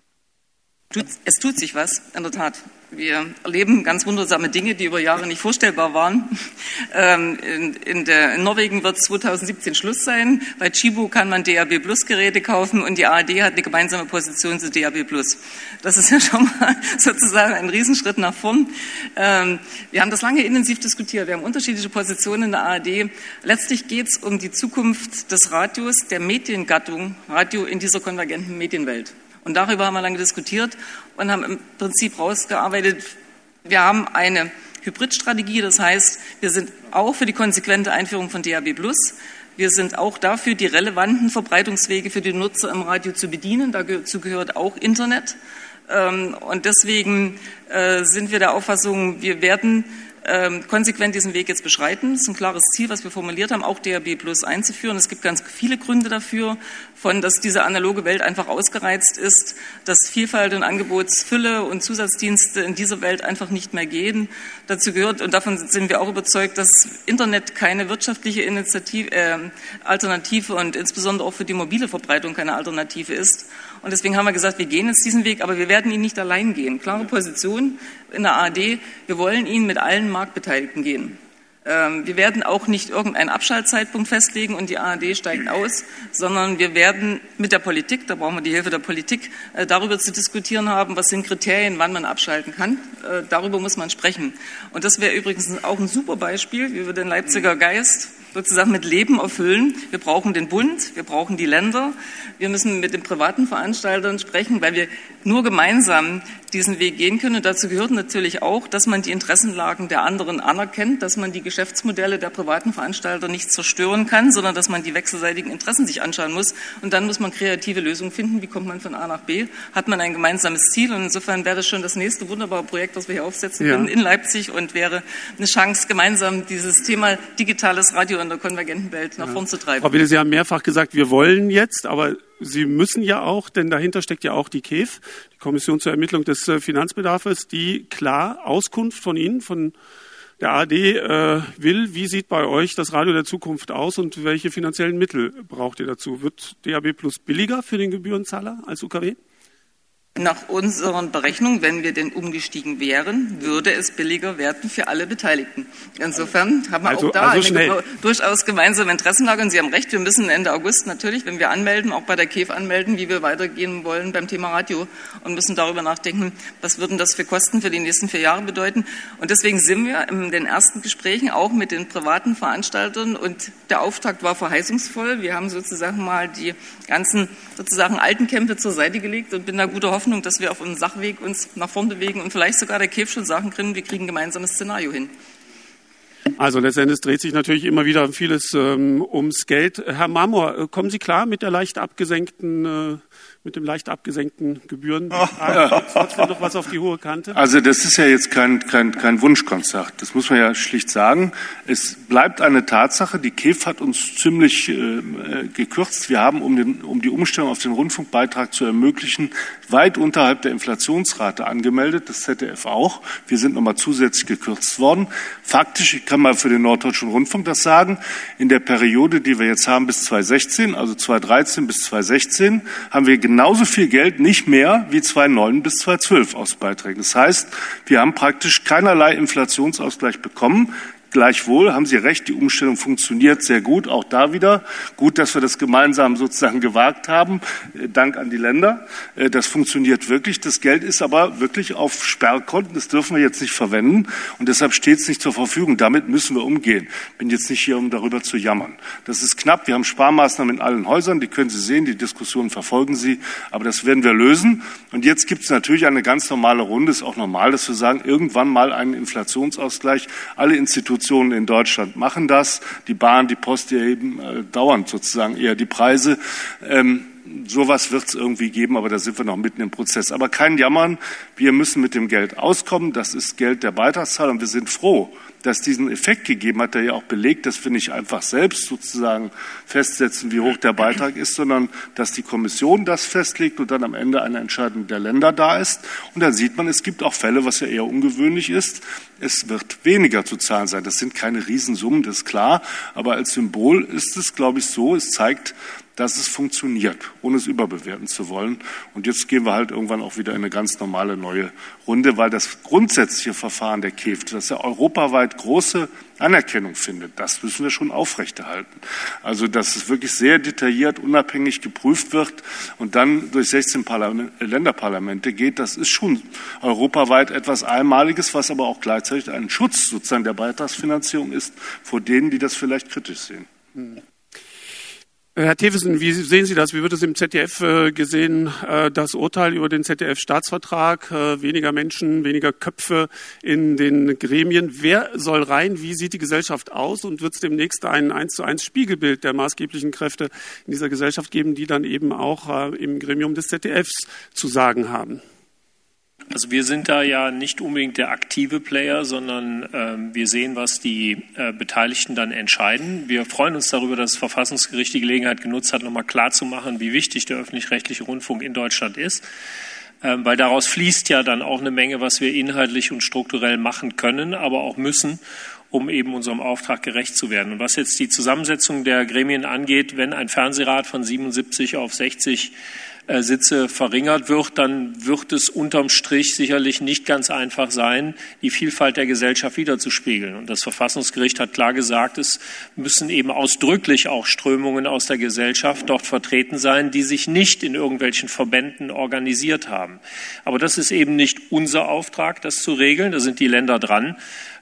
es tut sich was, in der Tat. Wir erleben ganz wundersame Dinge, die über Jahre nicht vorstellbar waren. Ähm, in, in, der, in Norwegen wird zweitausendsiebzehn Schluss sein. Bei Chibo kann man D A B Plus Geräte kaufen und die A R D hat eine gemeinsame Position zu D A B Plus. Das ist ja schon mal sozusagen ein Riesenschritt nach vorn. Ähm, wir haben das lange intensiv diskutiert. Wir haben unterschiedliche Positionen in der A R D. Letztlich geht es um die Zukunft des Radios, der Mediengattung Radio in dieser konvergenten Medienwelt. Und darüber haben wir lange diskutiert und haben im Prinzip rausgearbeitet, wir haben eine Hybridstrategie, das heißt, wir sind auch für die konsequente Einführung von D A B Plus. Wir sind auch dafür, die relevanten Verbreitungswege für die Nutzer im Radio zu bedienen. Dazu gehört auch Internet. Und deswegen sind wir der Auffassung, wir werden konsequent diesen Weg jetzt beschreiten. Das ist ein klares Ziel, was wir formuliert haben, auch D A B Plus einzuführen. Es gibt ganz viele Gründe dafür, von dass diese analoge Welt einfach ausgereizt ist, dass Vielfalt und Angebotsfülle und Zusatzdienste in dieser Welt einfach nicht mehr gehen. Dazu gehört, und davon sind wir auch überzeugt, dass Internet keine wirtschaftliche Initiative, äh, Alternative und insbesondere auch für die mobile Verbreitung keine Alternative ist. Und deswegen haben wir gesagt, wir gehen jetzt diesen Weg, aber wir werden ihn nicht allein gehen. Klare Position in der A R D, wir wollen ihn mit allen Marktbeteiligten gehen. Ähm, wir werden auch nicht irgendeinen Abschaltzeitpunkt festlegen und die A R D steigt aus, sondern wir werden mit der Politik, da brauchen wir die Hilfe der Politik, äh, darüber zu diskutieren haben, was sind Kriterien, wann man abschalten kann. Äh, darüber muss man sprechen. Und das wäre übrigens auch ein super Beispiel, wie wir den Leipziger Geist sozusagen mit Leben erfüllen. Wir brauchen den Bund, wir brauchen die Länder, wir müssen mit den privaten Veranstaltern sprechen, weil wir nur gemeinsam diesen Weg gehen können. Und dazu gehört natürlich auch, dass man die Interessenlagen der anderen anerkennt, dass man die Geschäftsmodelle der privaten Veranstalter nicht zerstören kann, sondern dass man die wechselseitigen Interessen sich anschauen muss. Und dann muss man kreative Lösungen finden. Wie kommt man von A nach B? Hat man ein gemeinsames Ziel? Und insofern wäre das schon das nächste wunderbare Projekt, das wir hier aufsetzen können, ja, in Leipzig und wäre eine Chance, gemeinsam dieses Thema digitales Radio in der konvergenten Welt nach vorn zu treiben. Frau Wille, Sie haben mehrfach gesagt, wir wollen jetzt, aber Sie müssen ja auch, denn dahinter steckt ja auch die K E F, die Kommission zur Ermittlung des Finanzbedarfs, die klar Auskunft von Ihnen, von der A R D äh, will. Wie sieht bei euch das Radio der Zukunft aus und welche finanziellen Mittel braucht ihr dazu? Wird D A B Plus billiger für den Gebührenzahler als U K W? Nach unseren Berechnungen, wenn wir denn umgestiegen wären, würde es billiger werden für alle Beteiligten. Insofern haben wir also, auch da also eine durchaus gemeinsame Interessenlage. Und Sie haben recht, wir müssen Ende August natürlich, wenn wir anmelden, auch bei der K E F anmelden, wie wir weitergehen wollen beim Thema Radio und müssen darüber nachdenken, was würden das für Kosten für die nächsten vier Jahre bedeuten. Und deswegen sind wir in den ersten Gesprächen auch mit den privaten Veranstaltern und der Auftakt war verheißungsvoll. Wir haben sozusagen mal die ganzen sozusagen alten Kämpfe zur Seite gelegt und bin da guter Hoffnung, dass wir auf einem Sachweg uns nach vorn bewegen und vielleicht sogar der K E F schon sagen können, wir kriegen ein gemeinsames Szenario hin. Also letztendlich dreht sich natürlich immer wieder vieles ähm, ums Geld. Herr Marmor, kommen Sie klar mit der leicht abgesenkten äh, mit dem leicht abgesenkten Gebühren. Oh, ja. Trotzdem noch was auf die hohe Kante? Also das ist ja jetzt kein, kein, kein Wunschkonzert. Das muss man ja schlicht sagen. Es bleibt eine Tatsache. Die K E F hat uns ziemlich äh, gekürzt. Wir haben, um, den, um die Umstellung auf den Rundfunkbeitrag zu ermöglichen, weit unterhalb der Inflationsrate angemeldet. Das Z D F auch. Wir sind nochmal zusätzlich gekürzt worden. Faktisch, ich kann mal für den Norddeutschen Rundfunk das sagen, in der Periode, die wir jetzt haben bis zweitausendsechzehn, also zweitausenddreizehn bis zweitausendsechzehn, haben wir genauso viel Geld, nicht mehr, wie zweitausendneun bis zweitausendzwölf aus Beiträgen. Das heißt, wir haben praktisch keinerlei Inflationsausgleich bekommen. Gleichwohl haben Sie recht, die Umstellung funktioniert sehr gut, auch da wieder. Gut, dass wir das gemeinsam sozusagen gewagt haben, Dank an die Länder. Das funktioniert wirklich. Das Geld ist aber wirklich auf Sperrkonten, das dürfen wir jetzt nicht verwenden und deshalb steht es nicht zur Verfügung. Damit müssen wir umgehen. Ich bin jetzt nicht hier, um darüber zu jammern. Das ist knapp. Wir haben Sparmaßnahmen in allen Häusern, die können Sie sehen, die Diskussionen verfolgen Sie, aber das werden wir lösen. Und jetzt gibt es natürlich eine ganz normale Runde, ist auch normal, dass wir sagen, irgendwann mal einen Inflationsausgleich. Alle Institutionen in Deutschland machen das. Die Bahn, die Post, die erheben äh, dauernd sozusagen eher die Preise. Ähm, sowas wird es irgendwie geben, aber da sind wir noch mitten im Prozess. Aber kein Jammern, wir müssen mit dem Geld auskommen. Das ist Geld der Beitragszahler und wir sind froh, dass diesen Effekt gegeben hat, der ja auch belegt, dass wir nicht einfach selbst sozusagen festsetzen, wie hoch der Beitrag ist, sondern dass die Kommission das festlegt und dann am Ende eine Entscheidung der Länder da ist. Und dann sieht man, es gibt auch Fälle, was ja eher ungewöhnlich ist. Es wird weniger zu zahlen sein. Das sind keine Riesensummen, das ist klar. Aber als Symbol ist es, glaube ich, so, es zeigt, dass es funktioniert, ohne es überbewerten zu wollen. Und jetzt gehen wir halt irgendwann auch wieder in eine ganz normale neue Runde, weil das grundsätzliche Verfahren der K E F, das ja europaweit große Anerkennung findet, das müssen wir schon aufrechterhalten. Also, dass es wirklich sehr detailliert, unabhängig geprüft wird und dann durch sechzehn Parlament, äh, Länderparlamente geht, das ist schon europaweit etwas Einmaliges, was aber auch gleichzeitig ein Schutz sozusagen der Beitragsfinanzierung ist vor denen, die das vielleicht kritisch sehen. Hm. Herr Thewissen, wie sehen Sie das? Wie wird es im Z D F äh, gesehen, äh, das Urteil über den Z D F-Staatsvertrag? Äh, weniger Menschen, weniger Köpfe in den Gremien. Wer soll rein? Wie sieht die Gesellschaft aus? Und wird es demnächst ein eins zu eins Spiegelbild der maßgeblichen Kräfte in dieser Gesellschaft geben, die dann eben auch äh, im Gremium des Z D Fs zu sagen haben? Also wir sind da ja nicht unbedingt der aktive Player, sondern ähm, wir sehen, was die äh, Beteiligten dann entscheiden. Wir freuen uns darüber, dass das Verfassungsgericht die Gelegenheit genutzt hat, nochmal klarzumachen, wie wichtig der öffentlich-rechtliche Rundfunk in Deutschland ist. Ähm, weil daraus fließt ja dann auch eine Menge, was wir inhaltlich und strukturell machen können, aber auch müssen, um eben unserem Auftrag gerecht zu werden. Und was jetzt die Zusammensetzung der Gremien angeht, wenn ein Fernsehrat von siebenundsiebzig auf sechzig Sitze verringert wird, dann wird es unterm Strich sicherlich nicht ganz einfach sein, die Vielfalt der Gesellschaft widerzuspiegeln. Und das Verfassungsgericht hat klar gesagt, es müssen eben ausdrücklich auch Strömungen aus der Gesellschaft dort vertreten sein, die sich nicht in irgendwelchen Verbänden organisiert haben. Aber das ist eben nicht unser Auftrag, das zu regeln. Da sind die Länder dran.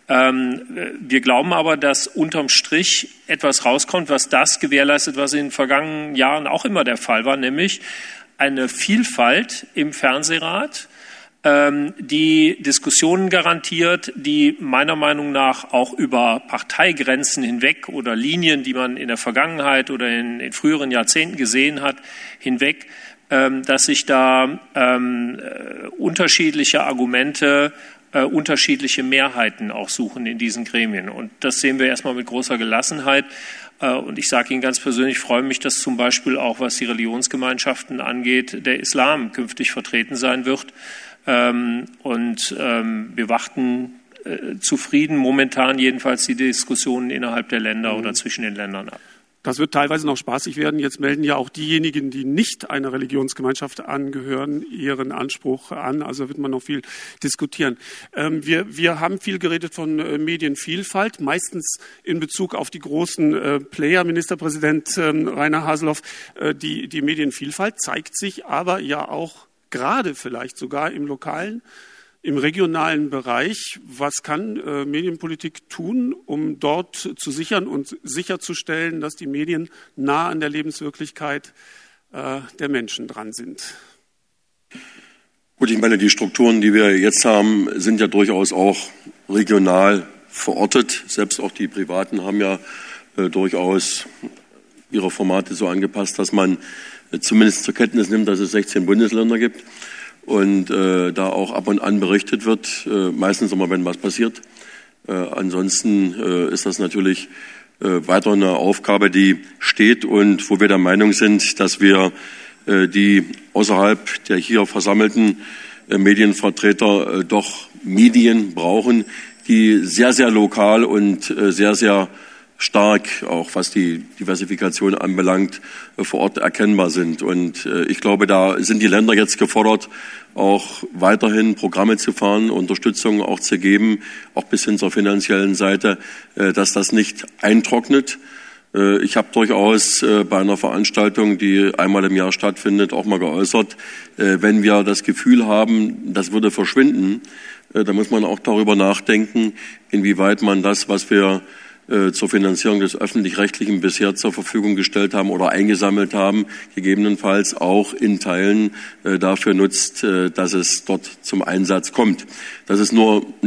Wir glauben aber, dass unterm Strich etwas rauskommt, was das gewährleistet, was in den vergangenen Jahren auch immer der Fall war, nämlich eine Vielfalt im Fernsehrat, die Diskussionen garantiert, die meiner Meinung nach auch über Parteigrenzen hinweg oder Linien, die man in der Vergangenheit oder in, in früheren Jahrzehnten gesehen hat, hinweg, dass sich da ähm, unterschiedliche Argumente Äh, unterschiedliche Mehrheiten auch suchen in diesen Gremien. Und das sehen wir erstmal mit großer Gelassenheit. Äh, und ich sage Ihnen ganz persönlich, ich freue mich, dass zum Beispiel auch, was die Religionsgemeinschaften angeht, der Islam künftig vertreten sein wird. Ähm, und ähm, wir warten äh, zufrieden momentan jedenfalls die Diskussionen innerhalb der Länder mhm. oder zwischen den Ländern ab. Das wird teilweise noch spaßig werden. Jetzt melden ja auch diejenigen, die nicht einer Religionsgemeinschaft angehören, ihren Anspruch an. Also wird man noch viel diskutieren. Ähm, wir, wir haben viel geredet von äh, Medienvielfalt, meistens in Bezug auf die großen äh, Player. Ministerpräsident äh, Rainer Haseloff, äh, die, die Medienvielfalt zeigt sich aber ja auch gerade vielleicht sogar im lokalen, im regionalen Bereich. Was kann äh, Medienpolitik tun, um dort zu sichern und sicherzustellen, dass die Medien nah an der Lebenswirklichkeit äh, der Menschen dran sind? Gut, ich meine, die Strukturen, die wir jetzt haben, sind ja durchaus auch regional verortet. Selbst auch die Privaten haben ja äh, durchaus ihre Formate so angepasst, dass man zumindest zur Kenntnis nimmt, dass es sechzehn Bundesländer gibt und äh, da auch ab und an berichtet wird, äh, meistens immer, wenn was passiert. Äh, ansonsten äh, ist das natürlich äh, weiter eine Aufgabe, die steht und wo wir der Meinung sind, dass wir äh, die außerhalb der hier versammelten äh, Medienvertreter äh, doch Medien brauchen, die sehr, sehr lokal und äh, sehr, sehr stark, auch was die Diversifikation anbelangt, äh, vor Ort erkennbar sind. Und äh, ich glaube, da sind die Länder jetzt gefordert, auch weiterhin Programme zu fahren, Unterstützung auch zu geben, auch bis hin zur finanziellen Seite, äh, dass das nicht eintrocknet. Äh, ich habe durchaus äh, bei einer Veranstaltung, die einmal im Jahr stattfindet, auch mal geäußert, äh, wenn wir das Gefühl haben, das würde verschwinden, äh, dann muss man auch darüber nachdenken, inwieweit man das, was wir zur Finanzierung des Öffentlich-Rechtlichen bisher zur Verfügung gestellt haben oder eingesammelt haben, gegebenenfalls auch in Teilen äh, dafür nutzt, äh, dass es dort zum Einsatz kommt. Das ist nur eine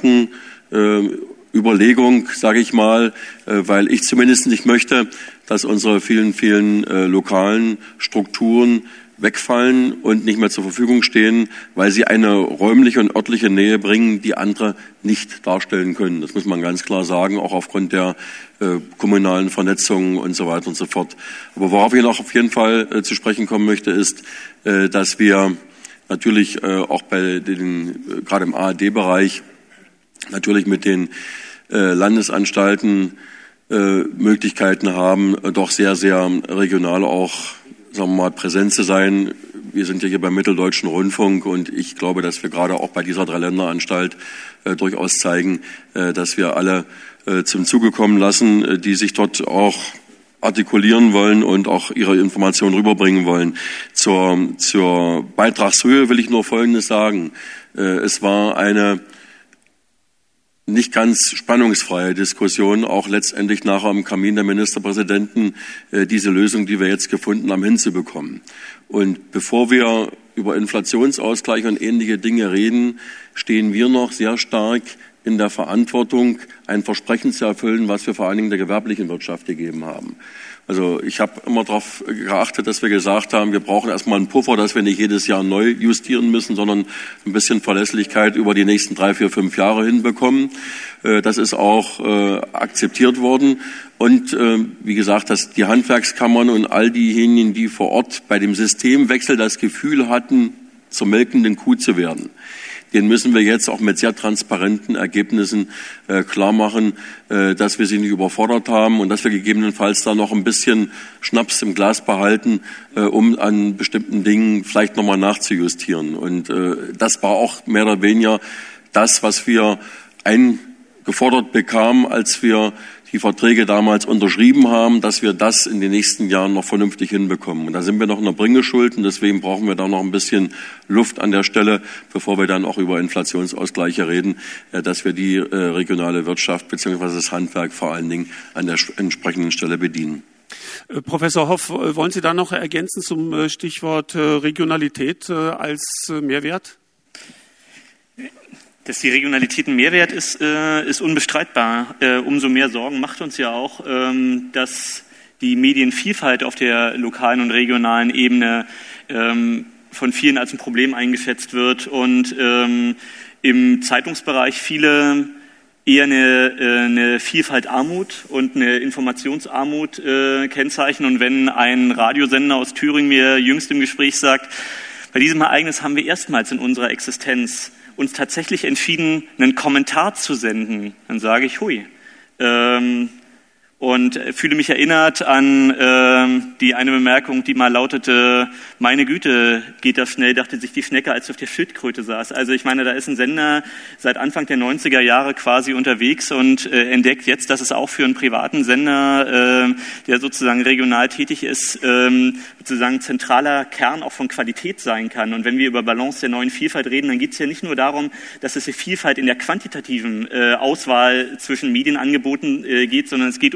Gedankenüberlegung, äh, sage ich mal, äh, weil ich zumindest nicht möchte, dass unsere vielen, vielen äh, lokalen Strukturen wegfallen und nicht mehr zur Verfügung stehen, weil sie eine räumliche und örtliche Nähe bringen, die andere nicht darstellen können. Das muss man ganz klar sagen, auch aufgrund der äh, kommunalen Vernetzung und so weiter und so fort. Aber worauf ich noch auf jeden Fall äh, zu sprechen kommen möchte, ist, äh, dass wir natürlich äh, auch bei den, äh, gerade im A R D-Bereich, natürlich mit den äh, Landesanstalten äh, Möglichkeiten haben, äh, doch sehr, sehr regional auch, sagen wir mal, präsent zu sein. Wir sind ja hier beim Mitteldeutschen Rundfunk und ich glaube, dass wir gerade auch bei dieser Dreiländeranstalt äh, durchaus zeigen, äh, dass wir alle äh, zum Zuge kommen lassen, äh, die sich dort auch artikulieren wollen und auch ihre Informationen rüberbringen wollen. Zur, zur Beitragshöhe will ich nur Folgendes sagen. Äh, es war eine nicht ganz spannungsfreie Diskussion, auch letztendlich nachher am Kamin der Ministerpräsidenten, äh, diese Lösung, die wir jetzt gefunden haben, hinzubekommen. Und bevor wir über Inflationsausgleich und ähnliche Dinge reden, stehen wir noch sehr stark in der Verantwortung, ein Versprechen zu erfüllen, was wir vor allen Dingen der gewerblichen Wirtschaft gegeben haben. Also ich habe immer darauf geachtet, dass wir gesagt haben, wir brauchen erstmal einen Puffer, dass wir nicht jedes Jahr neu justieren müssen, sondern ein bisschen Verlässlichkeit über die nächsten drei, vier, fünf Jahre hinbekommen. Das ist auch akzeptiert worden. Und wie gesagt, dass die Handwerkskammern und all diejenigen, die vor Ort bei dem Systemwechsel das Gefühl hatten, zur melkenden Kuh zu werden, den müssen wir jetzt auch mit sehr transparenten Ergebnissen äh, klar machen, äh, dass wir sie nicht überfordert haben und dass wir gegebenenfalls da noch ein bisschen Schnaps im Glas behalten, äh, um an bestimmten Dingen vielleicht nochmal nachzujustieren. Und äh, das war auch mehr oder weniger das, was wir eingefordert bekamen, als wir die Verträge damals unterschrieben haben, dass wir das in den nächsten Jahren noch vernünftig hinbekommen. Und da sind wir noch in der Bringeschuld und deswegen brauchen wir da noch ein bisschen Luft an der Stelle, bevor wir dann auch über Inflationsausgleiche reden, dass wir die regionale Wirtschaft bzw. das Handwerk vor allen Dingen an der entsprechenden Stelle bedienen. Professor Hoff, wollen Sie da noch ergänzen zum Stichwort Regionalität als Mehrwert? Dass die Regionalität ein Mehrwert ist, äh, ist unbestreitbar. Äh, umso mehr Sorgen macht uns ja auch, ähm, dass die Medienvielfalt auf der lokalen und regionalen Ebene ähm, von vielen als ein Problem eingeschätzt wird und ähm, im Zeitungsbereich viele eher eine, äh, eine Vielfalt Armut und eine Informationsarmut äh, kennzeichnen. Und wenn ein Radiosender aus Thüringen mir jüngst im Gespräch sagt, bei diesem Ereignis haben wir erstmals in unserer Existenz uns tatsächlich entschieden, einen Kommentar zu senden, dann sage ich, hui. Ähm, und fühle mich erinnert an äh, die eine Bemerkung, die mal lautete, meine Güte, geht das schnell, dachte sich die Schnecke, als sie auf der Schildkröte saß. Also ich meine, da ist ein Sender seit Anfang der neunziger Jahre quasi unterwegs und äh, entdeckt jetzt, dass es auch für einen privaten Sender, äh, der sozusagen regional tätig ist, äh, sozusagen zentraler Kern auch von Qualität sein kann. Und wenn wir über Balance der neuen Vielfalt reden, dann geht es ja nicht nur darum, dass es eine Vielfalt in der quantitativen äh, Auswahl zwischen Medienangeboten äh, geht, sondern es geht um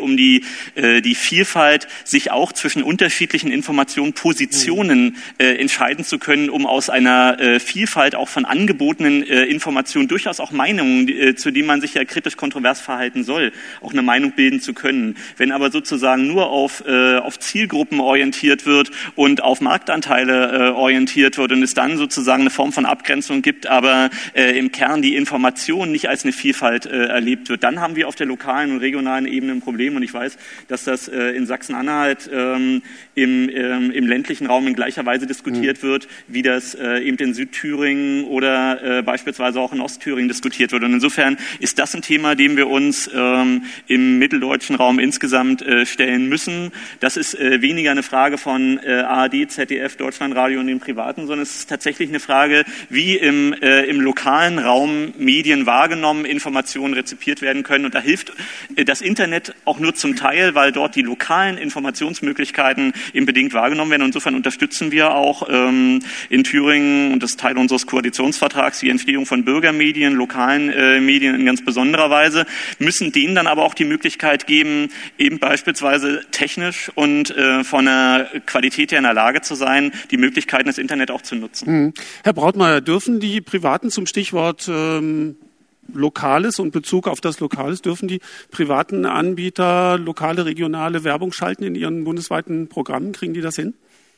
um die, äh, die Vielfalt, sich auch zwischen unterschiedlichen Informationen, Positionen äh, entscheiden zu können, um aus einer äh, Vielfalt auch von angebotenen äh, Informationen durchaus auch Meinungen, äh, zu denen man sich ja kritisch kontrovers verhalten soll, auch eine Meinung bilden zu können. Wenn aber sozusagen nur auf, äh, auf Zielgruppen orientiert wird und auf Marktanteile äh, orientiert wird und es dann sozusagen eine Form von Abgrenzung gibt, aber äh, im Kern die Information nicht als eine Vielfalt äh, erlebt wird, dann haben wir auf der lokalen und regionalen Ebene ein Problem. Und ich weiß, dass das äh, in Sachsen-Anhalt ähm, im, ähm, im ländlichen Raum in gleicher Weise diskutiert mhm. wird, wie das äh, eben in Südthüringen oder äh, beispielsweise auch in Ostthüringen diskutiert wird. Und insofern ist das ein Thema, dem wir uns ähm, im mitteldeutschen Raum insgesamt äh, stellen müssen. Das ist äh, weniger eine Frage von äh, A R D, Z D F, Deutschlandradio und den Privaten, sondern es ist tatsächlich eine Frage, wie im, äh, im lokalen Raum Medien wahrgenommen, Informationen rezipiert werden können. Und da hilft äh, das Internet auch nur zum Teil, weil dort die lokalen Informationsmöglichkeiten eben bedingt wahrgenommen werden. Und insofern unterstützen wir auch ähm, in Thüringen, und das ist Teil unseres Koalitionsvertrags, die Entstehung von Bürgermedien, lokalen äh, Medien in ganz besonderer Weise, müssen denen dann aber auch die Möglichkeit geben, eben beispielsweise technisch und äh, von der Qualität her in der Lage zu sein, die Möglichkeiten des Internet auch zu nutzen. Mhm. Herr Brautmeier, dürfen die Privaten zum Stichwort ähm, Lokales und Bezug auf das Lokales, dürfen die privaten Anbieter lokale, regionale Werbung schalten in ihren bundesweiten Programmen? Kriegen die das hin?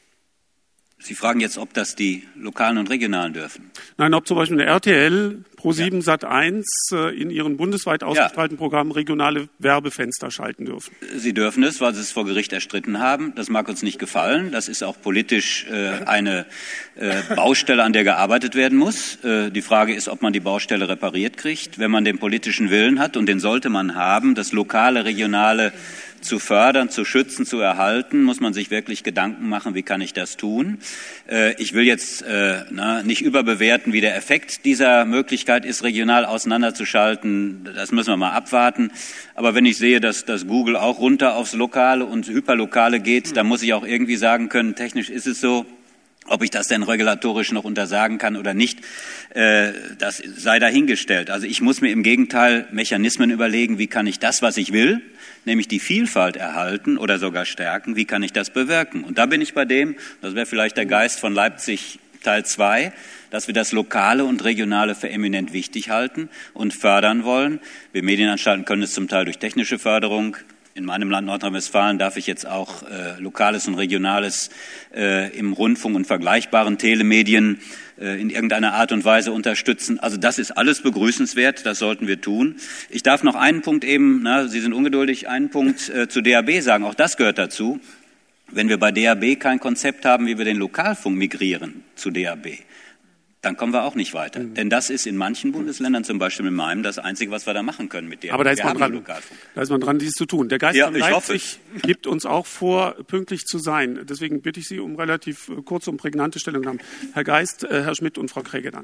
Sie fragen jetzt, ob das die Lokalen und Regionalen dürfen? Nein, ob zum Beispiel eine R T L, ProSieben, ja. Sat eins äh, in ihren bundesweit ausgestrahlten ja. Programmen regionale Werbefenster schalten dürfen. Sie dürfen es, weil sie es vor Gericht erstritten haben. Das mag uns nicht gefallen. Das ist auch politisch äh, eine äh, Baustelle, an der gearbeitet werden muss. Äh, die Frage ist, ob man die Baustelle repariert kriegt. Wenn man den politischen Willen hat, und den sollte man haben, das lokale, regionale zu fördern, zu schützen, zu erhalten, muss man sich wirklich Gedanken machen, wie kann ich das tun. Äh, ich will jetzt äh, na, nicht überbewerten, wie der Effekt dieser Möglichkeit ist, regional auseinanderzuschalten. Das müssen wir mal abwarten. Aber wenn ich sehe, dass, dass Google auch runter aufs Lokale und Hyperlokale geht, dann muss ich auch irgendwie sagen können, technisch ist es so. Ob ich das denn regulatorisch noch untersagen kann oder nicht, äh, das sei dahingestellt. Also ich muss mir im Gegenteil Mechanismen überlegen, wie kann ich das, was ich will, nämlich die Vielfalt erhalten oder sogar stärken, wie kann ich das bewirken? Und da bin ich bei dem, das wäre vielleicht der Geist von Leipzig Teil zwei, dass wir das Lokale und Regionale für eminent wichtig halten und fördern wollen. Wir Medienanstalten können es zum Teil durch technische Förderung. In meinem Land Nordrhein-Westfalen darf ich jetzt auch äh, Lokales und Regionales äh, im Rundfunk und vergleichbaren Telemedien äh, in irgendeiner Art und Weise unterstützen. Also das ist alles begrüßenswert, das sollten wir tun. Ich darf noch einen Punkt eben, na, Sie sind ungeduldig, einen Punkt äh, zu D A B sagen, auch das gehört dazu. Wenn wir bei D A B kein Konzept haben, wie wir den Lokalfunk migrieren zu D A B, dann kommen wir auch nicht weiter. Mhm. Denn das ist in manchen Bundesländern, zum Beispiel in meinem, das Einzige, was wir da machen können mit D A B. Aber da ist man dran. Da ist man dran, dies zu tun. Der Geist ja, von Leipzig gibt uns auch vor, pünktlich zu sein. Deswegen bitte ich Sie um relativ kurze und prägnante Stellungnahmen. Herr Geist, äh, Herr Schmidt und Frau Kräge dann.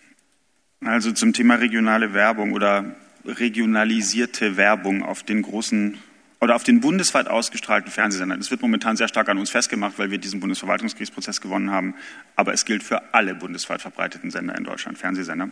Also zum Thema regionale Werbung oder regionalisierte Werbung auf den großen oder auf den bundesweit ausgestrahlten Fernsehsendern. Das wird momentan sehr stark an uns festgemacht, weil wir diesen Bundesverwaltungsgerichtsprozess gewonnen haben. Aber es gilt für alle bundesweit verbreiteten Sender in Deutschland, Fernsehsender.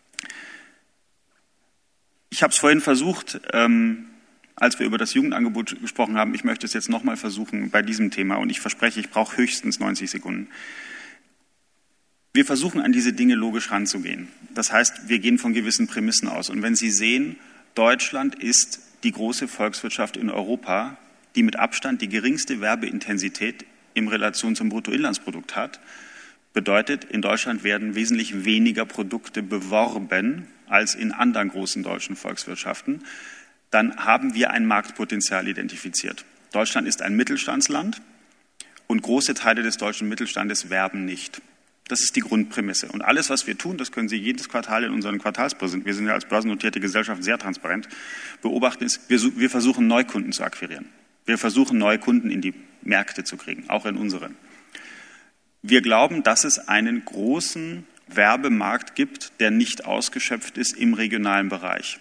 Ich habe es vorhin versucht, ähm, als wir über das Jugendangebot gesprochen haben. Ich möchte es jetzt nochmal versuchen bei diesem Thema. Und ich verspreche, ich brauche höchstens neunzig Sekunden. Wir versuchen, an diese Dinge logisch ranzugehen. Das heißt, wir gehen von gewissen Prämissen aus. Und wenn Sie sehen, Deutschland ist die große Volkswirtschaft in Europa, die mit Abstand die geringste Werbeintensität in Relation zum Bruttoinlandsprodukt hat, bedeutet, in Deutschland werden wesentlich weniger Produkte beworben als in anderen großen deutschen Volkswirtschaften. Dann haben wir ein Marktpotenzial identifiziert. Deutschland ist ein Mittelstandsland und große Teile des deutschen Mittelstandes werben nicht. Das ist die Grundprämisse. Und alles, was wir tun, das können Sie jedes Quartal in unseren Quartalspräsentationen, wir sind ja als börsennotierte Gesellschaft sehr transparent, beobachten, ist, wir, wir versuchen Neukunden zu akquirieren. Wir versuchen neue Kunden in die Märkte zu kriegen, auch in unsere. Wir glauben, dass es einen großen Werbemarkt gibt, der nicht ausgeschöpft ist im regionalen Bereich.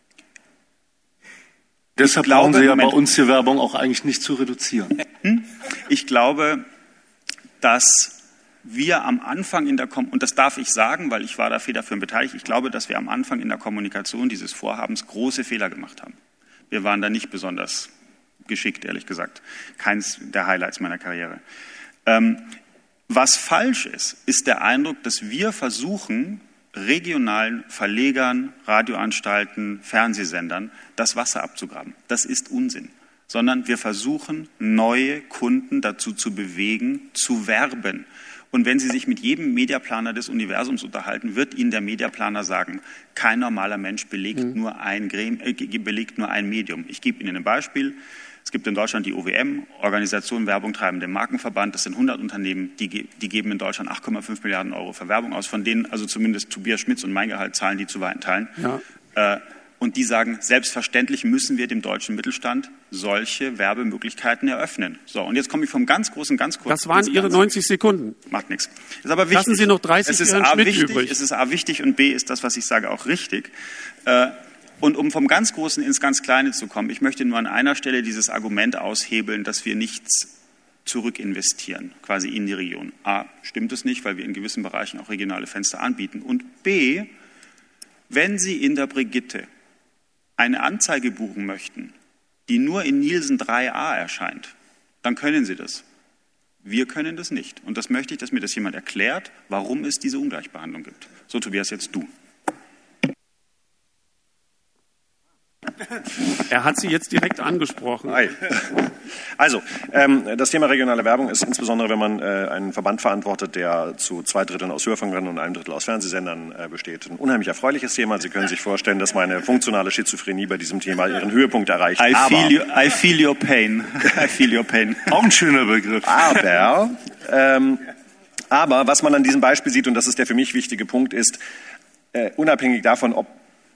Deshalb brauchen Sie ja bei uns die Werbung auch eigentlich nicht zu reduzieren. Ich glaube, dass wir am Anfang in der Kom- und das darf ich sagen, weil ich war da federführend beteiligt, ich glaube, dass wir am Anfang in der Kommunikation dieses Vorhabens große Fehler gemacht haben. Wir waren da nicht besonders geschickt, ehrlich gesagt. Keins der Highlights meiner Karriere. Ähm, was falsch ist, ist der Eindruck, dass wir versuchen, regionalen Verlegern, Radioanstalten, Fernsehsendern das Wasser abzugraben. Das ist Unsinn. Sondern wir versuchen, neue Kunden dazu zu bewegen, zu werben. Und wenn Sie sich mit jedem Mediaplaner des Universums unterhalten, wird Ihnen der Mediaplaner sagen, kein normaler Mensch belegt, mhm. nur, ein Grem, äh, belegt nur ein Medium. Ich gebe Ihnen ein Beispiel. Es gibt in Deutschland die O W M, Organisation Werbung treibende Markenverband. Das sind hundert Unternehmen, die, die geben in Deutschland acht Komma fünf Milliarden Euro für Werbung aus, von denen also zumindest Tobias Schmitz und mein Gehalt zahlen die zu weiten Teilen. Ja. Äh, Und die sagen, selbstverständlich müssen wir dem deutschen Mittelstand solche Werbemöglichkeiten eröffnen. So, und jetzt komme ich vom ganz großen, ganz kurzen. Das waren Ihre neunzig Sekunden. Macht nichts. Ist aber wichtig. Lassen Sie noch dreißig es ist Herrn A Schmidt wichtig, übrig. Es ist A wichtig und B ist das, was ich sage, auch richtig. Und um vom ganz Großen ins ganz Kleine zu kommen, ich möchte nur an einer Stelle dieses Argument aushebeln, dass wir nichts zurückinvestieren, quasi in die Region. A, stimmt es nicht, weil wir in gewissen Bereichen auch regionale Fenster anbieten. Und B, wenn Sie in der Brigitte eine Anzeige buchen möchten, die nur in Nielsen drei a erscheint, dann können Sie das. Wir können das nicht. Und das möchte ich, dass mir das jemand erklärt, warum es diese Ungleichbehandlung gibt. So, Tobias, jetzt du. Er hat Sie jetzt direkt angesprochen. Hi. Also, ähm, das Thema regionale Werbung ist insbesondere, wenn man äh, einen Verband verantwortet, der zu zwei Dritteln aus Hörfunkern und einem Drittel aus Fernsehsendern äh, besteht, ein unheimlich erfreuliches Thema. Sie können sich vorstellen, dass meine funktionale Schizophrenie bei diesem Thema ihren Höhepunkt erreicht. I feel, you, I feel your pain. I feel your pain. Auch ein schöner Begriff. Aber, ähm, aber was man an diesem Beispiel sieht, und das ist der für mich wichtige Punkt, ist, äh, unabhängig davon, ob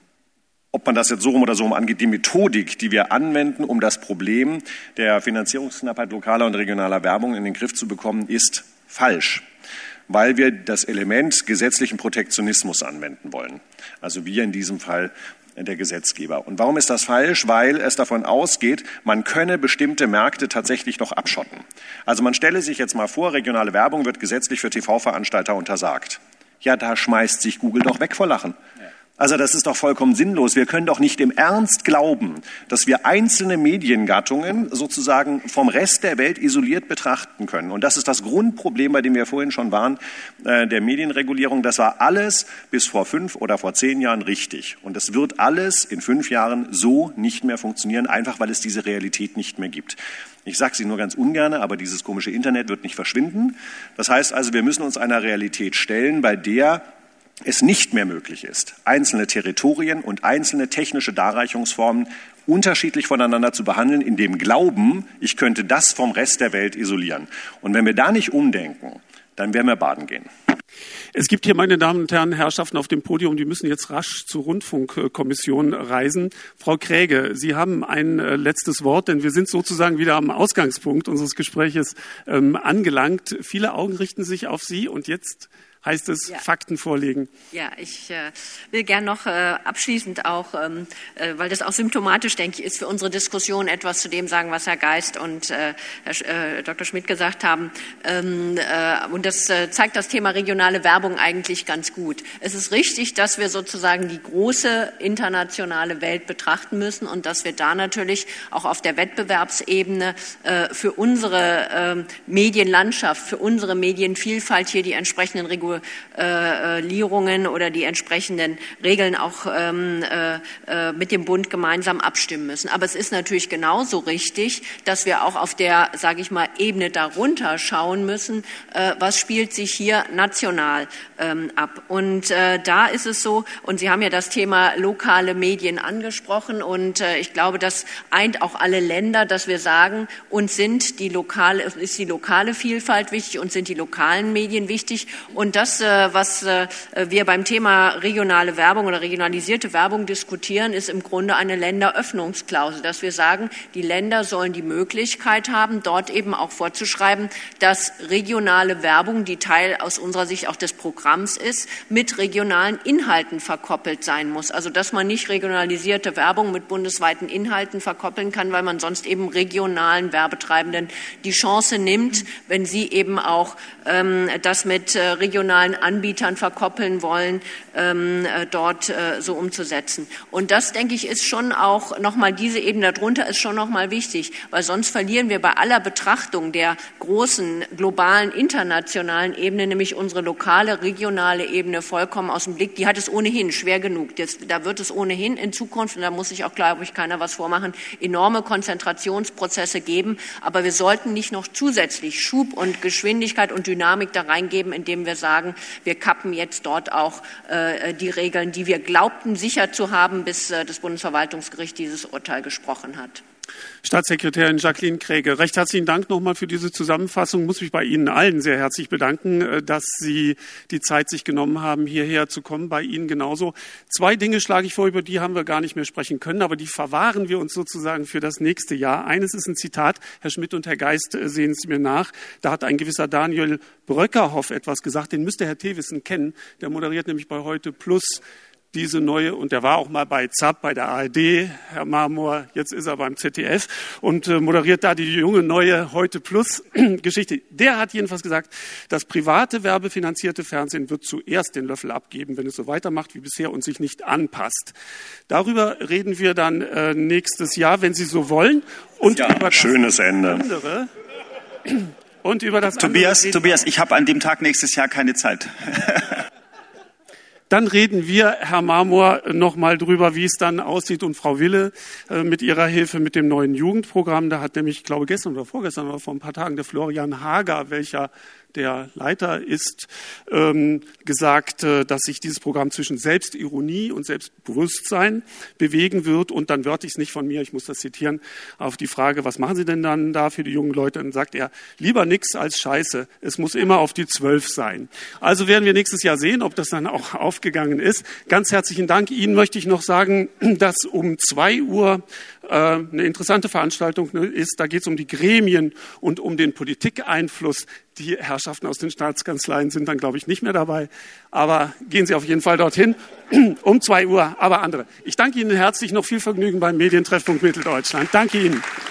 Ob man das jetzt so rum oder so rum angeht, die Methodik, die wir anwenden, um das Problem der Finanzierungsknappheit lokaler und regionaler Werbung in den Griff zu bekommen, ist falsch, weil wir das Element gesetzlichen Protektionismus anwenden wollen. Also wir in diesem Fall der Gesetzgeber. Und warum ist das falsch? Weil es davon ausgeht, man könne bestimmte Märkte tatsächlich noch abschotten. Also man stelle sich jetzt mal vor, regionale Werbung wird gesetzlich für T V-Veranstalter untersagt. Ja, da schmeißt sich Google doch weg vor Lachen. Also das ist doch vollkommen sinnlos. Wir können doch nicht im Ernst glauben, dass wir einzelne Mediengattungen sozusagen vom Rest der Welt isoliert betrachten können. Und das ist das Grundproblem, bei dem wir vorhin schon waren, äh, der Medienregulierung. Das war alles bis vor fünf oder vor zehn Jahren richtig. Und es wird alles in fünf Jahren so nicht mehr funktionieren, einfach weil es diese Realität nicht mehr gibt. Ich sage sie nur ganz ungern, aber dieses komische Internet wird nicht verschwinden. Das heißt also, wir müssen uns einer Realität stellen, bei der es nicht mehr möglich ist, einzelne Territorien und einzelne technische Darreichungsformen unterschiedlich voneinander zu behandeln, in dem Glauben, ich könnte das vom Rest der Welt isolieren. Und wenn wir da nicht umdenken, dann werden wir baden gehen. Es gibt hier, meine Damen und Herren, Herrschaften auf dem Podium, die müssen jetzt rasch zur Rundfunkkommission reisen. Frau Kräge, Sie haben ein letztes Wort, denn wir sind sozusagen wieder am Ausgangspunkt unseres Gespräches ähm, angelangt. Viele Augen richten sich auf Sie und jetzt heißt es, ja. Fakten vorlegen. Ja, ich äh, will gern noch äh, abschließend auch, ähm, äh, weil das auch symptomatisch, denke ich, ist für unsere Diskussion, etwas zu dem sagen, was Herr Geist und äh, Herr äh, Doktor Schmidt gesagt haben. Ähm, äh, und das äh, zeigt das Thema regionale Werbung eigentlich ganz gut. Es ist richtig, dass wir sozusagen die große internationale Welt betrachten müssen und dass wir da natürlich auch auf der Wettbewerbsebene äh, für unsere äh, Medienlandschaft, für unsere Medienvielfalt hier die entsprechenden Regularien Regulierungen oder die entsprechenden Regeln auch ähm, äh, mit dem Bund gemeinsam abstimmen müssen. Aber es ist natürlich genauso richtig, dass wir auch auf der, sage ich mal, Ebene darunter schauen müssen, äh, was spielt sich hier national ähm, ab. Und äh, da ist es so, und Sie haben ja das Thema lokale Medien angesprochen, und äh, ich glaube, das eint auch alle Länder, dass wir sagen, uns sind die lokale, ist die lokale Vielfalt wichtig und sind die lokalen Medien wichtig. Und das, was wir beim Thema regionale Werbung oder regionalisierte Werbung diskutieren, ist im Grunde eine Länderöffnungsklausel, dass wir sagen, die Länder sollen die Möglichkeit haben, dort eben auch vorzuschreiben, dass regionale Werbung, die Teil aus unserer Sicht auch des Programms ist, mit regionalen Inhalten verkoppelt sein muss. Also dass man nicht regionalisierte Werbung mit bundesweiten Inhalten verkoppeln kann, weil man sonst eben regionalen Werbetreibenden die Chance nimmt, wenn sie eben auch ähm, das mit äh, regionalen regionalen Anbietern verkoppeln wollen, ähm, dort äh, so umzusetzen. Und das, denke ich, ist schon auch nochmal, diese Ebene darunter ist schon nochmal wichtig, weil sonst verlieren wir bei aller Betrachtung der großen, globalen, internationalen Ebene, nämlich unsere lokale, regionale Ebene vollkommen aus dem Blick. Die hat es ohnehin schwer genug. Das, da wird es ohnehin in Zukunft, und da muss sich auch, glaube ich, keiner was vormachen, enorme Konzentrationsprozesse geben. Aber wir sollten nicht noch zusätzlich Schub und Geschwindigkeit und Dynamik da reingeben, indem wir sagen, wir kappen jetzt dort auch äh, die Regeln, die wir glaubten sicher zu haben, bis äh, das Bundesverwaltungsgericht dieses Urteil gesprochen hat. Staatssekretärin Jacqueline Kräge, recht herzlichen Dank nochmal für diese Zusammenfassung. Ich muss mich bei Ihnen allen sehr herzlich bedanken, dass Sie die Zeit sich genommen haben, hierher zu kommen. Bei Ihnen genauso. Zwei Dinge schlage ich vor, über die haben wir gar nicht mehr sprechen können, aber die verwahren wir uns sozusagen für das nächste Jahr. Eines ist ein Zitat, Herr Schmidt und Herr Geist sehen es mir nach. Da hat ein gewisser Daniel Bröckerhoff etwas gesagt, den müsste Herr Thewissen kennen. Der moderiert nämlich bei Heute Plus diese neue, und der war auch mal bei Z A P, bei der A R D, Herr Marmor, jetzt ist er beim Z D F und äh, moderiert da die junge neue Heute Plus Geschichte. Der hat jedenfalls gesagt, das private werbefinanzierte Fernsehen wird zuerst den Löffel abgeben, wenn es so weitermacht wie bisher und sich nicht anpasst. Darüber reden wir dann äh, nächstes Jahr, wenn Sie so wollen. Und ja, über schönes Ende. Andere, und über das Tobias, andere Tobias, ich habe an dem Tag nächstes Jahr keine Zeit. Dann reden wir, Herr Marmor, noch mal drüber, wie es dann aussieht, und Frau Wille äh, mit ihrer Hilfe mit dem neuen Jugendprogramm. Da hat nämlich, ich glaube, gestern oder vorgestern oder vor ein paar Tagen der Florian Hager, welcher der Leiter ist, ähm, gesagt, äh, dass sich dieses Programm zwischen Selbstironie und Selbstbewusstsein bewegen wird. Und dann wörtlich nicht von mir, ich muss das zitieren, auf die Frage, was machen Sie denn dann da für die jungen Leute? Dann sagt er, lieber nix als Scheiße. Es muss immer auf die Zwölf sein. Also werden wir nächstes Jahr sehen, ob das dann auch aufgegangen ist. Ganz herzlichen Dank. Ihnen möchte ich noch sagen, dass um zwei Uhr äh, eine interessante Veranstaltung ist. Da geht es um die Gremien und um den Politikeinfluss. Die Herrschaften aus den Staatskanzleien sind dann, glaube ich, nicht mehr dabei. Aber gehen Sie auf jeden Fall dorthin. Um zwei Uhr, aber andere. Ich danke Ihnen herzlich. Noch viel Vergnügen beim Medientreffpunkt Mitteldeutschland. Danke Ihnen.